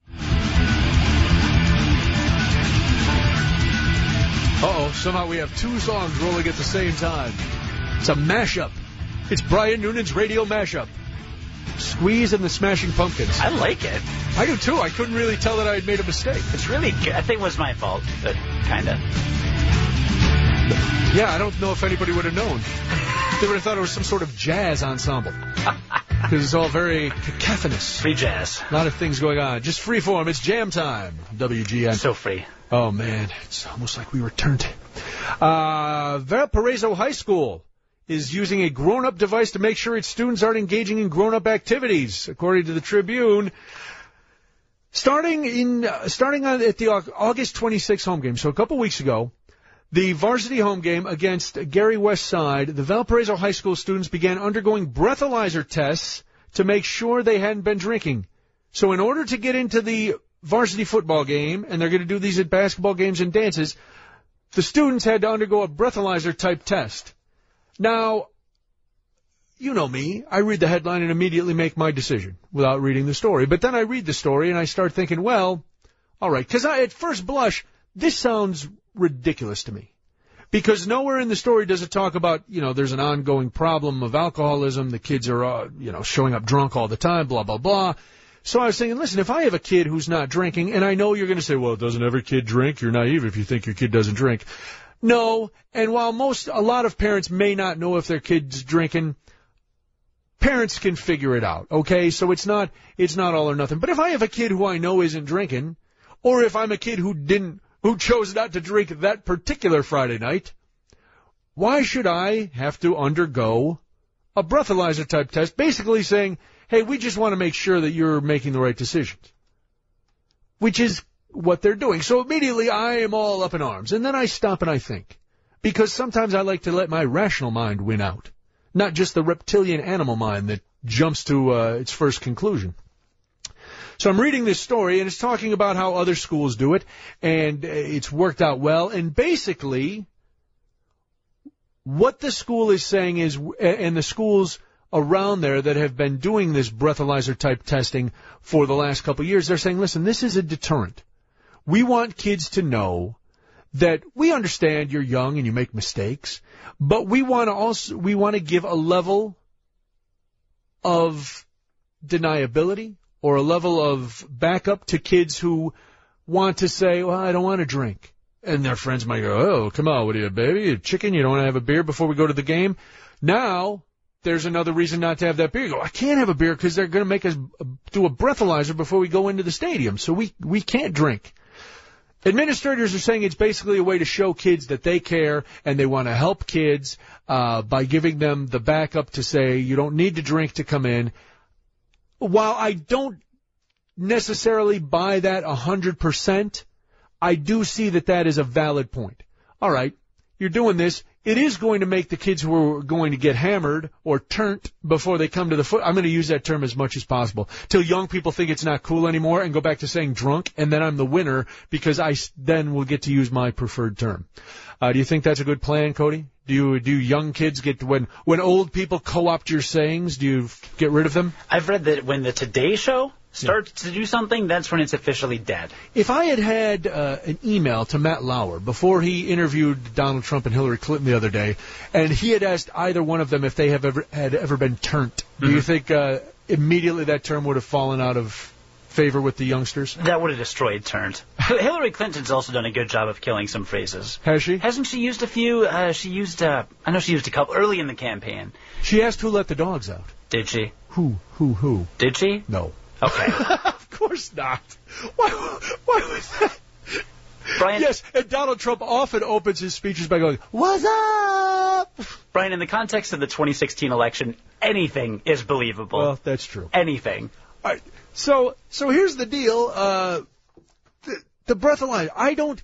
Uh-oh, somehow we have two songs rolling at the same time. It's a mashup. It's Brian Noonan's radio mashup. Squeeze and the Smashing Pumpkins. I like it. I do too. I couldn't really tell that I had made a mistake. It's really good. I think it was my fault, but kind of. Yeah, I don't know if anybody would have known. They would have thought it was some sort of jazz ensemble. Because it's all very cacophonous. Free jazz. A lot of things going on. Just free form. It's jam time. W G N. So free. Oh, man. It's almost like we were turned. Uh, Valparaiso High School is using a grown-up device to make sure its students aren't engaging in grown-up activities, according to the Tribune. Starting in uh, starting on at the August twenty-sixth home game, so a couple weeks ago, the varsity home game against Gary West Side, the Valparaiso High School students began undergoing breathalyzer tests to make sure they hadn't been drinking. So in order to get into the varsity football game, and they're going to do these at basketball games and dances, the students had to undergo a breathalyzer-type test. Now, you know me. I read the headline and immediately make my decision without reading the story. But then I read the story and I start thinking, well, all right, because at first blush, this sounds ridiculous to me. Because nowhere in the story does it talk about, you know, there's an ongoing problem of alcoholism, the kids are, uh, you know, showing up drunk all the time, blah, blah, blah. So I was thinking, listen, if I have a kid who's not drinking, and I know you're going to say, well, doesn't every kid drink? You're naive if you think your kid doesn't drink. No, and while most, a lot of parents may not know if their kid's drinking, parents can figure it out, okay? So it's not, it's not all or nothing. But if I have a kid who I know isn't drinking, or if I'm a kid who didn't, who chose not to drink that particular Friday night, why should I have to undergo a breathalyzer type test, basically saying, hey, we just want to make sure that you're making the right decisions, which is what they're doing. So immediately I am all up in arms. And then I stop and I think, because sometimes I like to let my rational mind win out, not just the reptilian animal mind that jumps to uh, its first conclusion. So I'm reading this story, and it's talking about how other schools do it, and it's worked out well. And basically, what the school is saying is, and the school's around there that have been doing this breathalyzer-type testing for the last couple of years. They're saying, listen, this is a deterrent. We want kids to know that we understand you're young and you make mistakes, but we want to also we want to give a level of deniability or a level of backup to kids who want to say, well, I don't want to drink. And their friends might go, oh, come on, what are you, baby? You chicken? You don't want to have a beer before we go to the game? Now, there's another reason not to have that beer. You go, I can't have a beer because they're going to make us do a breathalyzer before we go into the stadium, so we, we can't drink. Administrators are saying it's basically a way to show kids that they care and they want to help kids uh, by giving them the backup to say you don't need to drink to come in. While I don't necessarily buy that one hundred percent, I do see that that is a valid point. All right, you're doing this. It is going to make the kids who are going to get hammered or turnt before they come to the foot. I'm going to use that term as much as possible till young people think it's not cool anymore and go back to saying drunk, and then I'm the winner because I then will get to use my preferred term. Uh, do you think that's a good plan, Cody? Do you, do young kids get, when, when old people co-opt your sayings, do you get rid of them? I've read that when the Today Show starts yeah. to do something, that's when it's officially dead. If I had had uh, an email to Matt Lauer before he interviewed Donald Trump and Hillary Clinton the other day, and he had asked either one of them if they have ever had ever been turnt, mm-hmm. do you think uh, immediately that term would have fallen out of favor with the youngsters? That would have destroyed turnt. Hillary Clinton's also done a good job of killing some phrases. Has she? Hasn't she used a few? Uh, she used, uh, I know she used a couple early in the campaign. She asked who let the dogs out. Did she? Who, who, who? Did she? No. Okay. Of course not. Why, why was that? Brian, yes, and Donald Trump often opens his speeches by going, what's up? Brian, in the context of the twenty sixteen election, anything is believable. Well, that's true. Anything. All right. So, so here's the deal. Uh, the, the breathalyzer, I don't,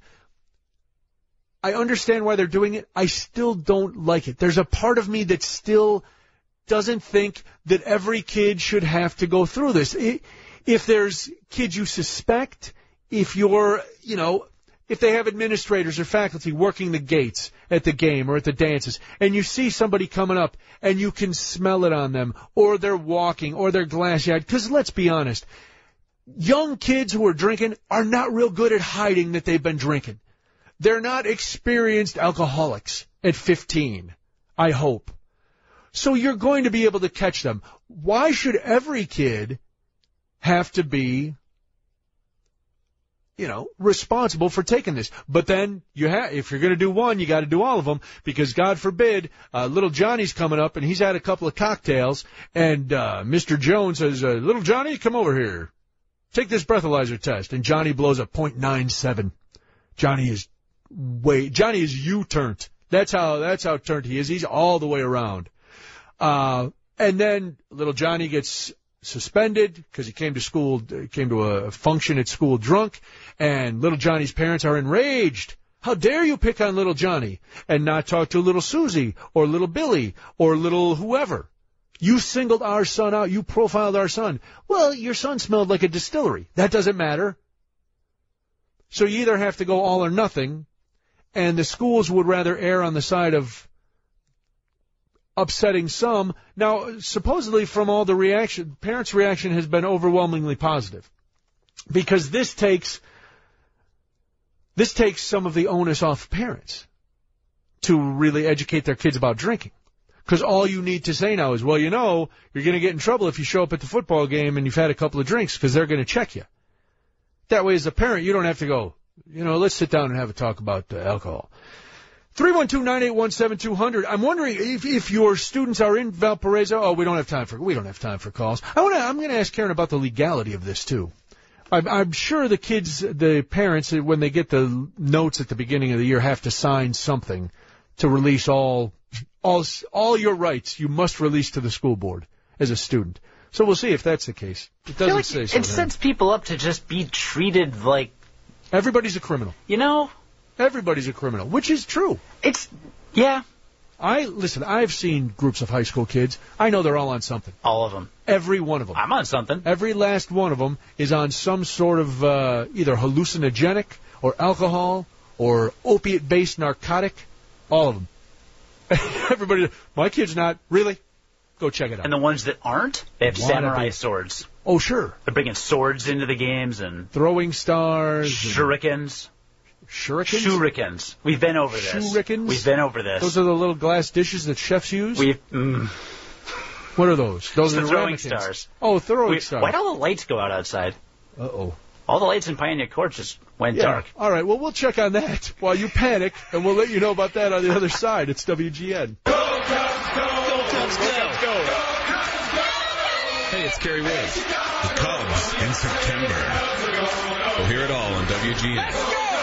I understand why they're doing it. I still don't like it. There's a part of me that still doesn't think that every kid should have to go through this. It, if there's kids you suspect, if you're, you know, if they have administrators or faculty working the gates at the game or at the dances, and you see somebody coming up and you can smell it on them, or they're walking, or they're glassy-eyed, because let's be honest, young kids who are drinking are not real good at hiding that they've been drinking. They're not experienced alcoholics at fifteen, I hope. So you're going to be able to catch them. Why should every kid have to be, you know, responsible for taking this? But then you have, if you're going to do one, you got to do all of them, because God forbid, uh, little Johnny's coming up and he's had a couple of cocktails, and uh, Mister Jones says, uh, little Johnny, come over here. Take this breathalyzer test. And Johnny blows a point nine seven. Johnny is way, Johnny is U-turned. That's how, that's how turned he is. He's all the way around. Uh, and then little Johnny gets suspended because he came to school, came to a function at school drunk, and little Johnny's parents are enraged. How dare you pick on little Johnny and not talk to little Susie or little Billy or little whoever? You singled our son out. You profiled our son. Well, your son smelled like a distillery. That doesn't matter. So you either have to go all or nothing, and the schools would rather err on the side of upsetting some. Now, supposedly from all the reaction, parents' reaction has been overwhelmingly positive, because this takes this takes some of the onus off parents to really educate their kids about drinking. Because all you need to say now is, well, you know, you're going to get in trouble if you show up at the football game and you've had a couple of drinks, because they're going to check you. That way, as a parent, you don't have to go, you know, let's sit down and have a talk about uh, alcohol. three one two, nine eight one, seven two zero zero. I'm wondering if, if your students are in Valparaiso. Oh, we don't have time for we don't have time for calls. I want to. I'm going to ask Karen about the legality of this too. I'm, I'm sure the kids, the parents, when they get the notes at the beginning of the year, have to sign something to release all all all your rights. You must release to the school board as a student. So we'll see if that's the case. It doesn't like say so. It sets people up to just be treated like everybody's a criminal. You know. Everybody's a criminal, which is true. It's, yeah. I, listen, I've seen groups of high school kids. I know they're all on something. All of them. Every one of them. I'm on something. Every last one of them is on some sort of uh, either hallucinogenic or alcohol or opiate-based narcotic. All of them. Everybody, my kid's not. Really? go check it out. And the ones that aren't, they have Wannabe. samurai swords. Oh, sure. They're bringing swords into the games and throwing stars. Shurikens. Shurikens? Shurikens. We've been over this. Shurikens? We've been over this. Those are the little glass dishes that chefs use? We've... Mm, what are those? Those the are the throwing ramekins. stars. Oh, throwing we, stars. Why'd all the lights go out outside? Uh-oh. All the lights in Pioneer Court just went Yeah. dark. All right, well, we'll check on that while you panic, and we'll let you know about that on the other side. It's W G N. Go, Cubs, go! Go, Cubs, go! Go, Cubs, go! Hey, it's Kerry Woods. The Cubs in September. We'll hear it all on W G N.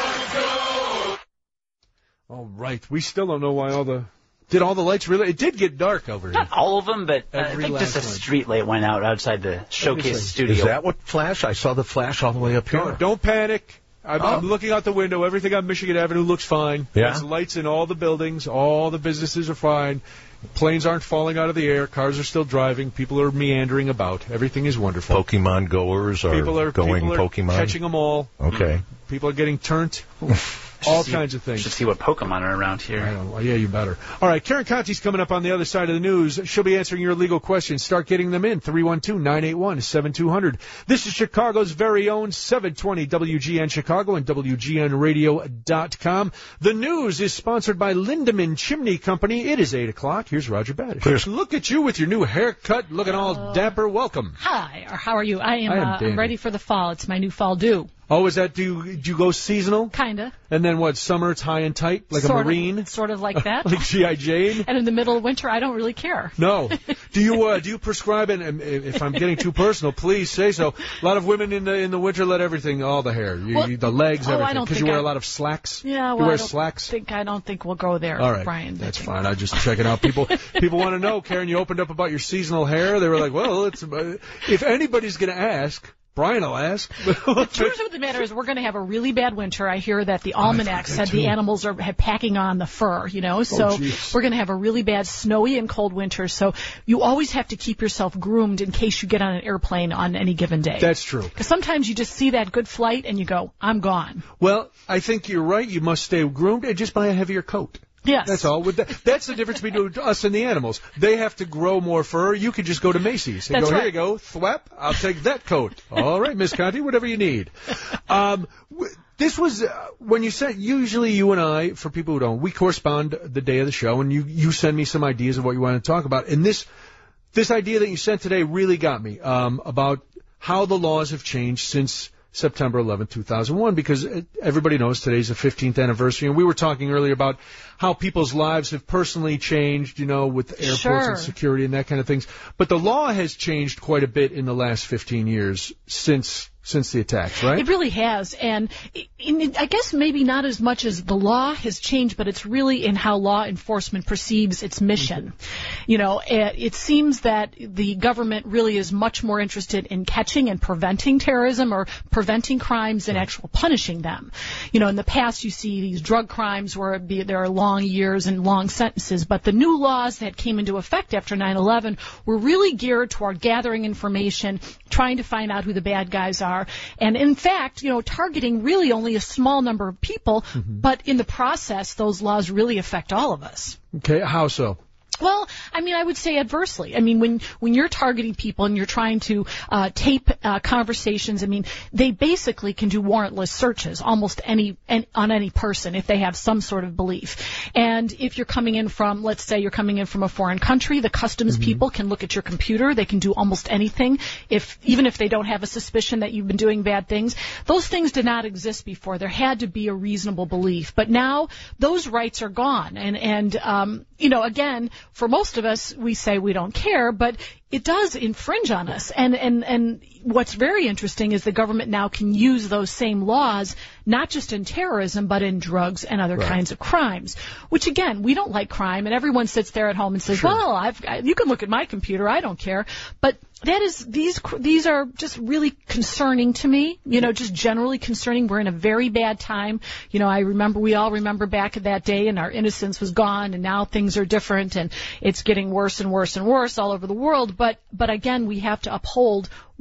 All right, we still don't know why all the... Did all the lights really... It did get dark over here. Not all of them, but uh, I Every think just a last one. street light went out outside the showcase Everything. studio. Is that what flash? I saw the flash all the way up here. Don't, don't panic. I'm, Oh. I'm looking out the window. Everything on Michigan Avenue looks fine. Yeah? There's lights in all the buildings. All the businesses are fine. Planes aren't falling out of the air. Cars are still driving. People are meandering about. Everything is wonderful. Pokemon goers are, people are going people are Pokemon. catching them all. Okay. People are getting turned. All see, kinds of things. Should see what Pokemon are around here. I don't know. Yeah, you better. All right, Karen Conti's coming up on the other side of the news. She'll be answering your legal questions. Start getting them in. three one two, nine eight one, seven two zero zero. This is Chicago's very own seven twenty W G N Chicago and W G N radio dot com. The news is sponsored by Lindemann Chimney Company. It is eight o'clock. Here's Roger Badish. Here's- Look at you with your new haircut, looking all dapper. Welcome. Hi, or how are you? I am, I am uh, dandy. I'm ready for the fall. It's my new fall due. Oh, is that, do you, do you go seasonal? Kinda. And then what, summer it's high and tight, like sort a Marine? Of, sort of like that. Like G I. Jane? And in the middle of winter, I don't really care. No. Do you uh, do you prescribe? And um, if I'm getting too personal, please say so. A lot of women in the in the winter let everything, all the hair, you, Well, you, the legs, oh, I everything, don't because you think wear I- a lot of slacks. Yeah, well, you wear I don't slacks. think I don't think we'll go there, All right, Brian. that's fine. I just checking out. People people want to know, Karen. You opened up about your seasonal hair. They were like, well, it's uh, if anybody's going to ask. Brian will ask. The truth of the matter is we're going to have a really bad winter. I hear that the almanac said too. the animals are ha- packing on the fur, you know, so jeez. we're going to have a really bad snowy and cold winter. So you always have to keep yourself groomed in case you get on an airplane on any given day. That's true. Because sometimes you just see that good flight and you go, I'm gone. Well, I think you're right. You must stay groomed and just buy a heavier coat. Yes. That's all. With that, that's the difference between us and the animals. They have to grow more fur. You can just go to Macy's and That's go, right. here you go, thwap, I'll take that coat. All right, Miss Conti, whatever you need. Um, w- this was, uh, when you sent, usually you and I, for people who don't, we correspond the day of the show, and you, you send me some ideas of what you want to talk about. And this, this idea that you sent today really got me, um, about how the laws have changed since September eleventh, two thousand one, because everybody knows today's the fifteenth anniversary, and we were talking earlier about how people's lives have personally changed, you know, with airports Sure. and security and that kind of things. But the law has changed quite a bit in the last fifteen years since since the attacks, right? It really has, and it, it, I guess maybe not as much as the law has changed, but it's really in how law enforcement perceives its mission. Mm-hmm. You know, it, it seems that the government really is much more interested in catching and preventing terrorism or preventing crimes than actual punishing them. You know, in the past you see these drug crimes where it be, there are long years and long sentences, but the new laws that came into effect after nine eleven were really geared toward gathering information, trying to find out who the bad guys are. And in fact, you know, targeting really only a small number of people, mm-hmm. but in the process, those laws really affect all of us. Okay, how so? Well, I mean, I would say adversely. I mean, when when you're targeting people and you're trying to uh, tape uh, conversations, I mean, they basically can do warrantless searches almost any, any on any person if they have some sort of belief. And if you're coming in from, let's say, you're coming in from a foreign country, the customs mm-hmm. people can look at your computer. They can do almost anything, if even if they don't have a suspicion that you've been doing bad things. Those things did not exist before. There had to be a reasonable belief, but now those rights are gone. And and um, you know, again. For most of us, we say we don't care, but it does infringe on us. And, and, and what's very interesting is the government now can use those same laws, not just in terrorism, but in drugs and other right. kinds of crimes, which again, we don't like crime, and everyone sits there at home and says, sure. well, I've, you can look at my computer, I don't care. But that is, these, these are just really concerning to me, you know, just generally concerning. We're in a very bad time. You know, I remember, we all remember back at that day and our innocence was gone, and now things are different and it's getting worse and worse and worse all over the world. But, but again, we have to uphold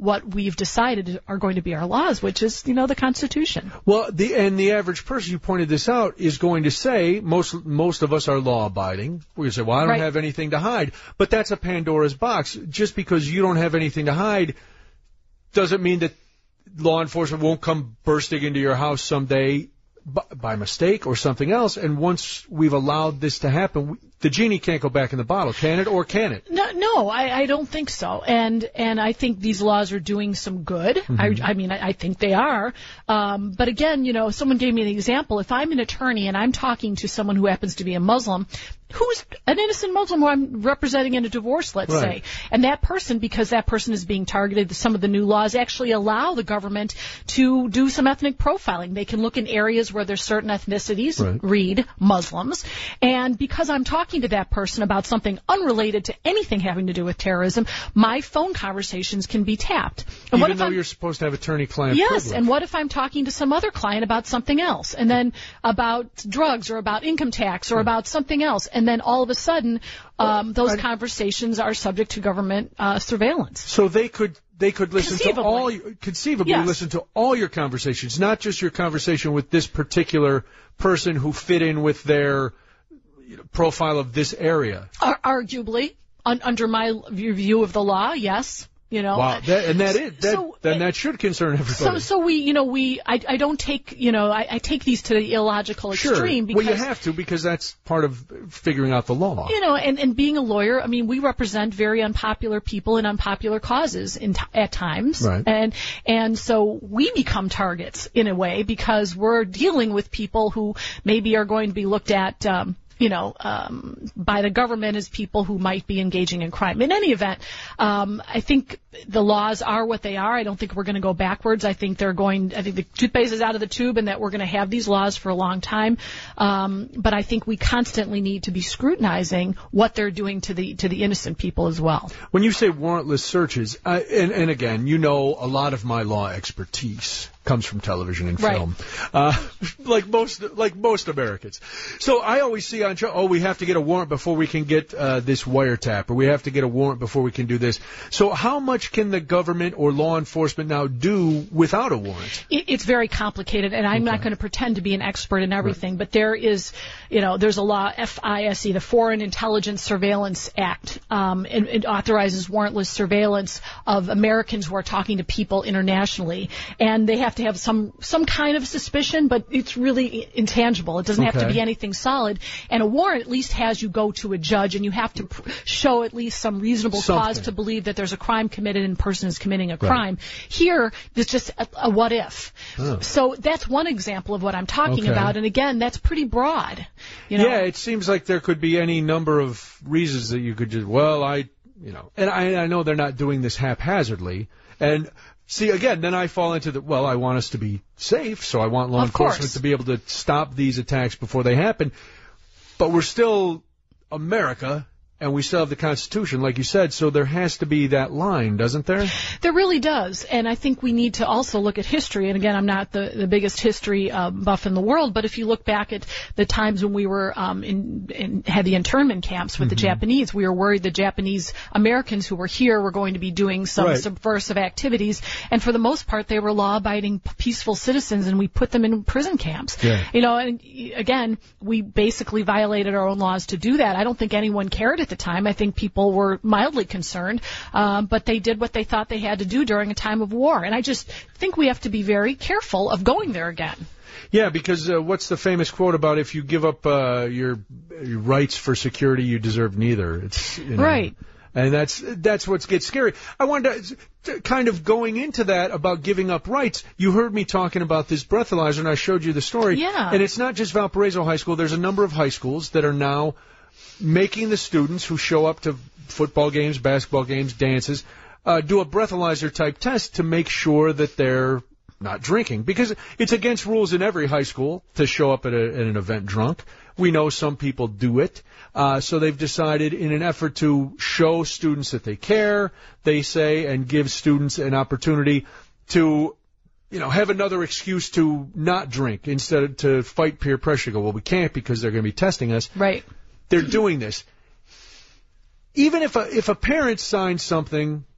what we've decided are going to be our laws, which is, you know, the Constitution. Well, the and the average person, you pointed this out, is going to say most most of us are law-abiding. We say, well, I don't Right. have anything to hide. But that's a Pandora's box. Just because you don't have anything to hide doesn't mean that law enforcement won't come bursting into your house someday by, by mistake or something else. And once we've allowed this to happen, we, the genie can't go back in the bottle, can it, or can it? No, no, I, I don't think so. And and I think these laws are doing some good. Mm-hmm. I, I mean, I, I think they are. Um, but again, you know, someone gave me an example. If I'm an attorney and I'm talking to someone who happens to be a Muslim, who's an innocent Muslim who I'm representing in a divorce, let's Right. say, and that person, because that person is being targeted, some of the new laws actually allow the government to do some ethnic profiling. They can look in areas where there's certain ethnicities, Right. read Muslims, and because I'm talking to that person about something unrelated to anything having to do with terrorism, my phone conversations can be tapped. And what Even if though I'm, you're supposed to have attorney-client Yes, privilege. and what if I'm talking to some other client about something else, and then about drugs or about income tax or about something else, and then all of a sudden um, those conversations are subject to government uh, surveillance. So they could they could listen to Conceivably. all your- conceivably Yes. listen to all your conversations, not just your conversation with this particular person who fit in with their you know, profile of this area. Ar- arguably, un- under my view of the law, yes. You know, Wow, that, and that is that, So- then that should concern everybody. So, so we, you know, we, I, I don't take, you know, I, I take these to the illogical sure. extreme because, well, you have to because that's part of figuring out the law. you know, and, and being a lawyer, I mean, we represent very unpopular people and unpopular causes in t- at times, Right. and and so we become targets in a way because we're dealing with people who maybe are going to be looked at. Um, you know, um, by the government as people who might be engaging in crime. In any event, um, I think the laws are what they are. I don't think we're going to go backwards. I think they're going, I think the toothpaste is out of the tube and that we're going to have these laws for a long time. Um, but I think we constantly need to be scrutinizing what they're doing to the, to the innocent people as well. When you say warrantless searches, uh, and, and again, you know a lot of my law expertise comes from television and Right. film, uh, like most like most Americans. So I always see on show, oh, we have to get a warrant before we can get uh, this wiretap, or we have to get a warrant before we can do this. So how much can the government or law enforcement now do without a warrant? It, it's very complicated, and I'm not going to pretend to be an expert in everything, but there is, you know, there's a law, F I S E, the Foreign Intelligence Surveillance Act. Um, it, it authorizes warrantless surveillance of Americans who are talking to people internationally, and they have to have some some kind of suspicion, but it's really intangible. It doesn't have to Okay. be anything solid, and a warrant at least has you go to a judge, and you have to pr- show at least some reasonable Something. cause to believe that there's a crime committed and a person is committing a crime. Here, it's just a, a what if. Oh. So that's one example of what I'm talking Okay. about, and again, that's pretty broad. You know? Yeah, it seems like there could be any number of reasons that you could just, well, I, you know, and I, I know they're not doing this haphazardly. And see, again, then I fall into the, well, I want us to be safe, so I want law Of enforcement course. to be able to stop these attacks before they happen. But we're still America, and we still have the Constitution, like you said, so there has to be that line, doesn't there? There really does, and I think we need to also look at history. And again, I'm not the, the biggest history uh, buff in the world, but if you look back at the times when we were um, in, in had the internment camps with the Japanese, we were worried the Japanese Americans who were here were going to be doing some Right. subversive activities, and for the most part, they were law-abiding, p- peaceful citizens, and we put them in prison camps. Yeah. You know, and again, we basically violated our own laws to do that. I don't think anyone cared at the time. I think people were mildly concerned, um, but they did what they thought they had to do during a time of war. And I just think we have to be very careful of going there again. Yeah, because uh, what's the famous quote about if you give up uh, your, your rights for security, you deserve neither? It's you know, Right. And that's that's what gets scary. I wanted to, to kind of going into that about giving up rights. You heard me talking about this breathalyzer, and I showed you the story. Yeah. And it's not just Valparaiso High School. There's a number of high schools that are now making the students who show up to football games, basketball games, dances, uh, do a breathalyzer type test to make sure that they're not drinking, because it's against rules in every high school to show up at, a, at an event drunk. We know some people do it. Uh, so they've decided in an effort to show students that they care, they say, and give students an opportunity to, you know, have another excuse to not drink instead of to fight peer pressure. Go, well, we can't because they're going to be testing us. Right. They're doing this. Even if a, if a parent signs something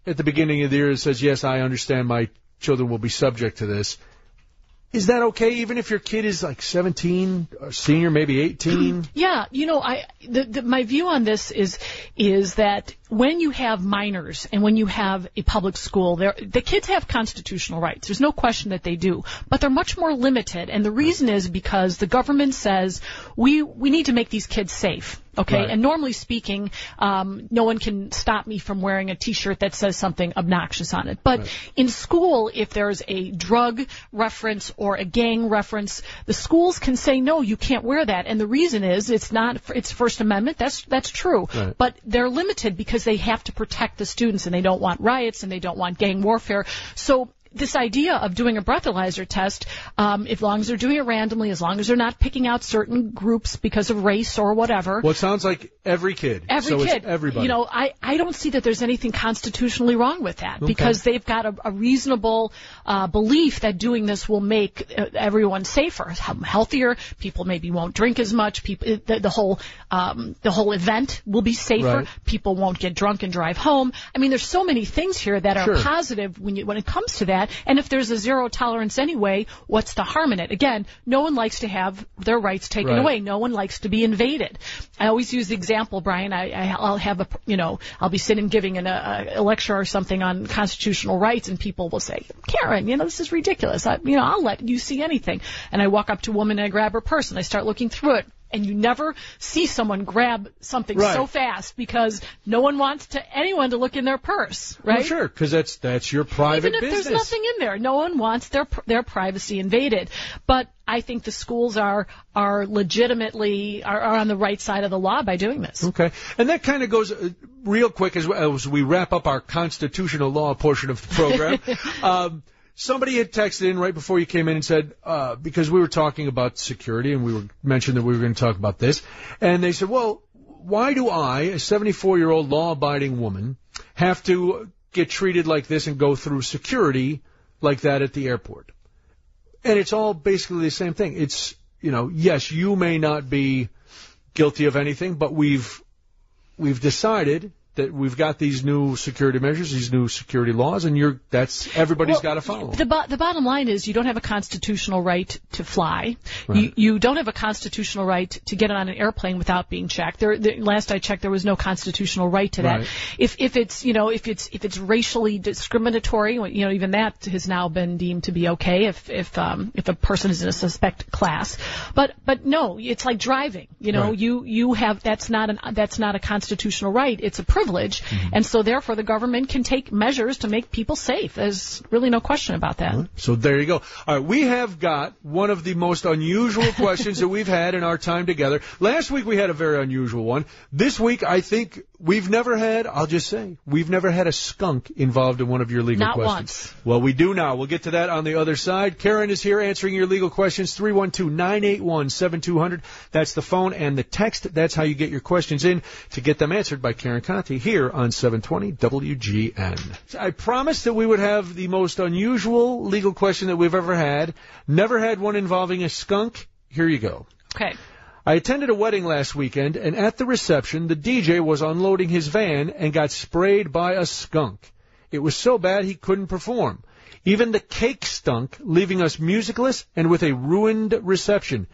at the beginning of the year that says, yes, I understand my children will be subject to this. Is that okay, even if your kid is like seventeen, or senior, maybe eighteen? Yeah, you know, I the, the, my view on this is is that when you have minors and when you have a public school, the kids have constitutional rights. There's no question that they do, but they're much more limited, and the reason is because the government says we we need to make these kids safe. Okay, right. And normally speaking, um, no one can stop me from wearing a T-shirt that says something obnoxious on it. But right. in school, if there's a drug reference or a gang reference, the schools can say, no, you can't wear that. And the reason is it's not, it's First Amendment. That's, that's true. Right. But they're limited because they have to protect the students and they don't want riots and they don't want gang warfare. So this idea of doing a breathalyzer test, um, as long as they're doing it randomly, as long as they're not picking out certain groups because of race or whatever. Well, it sounds like every kid. Every so kid. It's everybody. You know, I, I don't see that there's anything constitutionally wrong with that Okay. because they've got a, a reasonable uh, belief that doing this will make uh, everyone safer, healthier. People maybe won't drink as much. People, the, the whole um, the whole event will be safer. Right. People won't get drunk and drive home. I mean, there's so many things here that are Sure. positive when you when it comes to that. And if there's a zero tolerance anyway, what's the harm in it? Again, no one likes to have their rights taken Right. away. No one likes to be invaded. I always use the example, Brian. I, I, I'll have a, you know, I'll be sitting giving an, a, a lecture or something on constitutional rights, and people will say, Karen, you know, this is ridiculous. I, you know, I'll let you see anything. And I walk up to a woman and I grab her purse and I start looking through it. And you never see someone grab something Right. so fast because no one wants to anyone to look in their purse, right? Well, sure, because that's that's your private Even if business. there's nothing in there, no one wants their their privacy invaded. But I think the schools are are legitimately are, are on the right side of the law by doing this. Okay, and that kind of goes uh, real quick as, as we wrap up our constitutional law portion of the program. um, Somebody had texted in right before you came in and said, uh, because we were talking about security and we were mentioned that we were going to talk about this, and they said, well, why do I, a seventy-four-year-old law-abiding woman, have to get treated like this and go through security like that at the airport? And it's all basically the same thing. It's, you know, yes, you may not be guilty of anything, but we've we've decided that we've got these new security measures, these new security laws, and you're that's everybody's Well, got to follow. The, bo- the bottom line is you don't have a constitutional right to fly. Right. You, you don't have a constitutional right to get on an airplane without being checked. There, the, last I checked, there was no constitutional right to that. Right. If if it's you know if it's if it's racially discriminatory, you know even that has now been deemed to be okay if if um, if a person is in a suspect class. But but no, it's like driving. You know Right. you you have that's not an that's not a constitutional right. It's a privilege. Mm-hmm. And so therefore the government can take measures to make people safe. There's really no question about that. So there you go. All right, we have got one of the most unusual questions that we've had in our time together. Last week we had a very unusual one. This week I think we've never had, I'll just say, we've never had a skunk involved in one of your legal Not questions. once. Well, we do now. We'll get to that on the other side. Karen is here answering your legal questions, three one two, nine eight one, seven two zero zero. That's the phone and the text. That's how you get your questions in to get them answered by Karen Conti here on seven twenty W G N. I promised that we would have the most unusual legal question that we've ever had. Never had one involving a skunk. Here you go. Okay. I attended a wedding last weekend, and at the reception, the D J was unloading his van and got sprayed by a skunk. It was so bad he couldn't perform. Even the cake stunk, leaving us musicless and with a ruined reception.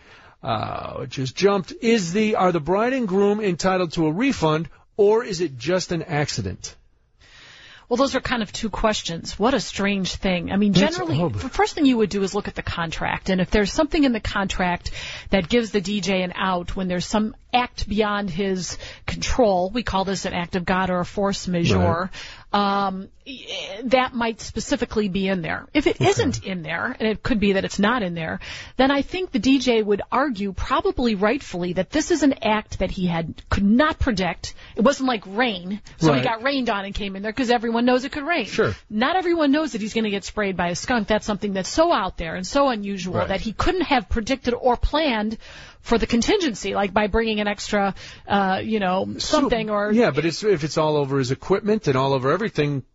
Uh, it just jumped. Is the are the bride and groom entitled to a refund, or is it just an accident? Well, those are kind of two questions. What a strange thing. I mean, That's generally, horrible. the first thing you would do is look at the contract. And if there's something in the contract that gives the D J an out when there's some act beyond his control, we call this an act of God or a force majeure, um, that might specifically be in there. If it Okay. isn't in there, and it could be that it's not in there, then I think the D J would argue, probably rightfully, that this is an act that he had could not predict. It wasn't like rain, so Right. he got rained on and came in there because everyone knows it could rain. Sure. Not everyone knows that he's going to get sprayed by a skunk. That's something that's so out there and so unusual Right. that he couldn't have predicted or planned for the contingency, like by bringing an extra, uh, you know, something So- or yeah, but it's if it's all over his equipment and all over everything.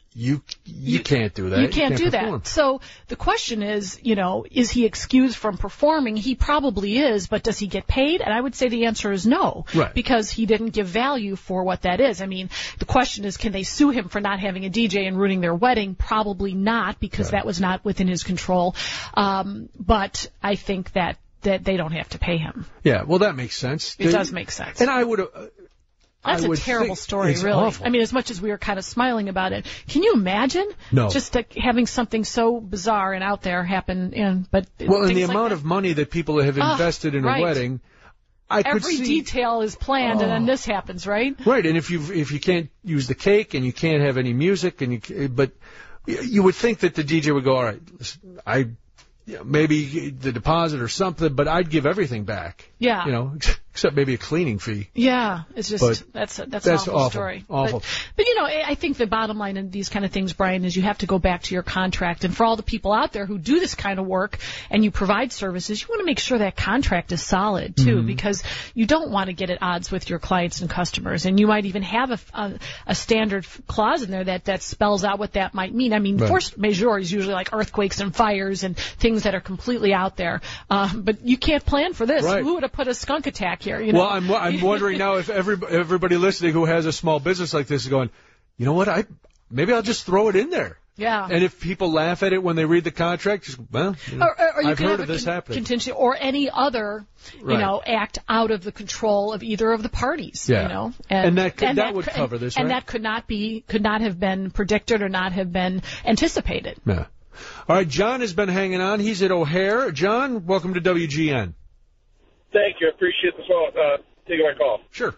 you you can't do that. You can't, do perform. that. So the question is, you know, is he excused from performing? He probably is, but does he get paid? And I would say the answer is no, right. because he didn't give value for what that is. I mean, the question is, can they sue him for not having a D J and ruining their wedding? Probably not, because right. that was not within his control. Um, but I think that that they don't have to pay him. Yeah, well, that makes sense. It they, does make sense. And I would. Uh, That's I a would terrible think story, it's really. Awful. I mean, as much as we were kind of smiling about it, can you imagine? No. Just uh, having something so bizarre and out there happen. In, but well, and the like amount that. of money that people have invested oh, in right. a wedding, I Every could see. detail is planned, oh. and then this happens, right? Right, and if you if you can't use the cake and you can't have any music, and you but you would think that the D J would go, all right, listen, I. Yeah, maybe the deposit or something, but I'd give everything back. Yeah. You know, except maybe a cleaning fee. Yeah, it's just But that's a, that's, that's an awful, awful, story. awful. But, but you know, I think the bottom line in these kind of things, Brian, is you have to go back to your contract. And for all the people out there who do this kind of work and you provide services, you want to make sure that contract is solid too, Mm-hmm. because you don't want to get at odds with your clients and customers. And you might even have a, a, a standard clause in there that that spells out what that might mean. I mean, Right. force majeure is usually like earthquakes and fires and things that are completely out there. Uh, but you can't plan for this. Right. Who would have put a skunk attack here? You know? Well, I'm I'm wondering now if every, everybody listening who has a small business like this is going, you know what, I maybe I'll just throw it in there. Yeah. And if people laugh at it when they read the contract, just well, you know, or, or, or you I've can heard have of a this con- happening. contingency or any other, you Right. know, act out of the control of either of the parties. Yeah. You know, And that could- that would cover and, this, and right? that could not be, could not have been predicted or not have been anticipated. Yeah. All right, John has been hanging on. He's at O'Hare. John, welcome to W G N. Thank you. I appreciate the phone, uh, taking my call. Sure.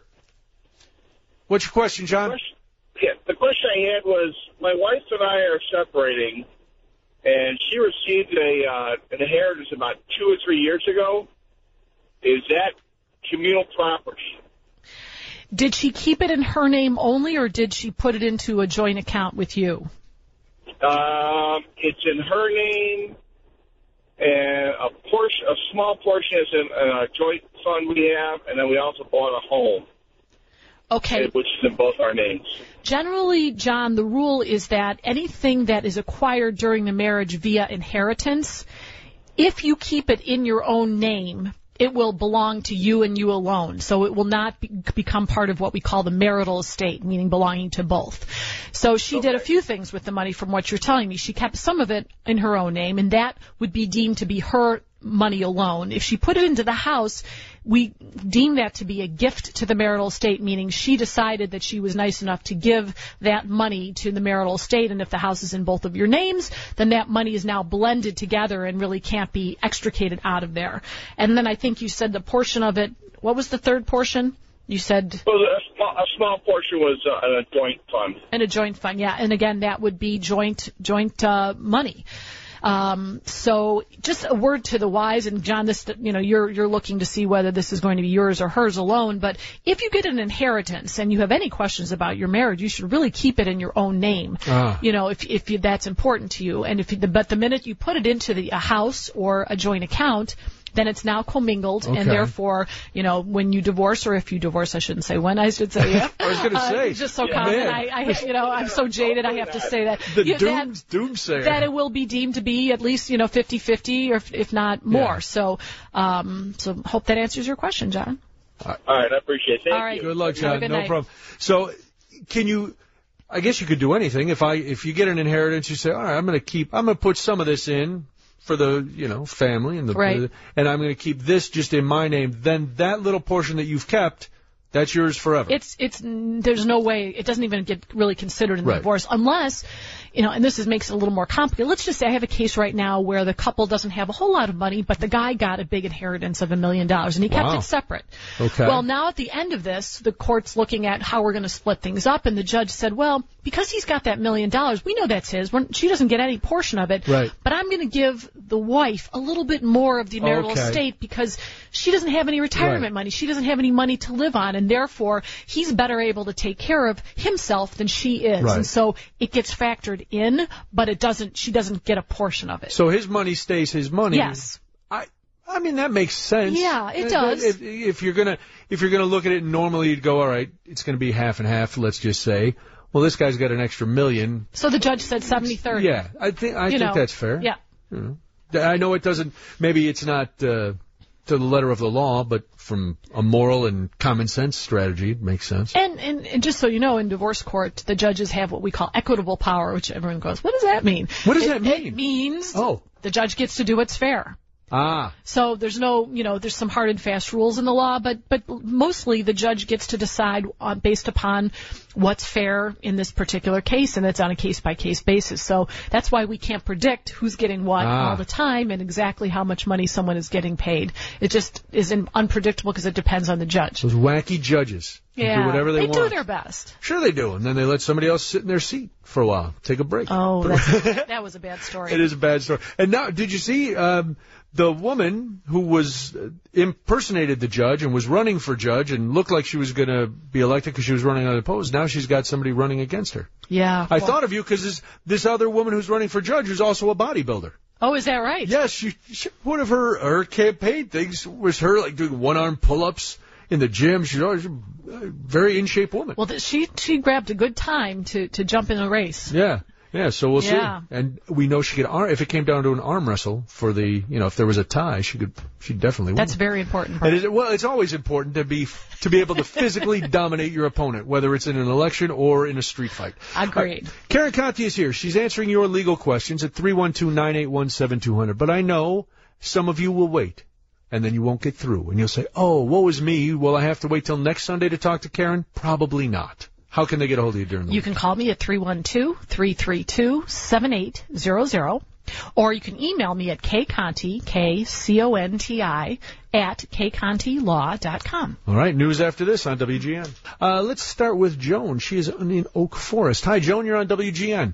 What's your question, John? The question, yeah, the question I had was, my wife and I are separating, and she received a uh, an inheritance about two or three years ago. Is that communal property? Did she keep it in her name only, or did she put it into a joint account with you? Um, it's in her name, and a portion, a small portion is in a joint fund we have, and then we also bought a home. Okay. Which is in both our names. Generally, John, the rule is that anything that is acquired during the marriage via inheritance, if you keep it in your own name, it will belong to you and you alone. So it will not be, become part of what we call the marital estate, meaning belonging to both. So she Okay. did a few things with the money from what you're telling me. She kept some of it in her own name, and that would be deemed to be her money alone. If she put it into the house, we deem that to be a gift to the marital estate, meaning she decided that she was nice enough to give that money to the marital estate, and if the house is in both of your names, then that money is now blended together and really can't be extricated out of there. And then I think you said the portion of it, what was the third portion? You said... Well, a small, a small portion was uh, in a joint fund. In a joint fund, yeah. And again, that would be joint joint uh, money. Um, so just a word to the wise, and John, this, you know, you're, you're looking to see whether this is going to be yours or hers alone, but if you get an inheritance and you have any questions about your marriage, you should really keep it in your own name. Ah. You know, if, if you, that's important to you. And if you, but the minute you put it into the, a house or a joint account, then it's now commingled, Okay. and therefore, you know, when you divorce, or if you divorce, I shouldn't say when, I should say if. I was going to Uh, say. it's just so Yeah, common. man. I, I, you know, I'm so jaded, I have to say that. The You- that- doom, doomsayer. that it will be deemed to be at least, you know, fifty-fifty, or if, if not more. Yeah. So, um, so hope that answers your question, John. All right, I appreciate it. Thank All right. you. Good luck, Have a John. good No night. problem. So, can you? I guess you could do anything. If I, if you get an inheritance, you say, all right, I'm going to keep, I'm going to put some of this in for the, you know, family and the, Right. and I'm going to keep this just in my name. Then that little portion that you've kept, that's yours forever. It's, it's, there's no way, it doesn't even get really considered in the Right. divorce unless, you know, and this is, makes it a little more complicated. Let's just say I have a case right now where the couple doesn't have a whole lot of money, but the guy got a big inheritance of a million dollars and he kept Wow. it separate. Okay. Well, now at the end of this, the court's looking at how we're going to split things up, and the judge said, well, because he's got that million dollars, we know that's his. We're, she doesn't get any portion of it. Right. But I'm going to give the wife a little bit more of the marital Okay. estate because she doesn't have any retirement Right. money. She doesn't have any money to live on, and therefore he's better able to take care of himself than she is. Right. And so it gets factored in, but it doesn't. She doesn't get a portion of it. So his money stays his money. Yes. I I mean, that makes sense. Yeah, it Uh, does. If, if you're gonna if you're gonna look at it normally, you'd go, all right, it's gonna be half and half. Let's just say, well, this guy's got an extra million. So the judge said seventy thirty. Yeah, I think I You think know, that's fair. Yeah. You know, I know it doesn't. Maybe it's not uh, to the letter of the law, but from a moral and common sense strategy, it makes sense. And, and, and just so you know, in divorce court, the judges have what we call equitable power, which everyone goes, what does that mean? What does it, that mean? It means oh. the judge gets to do what's fair. Ah. So there's no, you know, there's some hard and fast rules in the law, but but mostly the judge gets to decide uh, based upon what's fair in this particular case, and it's on a case-by-case basis. So that's why we can't predict who's getting what Ah. all the time and exactly how much money someone is getting paid. It just is in, unpredictable because it depends on the judge. Those wacky judges who Yeah, do whatever they, they want. do their best. Sure they do, and then they let somebody else sit in their seat for a while, take a break. Oh, that's, that was a bad story. It is a bad story. And now, did you see um, the woman who was uh, impersonated the judge and was running for judge and looked like she was going to be elected because she was running unopposed? Now she's got somebody running against her. Yeah. I well- thought of you because this this other woman who's running for judge who's also a bodybuilder. Oh, is that right? Yes, she, she, one of her her campaign things was her like doing one arm pull ups in the gym. She's always a very in shape woman. Well, th- she she grabbed a good time to to jump in a race. Yeah. Yeah, so we'll Yeah. see. And we know she could arm, if it came down to an arm wrestle for the, you know, if there was a tie, she could, she'd definitely win. That's very important. And it, well, it's always important to be, to be able to physically dominate your opponent, whether it's in an election or in a street fight. Agreed. Uh, Karen Conti is here. She's answering your legal questions at three one two, nine eight one, seven two zero zero. But I know some of you will wait, and then you won't get through. And you'll say, oh, woe is me. Will I have to wait till next Sunday to talk to Karen? Probably not. How can they get a hold of you during the You week? can call me at three one two, three three two, seven eight zero zero, or you can email me at kconti, K C O N T I, at k conti law dot com. All right, news after this on W G N. Uh, let's start with Joan. She is in Oak Forest. Hi, Joan, you're on W G N.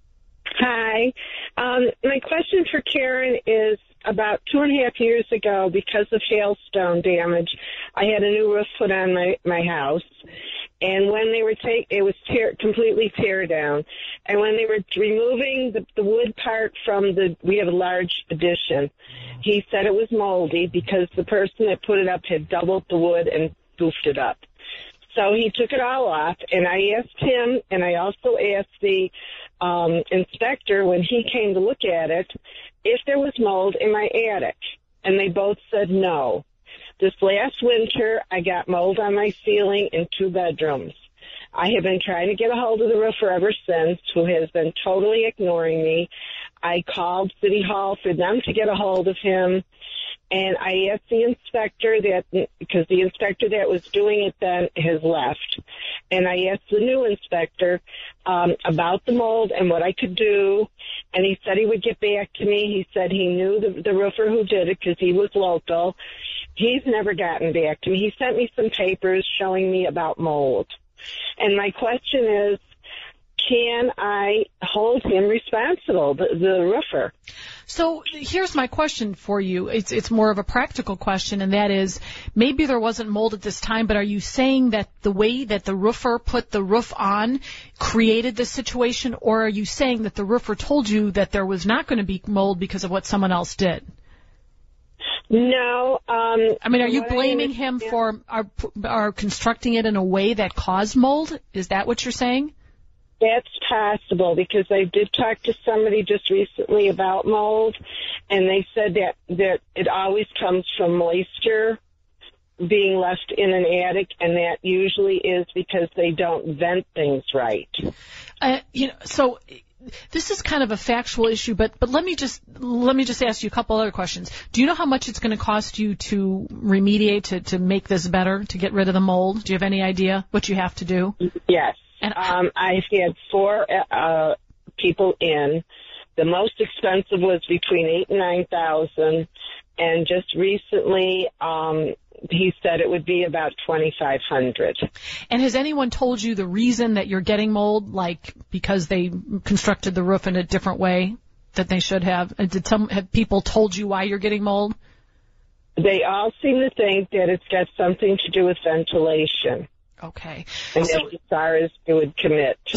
Hi. Um, my question for Karen is about two and a half years ago, because of hailstone damage, I had a new roof put on my, my house. And when they were take, it was tear, completely tear down. And when they were removing the, the wood part from the, we have a large addition, he said it was moldy because the person that put it up had doubled the wood and goofed it up. So he took it all off, and I asked him, and I also asked the um, inspector when he came to look at it if there was mold in my attic, and they both said no. This last winter, I got mold on my ceiling in two bedrooms. I have been trying to get a hold of the roofer ever since, who has been totally ignoring me. I called City Hall for them to get a hold of him, and I asked the inspector that, because the inspector that was doing it then has left, and I asked the new inspector um, about the mold and what I could do, and he said he would get back to me. He said he knew the, the roofer who did it because he was local. He's never gotten back to me. He sent me some papers showing me about mold. And my question is, can I hold him responsible, the, the roofer? So here's my question for you. It's it's more of a practical question, and that is, maybe there wasn't mold at this time, but are you saying that the way that the roofer put the roof on created this situation, or are you saying that the roofer told you that there was not going to be mold because of what someone else did? No. Um, I mean, are you what I blaming him understand- for our, our constructing it in a way that caused mold? Is that what you're saying? That's possible, because I did talk to somebody just recently about mold, and they said that, that it always comes from moisture being left in an attic, and that usually is because they don't vent things right. Uh, you know, so this is kind of a factual issue, but but let me just let me just ask you a couple other questions. Do you know how much it's going to cost you to remediate, to to make this better, to get rid of the mold? Do you have any idea what you have to do? Yes. And um, I've had four uh, people in. The most expensive was between eight and nine thousand, and just recently, um, he said it would be about twenty five hundred. And has anyone told you the reason that you're getting mold, like because they constructed the roof in a different way that they should have? And did some have people told you why you're getting mold? They all seem to think that it's got something to do with ventilation. Okay. And So- as far as it would commit.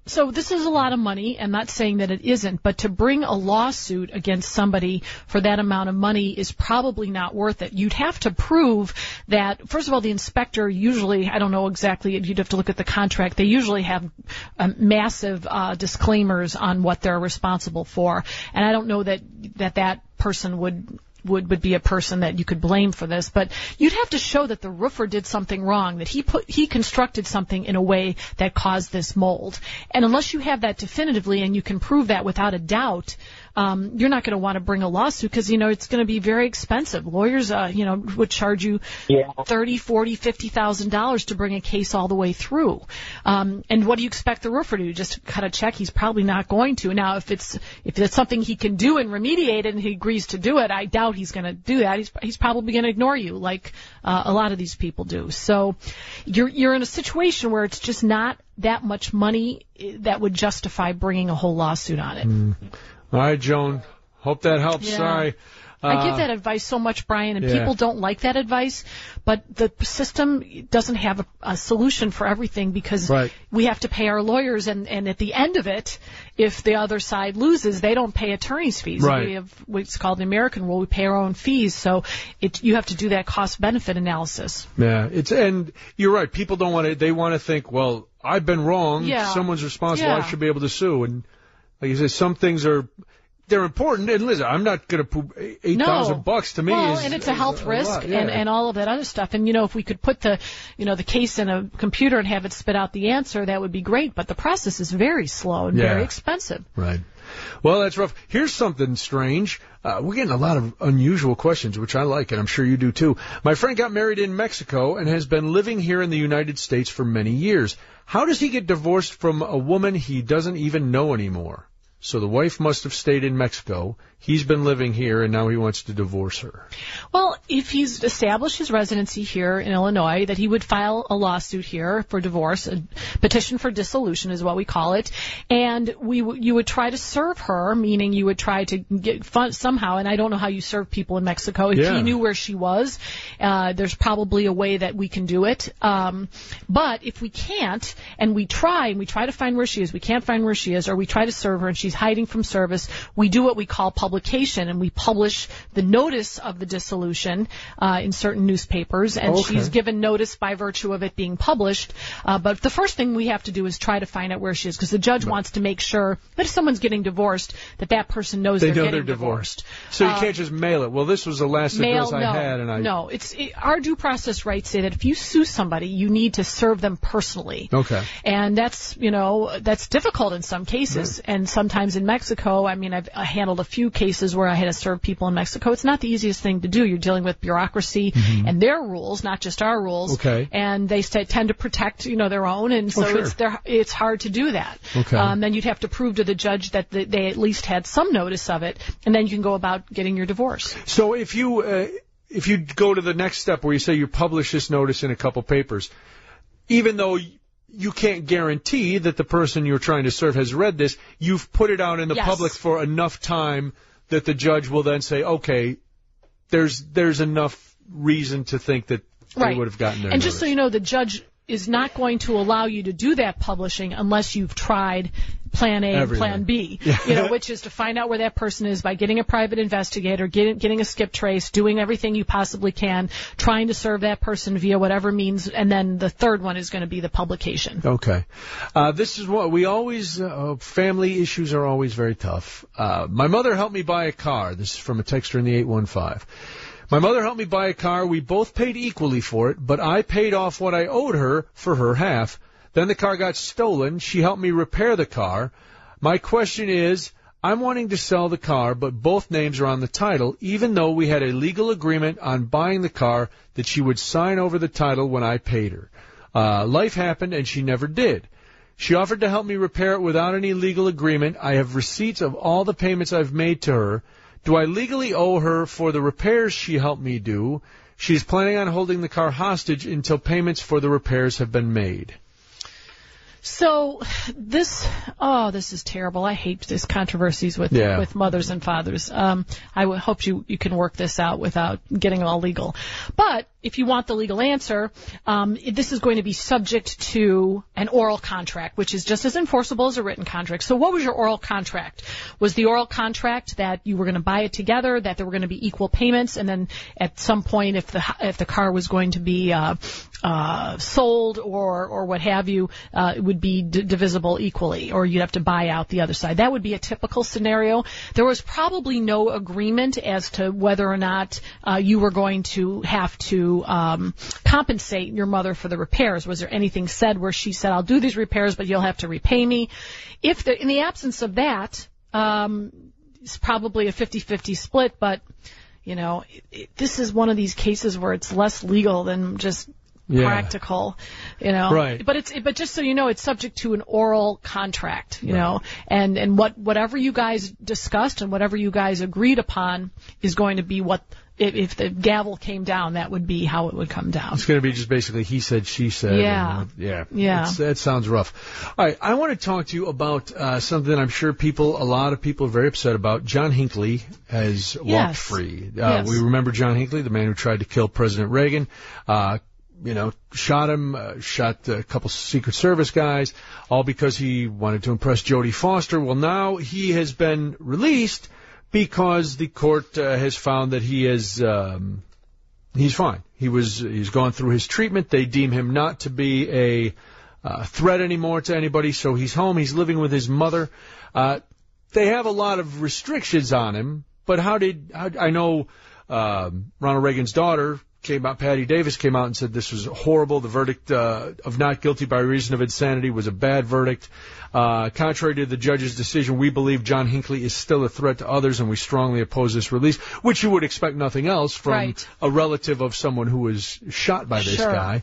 So this is a lot of money. I'm not saying that it isn't, but to bring a lawsuit against somebody for that amount of money is probably not worth it. You'd have to prove that, first of all, the inspector usually, I don't know exactly, you'd have to look at the contract, they usually have um, massive uh, disclaimers on what they're responsible for. And I don't know that that, that person would... Would, would be a person that you could blame for this, but you'd have to show that the roofer did something wrong, that he put he constructed something in a way that caused this mold. And unless you have that definitively and you can prove that without a doubt, um, you're not going to want to bring a lawsuit because, you know, it's going to be very expensive. Lawyers, uh, you know, would charge you yeah. thirty, forty, fifty thousand dollars to bring a case all the way through. Um, and what do you expect the roofer to do? Just cut a check? He's probably not going to. Now, if it's if it's something he can do and remediate it and he agrees to do it, I doubt he's going to do that. He's he's probably going to ignore you, like uh, a lot of these people do. So you're you're in a situation where it's just not that much money that would justify bringing a whole lawsuit on it. Mm. All right, Joan. Hope that helps. Yeah. Sorry. Uh, I give that advice so much, Brian, and yeah. people don't like that advice, but the system doesn't have a, a solution for everything because right. we have to pay our lawyers, and, and at the end of it, if the other side loses, they don't pay attorney's fees. Right. We have what's called the American rule. We pay our own fees, so it, you have to do that cost-benefit analysis. Yeah, it's and you're right. People don't want to. They want to think, well, I've been wrong. Yeah. Someone's responsible. Yeah. I should be able to sue. And like you said, some things are. They're important, and listen, I'm not going to poop eight thousand no. bucks to me. Well, is, and it's a health a risk, lot, yeah. and and all of that other stuff. And you know, if we could put the, you know, the case in a computer and have it spit out the answer, that would be great. But the process is very slow and yeah. very expensive. Right. Well, that's rough. Here's something strange. Uh, we're getting a lot of unusual questions, which I like, and I'm sure you do too. My friend got married in Mexico and has been living here in the United States for many years. How does he get divorced from a woman he doesn't even know anymore? So the wife must have stayed in Mexico. He's been living here, and now he wants to divorce her. Well, if he's established his residency here in Illinois, that he would file a lawsuit here for divorce, a petition for dissolution is what we call it, and we w- you would try to serve her, meaning you would try to get fun somehow, and I don't know how you serve people in Mexico. If yeah. he knew where she was, uh, there's probably a way that we can do it. Um, but if we can't, and we try, and we try to find where she is, we can't find where she is, or we try to serve her and she's hiding from service, we do what we call publication, and we publish the notice of the dissolution uh, in certain newspapers, and okay. she's given notice by virtue of it being published. Uh, but the first thing we have to do is try to find out where she is, because the judge right. wants to make sure that if someone's getting divorced, that that person knows they they're know getting they're divorced. divorced. So you uh, can't just mail it. Well, this was the last mail, address I no, had, and I no. It's it, our due process rights say that if you sue somebody, you need to serve them personally. Okay. And that's you know that's difficult in some cases, right. and sometimes in Mexico. I mean, I've I handled a few cases where I had to serve people in Mexico. It's not the easiest thing to do. You're dealing with bureaucracy mm-hmm. and their rules, not just our rules. Okay. And they st- tend to protect, you know, their own, and so oh, sure. it's they're, it's hard to do that. Okay. Um, then you'd have to prove to the judge that the, they at least had some notice of it, and then you can go about getting your divorce. So if you uh, if you go to the next step where you say you publish this notice in a couple papers, even though you can't guarantee that the person you're trying to serve has read this, you've put it out in the yes. public for enough time that the judge will then say, okay, there's there's enough reason to think that right. they would have gotten their And notice. just so you know, the judge is not going to allow you to do that publishing unless you've tried Plan A Everything. and Plan B, you know, which is to find out where that person is by getting a private investigator, getting, getting a skip trace, doing everything you possibly can, trying to serve that person via whatever means, and then the third one is going to be the publication. Okay. Uh, this is what we always, uh, family issues are always very tough. Uh, my mother helped me buy a car. This is from a texter in the eight one five. My mother helped me buy a car. We both paid equally for it, but I paid off what I owed her for her half. Then the car got stolen. She helped me repair the car. My question is, I'm wanting to sell the car, but both names are on the title, even though we had a legal agreement on buying the car that she would sign over the title when I paid her. Uh, life happened, and she never did. She offered to help me repair it without any legal agreement. I have receipts of all the payments I've made to her. Do I legally owe her for the repairs she helped me do? She's planning on holding the car hostage until payments for the repairs have been made. So this, oh, this is terrible. I hate these controversies with yeah. with mothers and fathers. Um, I w- hope you, you can work this out without getting all legal. But if you want the legal answer, um, this is going to be subject to an oral contract, which is just as enforceable as a written contract. So what was your oral contract? Was the oral contract that you were going to buy it together, that there were going to be equal payments, and then at some point, if the if the car was going to be uh, uh, sold or or what have you, uh, it would be d- divisible equally, or you'd have to buy out the other side. That would be a typical scenario. There was probably no agreement as to whether or not uh, you were going to have to um, compensate your mother for the repairs. Was there anything said where she said, I'll do these repairs, but you'll have to repay me? If the, in the absence of that, um, it's probably a fifty-fifty split, but, you know, it, it, this is one of these cases where it's less legal than just Yeah. practical, you know. Right. But it's but just so you know, it's subject to an oral contract, you right. know, and and what whatever you guys discussed and whatever you guys agreed upon is going to be what. If, if the gavel came down, that would be how it would come down. It's going to be just basically he said, she said. Yeah. And, yeah. Yeah. It's, that sounds rough. All right. I want to talk to you about uh, something I'm sure people, a lot of people are very upset about. John Hinckley has walked yes. free. Uh, yes. We remember John Hinckley, the man who tried to kill President Reagan. Uh, you know, shot him, uh, shot a couple Secret Service guys, all because he wanted to impress Jodie Foster. Well, now he has been released because the court uh, has found that he is um, he's fine. He was he's gone through his treatment. They deem him not to be a uh, threat anymore to anybody, so he's home. He's living with his mother. Uh, they have a lot of restrictions on him, but how did how, I know um, Ronald Reagan's daughter came out, Patty Davis came out and said this was horrible. The verdict uh, of not guilty by reason of insanity was a bad verdict. Uh, contrary to the judge's decision, we believe John Hinckley is still a threat to others, and we strongly oppose this release, which you would expect nothing else from right. a relative of someone who was shot by this sure. guy.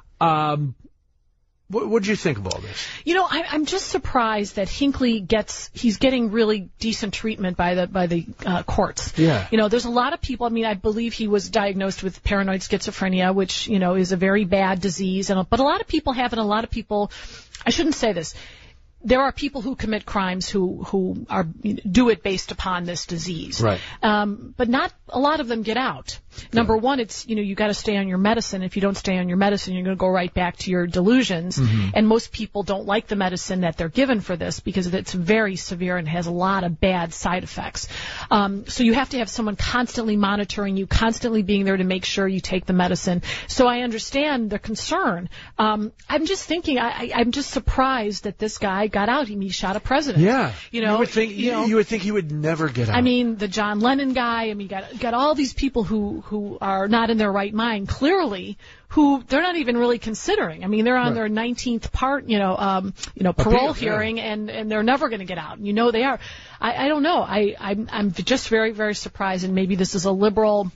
Um, what what do you think of all this? You know, I, I'm just surprised that Hinckley gets, he's getting really decent treatment by the by the uh, courts. Yeah. You know, there's a lot of people, I mean, I believe he was diagnosed with paranoid schizophrenia, which, you know, is a very bad disease. And But a lot of people have it, and a lot of people, I shouldn't say this, there are people who commit crimes who who are do it based upon this disease, right? Um, but not a lot of them get out. Number yeah. one, it's you know you got to stay on your medicine. If you don't stay on your medicine, you're going to go right back to your delusions. Mm-hmm. And most people don't like the medicine that they're given for this because it's very severe and has a lot of bad side effects. Um, so you have to have someone constantly monitoring you, constantly being there to make sure you take the medicine. So I understand the concern. Um, I'm just thinking, I, I, I'm just surprised that this guy got out. He, he shot a president. Yeah, you know, you would think you, know, you would think he would never get out. I mean, the John Lennon guy. I mean, you got got all these people who who are not in their right mind, clearly, who they're not even really considering. I mean, they're on right. their nineteenth part, you know, um, you know, parole Appeal, hearing, yeah. and and they're never going to get out. And you know they are. I, I don't know. I I'm, I'm just very very surprised, and maybe this is a liberal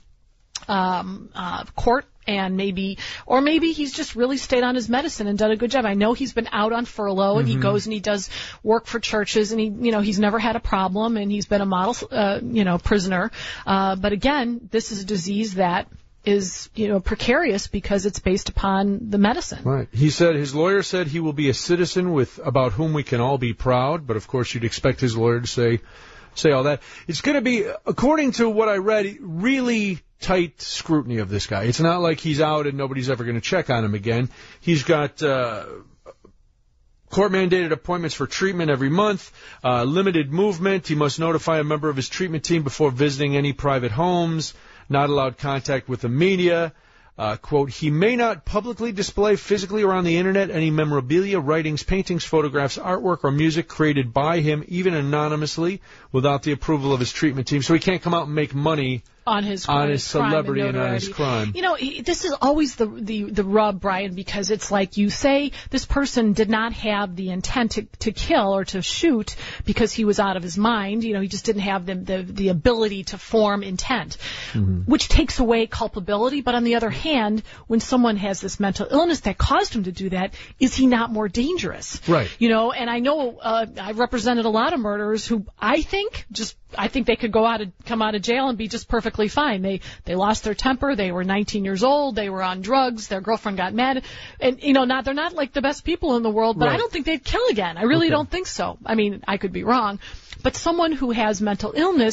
um, uh, court. And maybe, or maybe he's just really stayed on his medicine and done a good job. I know he's been out on furlough, and mm-hmm. he goes and he does work for churches, and he, you know, he's never had a problem, and he's been a model, uh, you know, prisoner. Uh, but again, this is a disease that is, you know, precarious because it's based upon the medicine. Right. He said, his lawyer said he will be a citizen with about whom we can all be proud, but of course you'd expect his lawyer to say, say all that. It's going to be, according to what I read, really tight scrutiny of this guy. It's not like he's out and nobody's ever going to check on him again. He's got uh, court-mandated appointments for treatment every month, uh, limited movement. He must notify a member of his treatment team before visiting any private homes, not allowed contact with the media. Uh, quote, he may not publicly display physically or on the Internet any memorabilia, writings, paintings, photographs, artwork, or music created by him, even anonymously, without the approval of his treatment team. So he can't come out and make money on his on his, his celebrity and, and on his crime. You know, this is always the, the the rub, Brian, because it's like you say this person did not have the intent to, to kill or to shoot because he was out of his mind. You know, he just didn't have the the, the ability to form intent, mm-hmm. which takes away culpability. But on the other hand, when someone has this mental illness that caused him to do that, is he not more dangerous? Right. You know, and I know uh, I've represented a lot of murderers who I think just I think they could go out and come out of jail and be just perfectly fine. They they lost their temper. They were nineteen years old. They were on drugs. Their girlfriend got mad, and you know, not they're not like the best people in the world. But right. I don't think they'd kill again. I really okay. don't think so. I mean, I could be wrong, but someone who has mental illness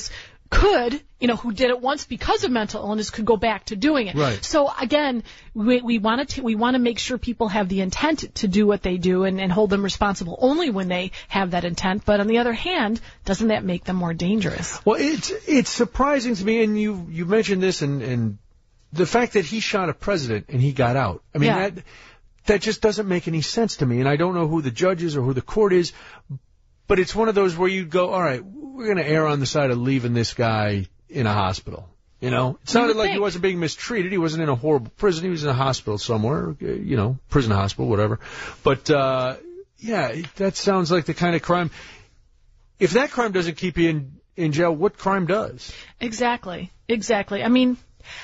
could, you know, who did it once because of mental illness could go back to doing it. Right. So again, we, we want to we want to make sure people have the intent to do what they do and, and hold them responsible only when they have that intent. But on the other hand, doesn't that make them more dangerous? Well, it's it's surprising to me, and you you mentioned this, and and the fact that he shot a president and he got out. I mean Yeah. that that just doesn't make any sense to me, and I don't know who the judge is or who the court is. But it's one of those where you go, all right, we're going to err on the side of leaving this guy in a hospital. You know, it sounded like he wasn't being mistreated. He wasn't in a horrible prison. He was in a hospital somewhere, you know, prison hospital, whatever. But, uh, yeah, that sounds like the kind of crime. If that crime doesn't keep you in, in jail, what crime does? Exactly. Exactly. I mean,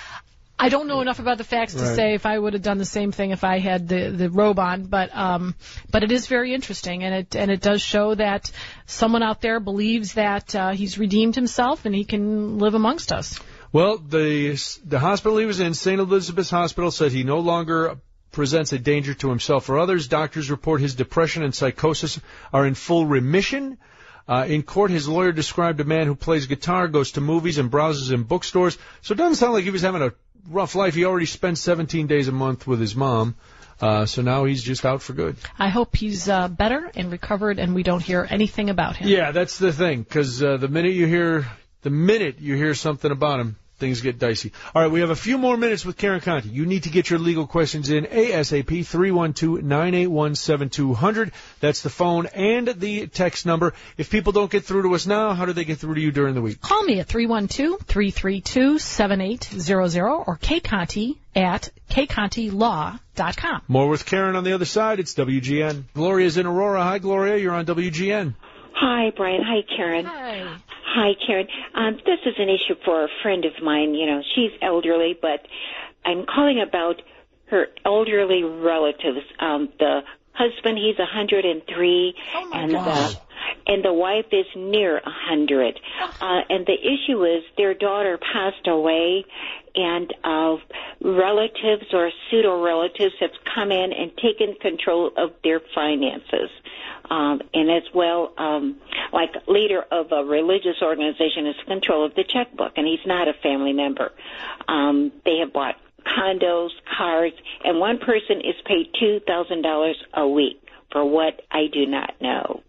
I don't know enough about the facts to Right. say if I would have done the same thing if I had the the robe on, but um, but it is very interesting, and it and it does show that someone out there believes that uh, he's redeemed himself and he can live amongst us. Well, the the hospital he was in, Saint Elizabeth's Hospital, said he no longer presents a danger to himself or others. Doctors report his depression and psychosis are in full remission. Uh, in court, his lawyer described a man who plays guitar, goes to movies, and browses in bookstores. So it doesn't sound like he was having a rough life. He already spent seventeen days a month with his mom. Uh, so now he's just out for good. I hope he's uh, better and recovered, and we don't hear anything about him. Yeah, that's the thing, because uh, the minute you hear the minute you hear something about him, things get dicey. All right, we have a few more minutes with Karen Conti. You need to get your legal questions in ASAP, three one two, nine eight one, seven two zero zero. That's the phone and the text number. If people don't get through to us now, how do they get through to you during the week? Call me at three one two, three three two, seven eight zero zero or kconti at k conti law dot com. More with Karen on the other side. It's W G N. Gloria's in Aurora. Hi, Gloria. You're on W G N. Hi, Brian. Hi, Karen. Hi. Hi, Karen. Um, this is an issue for a friend of mine. You know, she's elderly, but I'm calling about her elderly relatives. Um, the husband, he's one hundred three, Oh my and gosh. the and the wife is near one hundred. Uh, and the issue is their daughter passed away, and uh, relatives or pseudo-relatives have come in and taken control of their finances. Um, and as well, um, like leader of a religious organization has control of the checkbook, and he's not a family member. Um, they have bought condos, cars, and one person is paid two thousand dollars a week for what I do not know.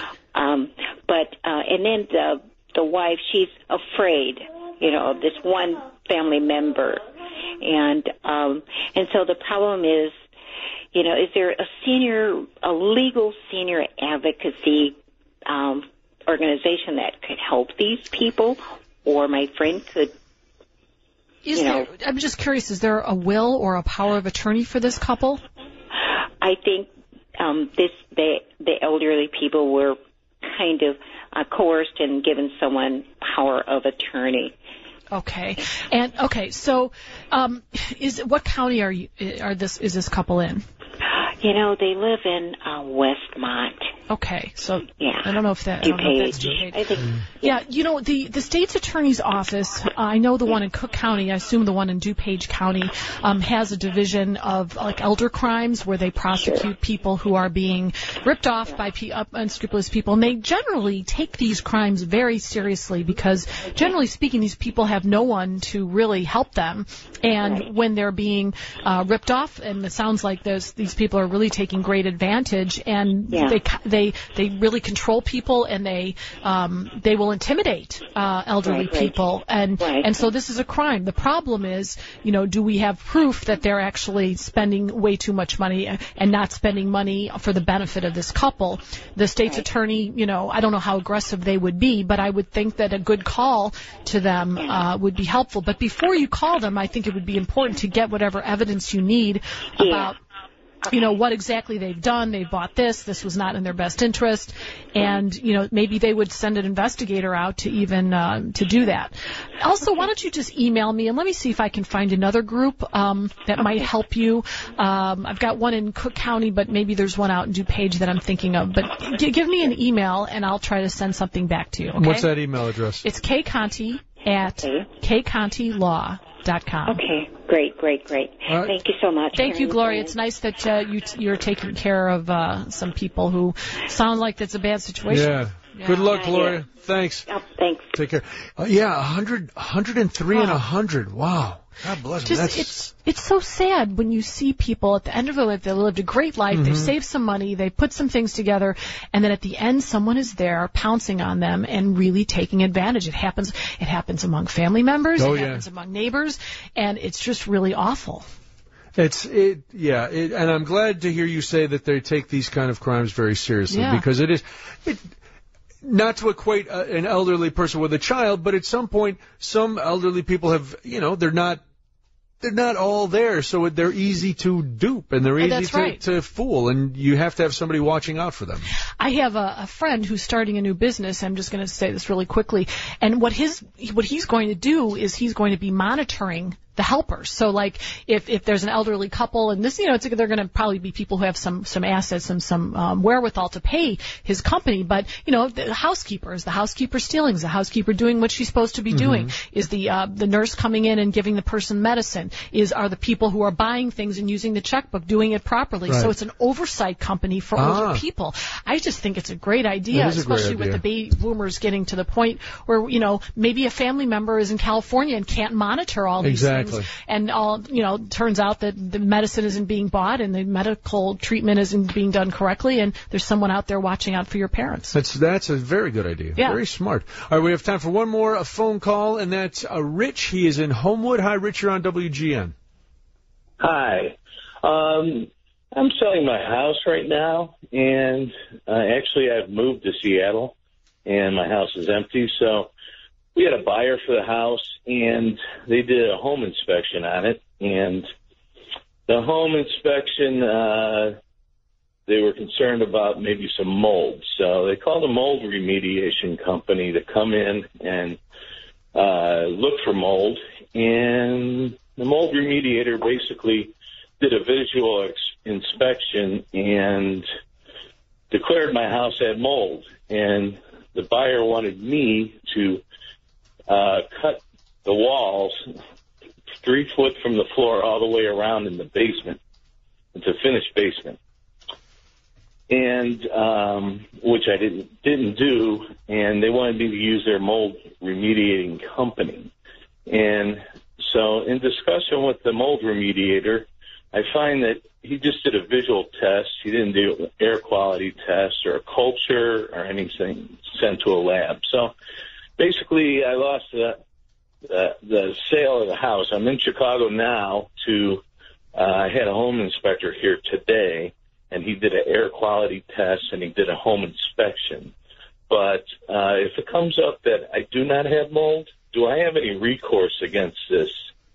Um, but uh, and then the the wife, she's afraid, you know, of this one family member, and um, and so the problem is, you know, is there a senior, a legal senior advocacy um, organization that could help these people, or my friend could, Is you know, there, I'm just curious, is there a will or a power of attorney for this couple? I think um, this the the elderly people were kind of uh, coerced and given someone power of attorney. Okay. And okay, so um, is what county are you are this is this couple in? You know, they live in uh, Westmont. Okay, so yeah, I don't know if that I don't know if that's DuPage. DuPage. I think Yeah, you know, the, the state's attorney's office, uh, I know the one in Cook County, I assume the one in DuPage County, um, has a division of, like, elder crimes where they prosecute people who are being ripped off by pe- uh, unscrupulous people. And they generally take these crimes very seriously because, generally speaking, these people have no one to really help them. And when they're being uh, ripped off, and it sounds like those, these people are really taking great advantage, and Yeah. they they they really control people, and they um, they will intimidate uh, elderly Right, right. people, and Right. and so this is a crime. The problem is, you know, do we have proof that they're actually spending way too much money and not spending money for the benefit of this couple? The state's attorney, you know, I don't know how aggressive they would be, but I would think that a good call to them uh, would be helpful. But before you call them, I think it would be important to get whatever evidence you need Yeah. about, you know, what exactly they've done. They bought this. This was not in their best interest. And, you know, maybe they would send an investigator out to even uh, to do that. Also, why don't you just email me and let me see if I can find another group um, that might help you. Um, I've got one in Cook County, but maybe there's one out in DuPage that I'm thinking of. But g- give me an email and I'll try to send something back to you. Okay? What's that email address? It's kconti at k conti law dot com. Okay, great, great, great. All right. Thank you so much. Thank you, Karen. Gloria. It's nice that uh, you t- you're taking care of uh, some people who sound like that's a bad situation. Yeah. Good luck, Yeah, Gloria. yeah. Thanks. Oh, thank Thanks. Take care. Uh, yeah, one hundred, one hundred three and one hundred. Wow. God bless them. Just, That's... it's it's so sad when you see people at the end of their life, they lived a great life, Mm-hmm. they've saved some money, they put some things together, and then at the end someone is there pouncing on them and really taking advantage. It happens it happens among family members, Oh, it yeah. happens among neighbors, and it's just really awful. It's it, yeah, it, and I'm glad to hear you say that they take these kind of crimes very seriously Yeah. because it is, it, not to equate a, an elderly person with a child, but at some point, some elderly people have, you know, they're not, they're not all there, so they're easy to dupe and they're Oh, easy that's to, right. to fool, and you have to have somebody watching out for them. I have a, a friend who's starting a new business. I'm just going to say this really quickly. And what his what he's going to do is he's going to be monitoring the helpers. So, like, if if there's an elderly couple, and this, you know, it's, they're going to probably be people who have some some assets, some some um, wherewithal to pay his company. But you know, the housekeeper, is the housekeeper stealing? Is the housekeeper doing what she's supposed to be doing? Is the uh, the nurse coming in and giving the person medicine? Is are the people who are buying things and using the checkbook doing it properly? Right. So it's an oversight company for Ah. older people. I just think it's a great idea, That is a great especially with idea. the baby boomers getting to the point where, you know, maybe a family member is in California and can't monitor all these Exactly. things. And all, you know, turns out that the medicine isn't being bought and the medical treatment isn't being done correctly, and there's someone out there watching out for your parents. That's that's a very good idea. Yeah. Very smart. All right, we have time for one more a phone call, and that's uh, Rich. He is in Homewood. Hi, Rich. You're on W G N. Hi. Um, I'm selling my house right now, and uh, actually I've moved to Seattle, and my house is empty. So we had a buyer for the house, and they did a home inspection on it. And the home inspection, uh, they were concerned about maybe some mold. So they called a mold remediation company to come in and uh, look for mold. And the mold remediator basically did a visual ex- inspection and declared my house had mold. And the buyer wanted me to uh, cut the walls three foot from the floor all the way around in the basement. It's a finished basement. And, um, which I didn't, didn't do, and they wanted me to use their mold remediating company. And so in discussion with the mold remediator, I find that he just did a visual test. He didn't do air quality tests or a culture or anything sent to a lab. So basically I lost the, the, the sale of the house. I'm in Chicago now to, uh, I had a home inspector here today, and he did an air quality test and he did a home inspection. But uh, if it comes up that I do not have mold, do I have any recourse against this?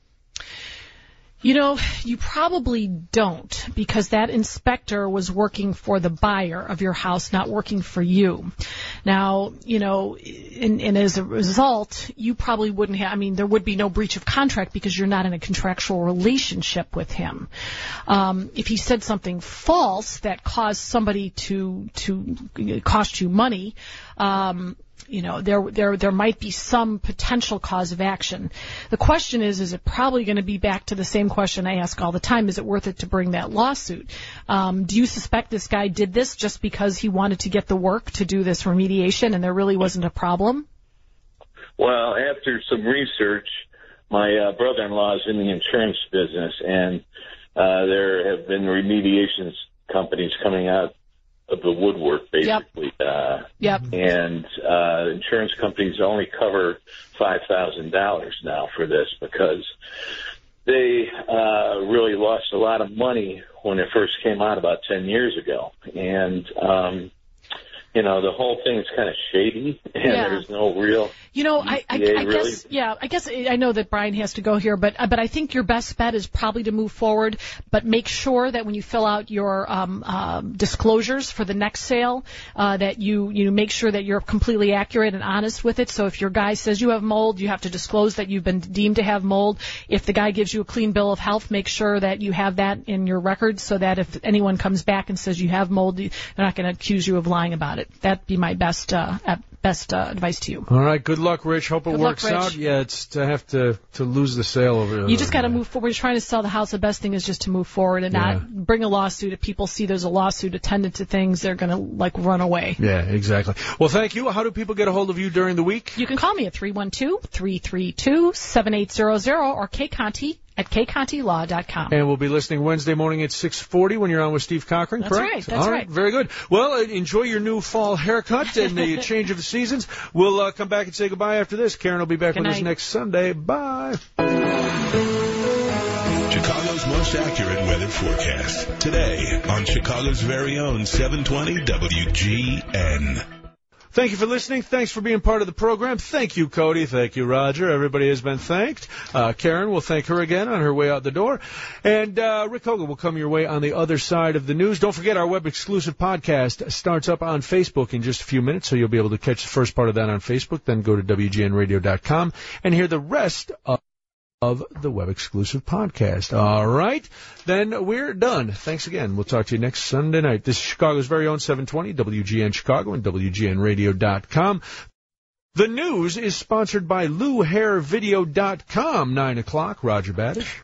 You know, you probably don't, because that inspector was working for the buyer of your house, not working for you. Now, you know, and, and as a result, you probably wouldn't have, I mean, there would be no breach of contract because you're not in a contractual relationship with him. Um, if he said something false that caused somebody to, to cost you money, um, you know, there, there, there might be some potential cause of action. The question is, is it probably going to be back to the same question I ask all the time? Is it worth it to bring that lawsuit? Um, do you suspect this guy did this just because he wanted to get the work to do this remediation and there really wasn't a problem? Well, after some research, my uh, brother-in-law is in the insurance business, and uh, there have been remediation companies coming out of the woodwork, basically. Yep. Uh, yep. And uh, insurance companies only cover five thousand dollars now for this because they uh, really lost a lot of money when it first came out about ten years ago. And, um, you know, the whole thing is kind of shady, and Yeah. there's no real... You know, I, I, Yeah, I really? guess, yeah, I guess I know that Brian has to go here, but but I think your best bet is probably to move forward, but make sure that when you fill out your um, uh, disclosures for the next sale, uh, that you you make sure that you're completely accurate and honest with it. So if your guy says you have mold, you have to disclose that you've been deemed to have mold. If the guy gives you a clean bill of health, make sure that you have that in your records so that if anyone comes back and says you have mold, they're not going to accuse you of lying about it. That'd be my best uh, best uh, advice to you. All right. Good luck, Rich. Hope it Good luck, works Rich. out. Yeah, it's to have to to lose the sale over. You just got to move forward. We're trying to sell the house. The best thing is just to move forward and Yeah. not bring a lawsuit. If people see there's a lawsuit attendant to things, they're going to like run away. Yeah, exactly. Well, thank you. How do people get a hold of you during the week? You can call me at three one two, three three two, seven eight zero zero or K Conti at k conti law dot com. And we'll be listening Wednesday morning at six forty when you're on with Steve Cochran, That's correct? right, that's All right. Very good. Well, uh, enjoy your new fall haircut and the change of the seasons. We'll uh, come back and say goodbye after this. Karen will be back Good with us night. next Sunday. Bye. Chicago's most accurate weather forecast. Today on Chicago's very own seven twenty W G N. Thank you for listening. Thanks for being part of the program. Thank you, Cody. Thank you, Roger. Everybody has been thanked. Uh, Karen, we'll thank her again on her way out the door. And uh, Rick Hogan will come your way on the other side of the news. Don't forget, our web-exclusive podcast starts up on Facebook in just a few minutes, so you'll be able to catch the first part of that on Facebook. Then go to W G N radio dot com and hear the rest of of the web-exclusive podcast. All right, then we're done. Thanks again. We'll talk to you next Sunday night. This is Chicago's very own seven twenty W G N Chicago and W G N radio dot com. The news is sponsored by Lou Hair Video dot com. Nine o'clock. Roger Badish.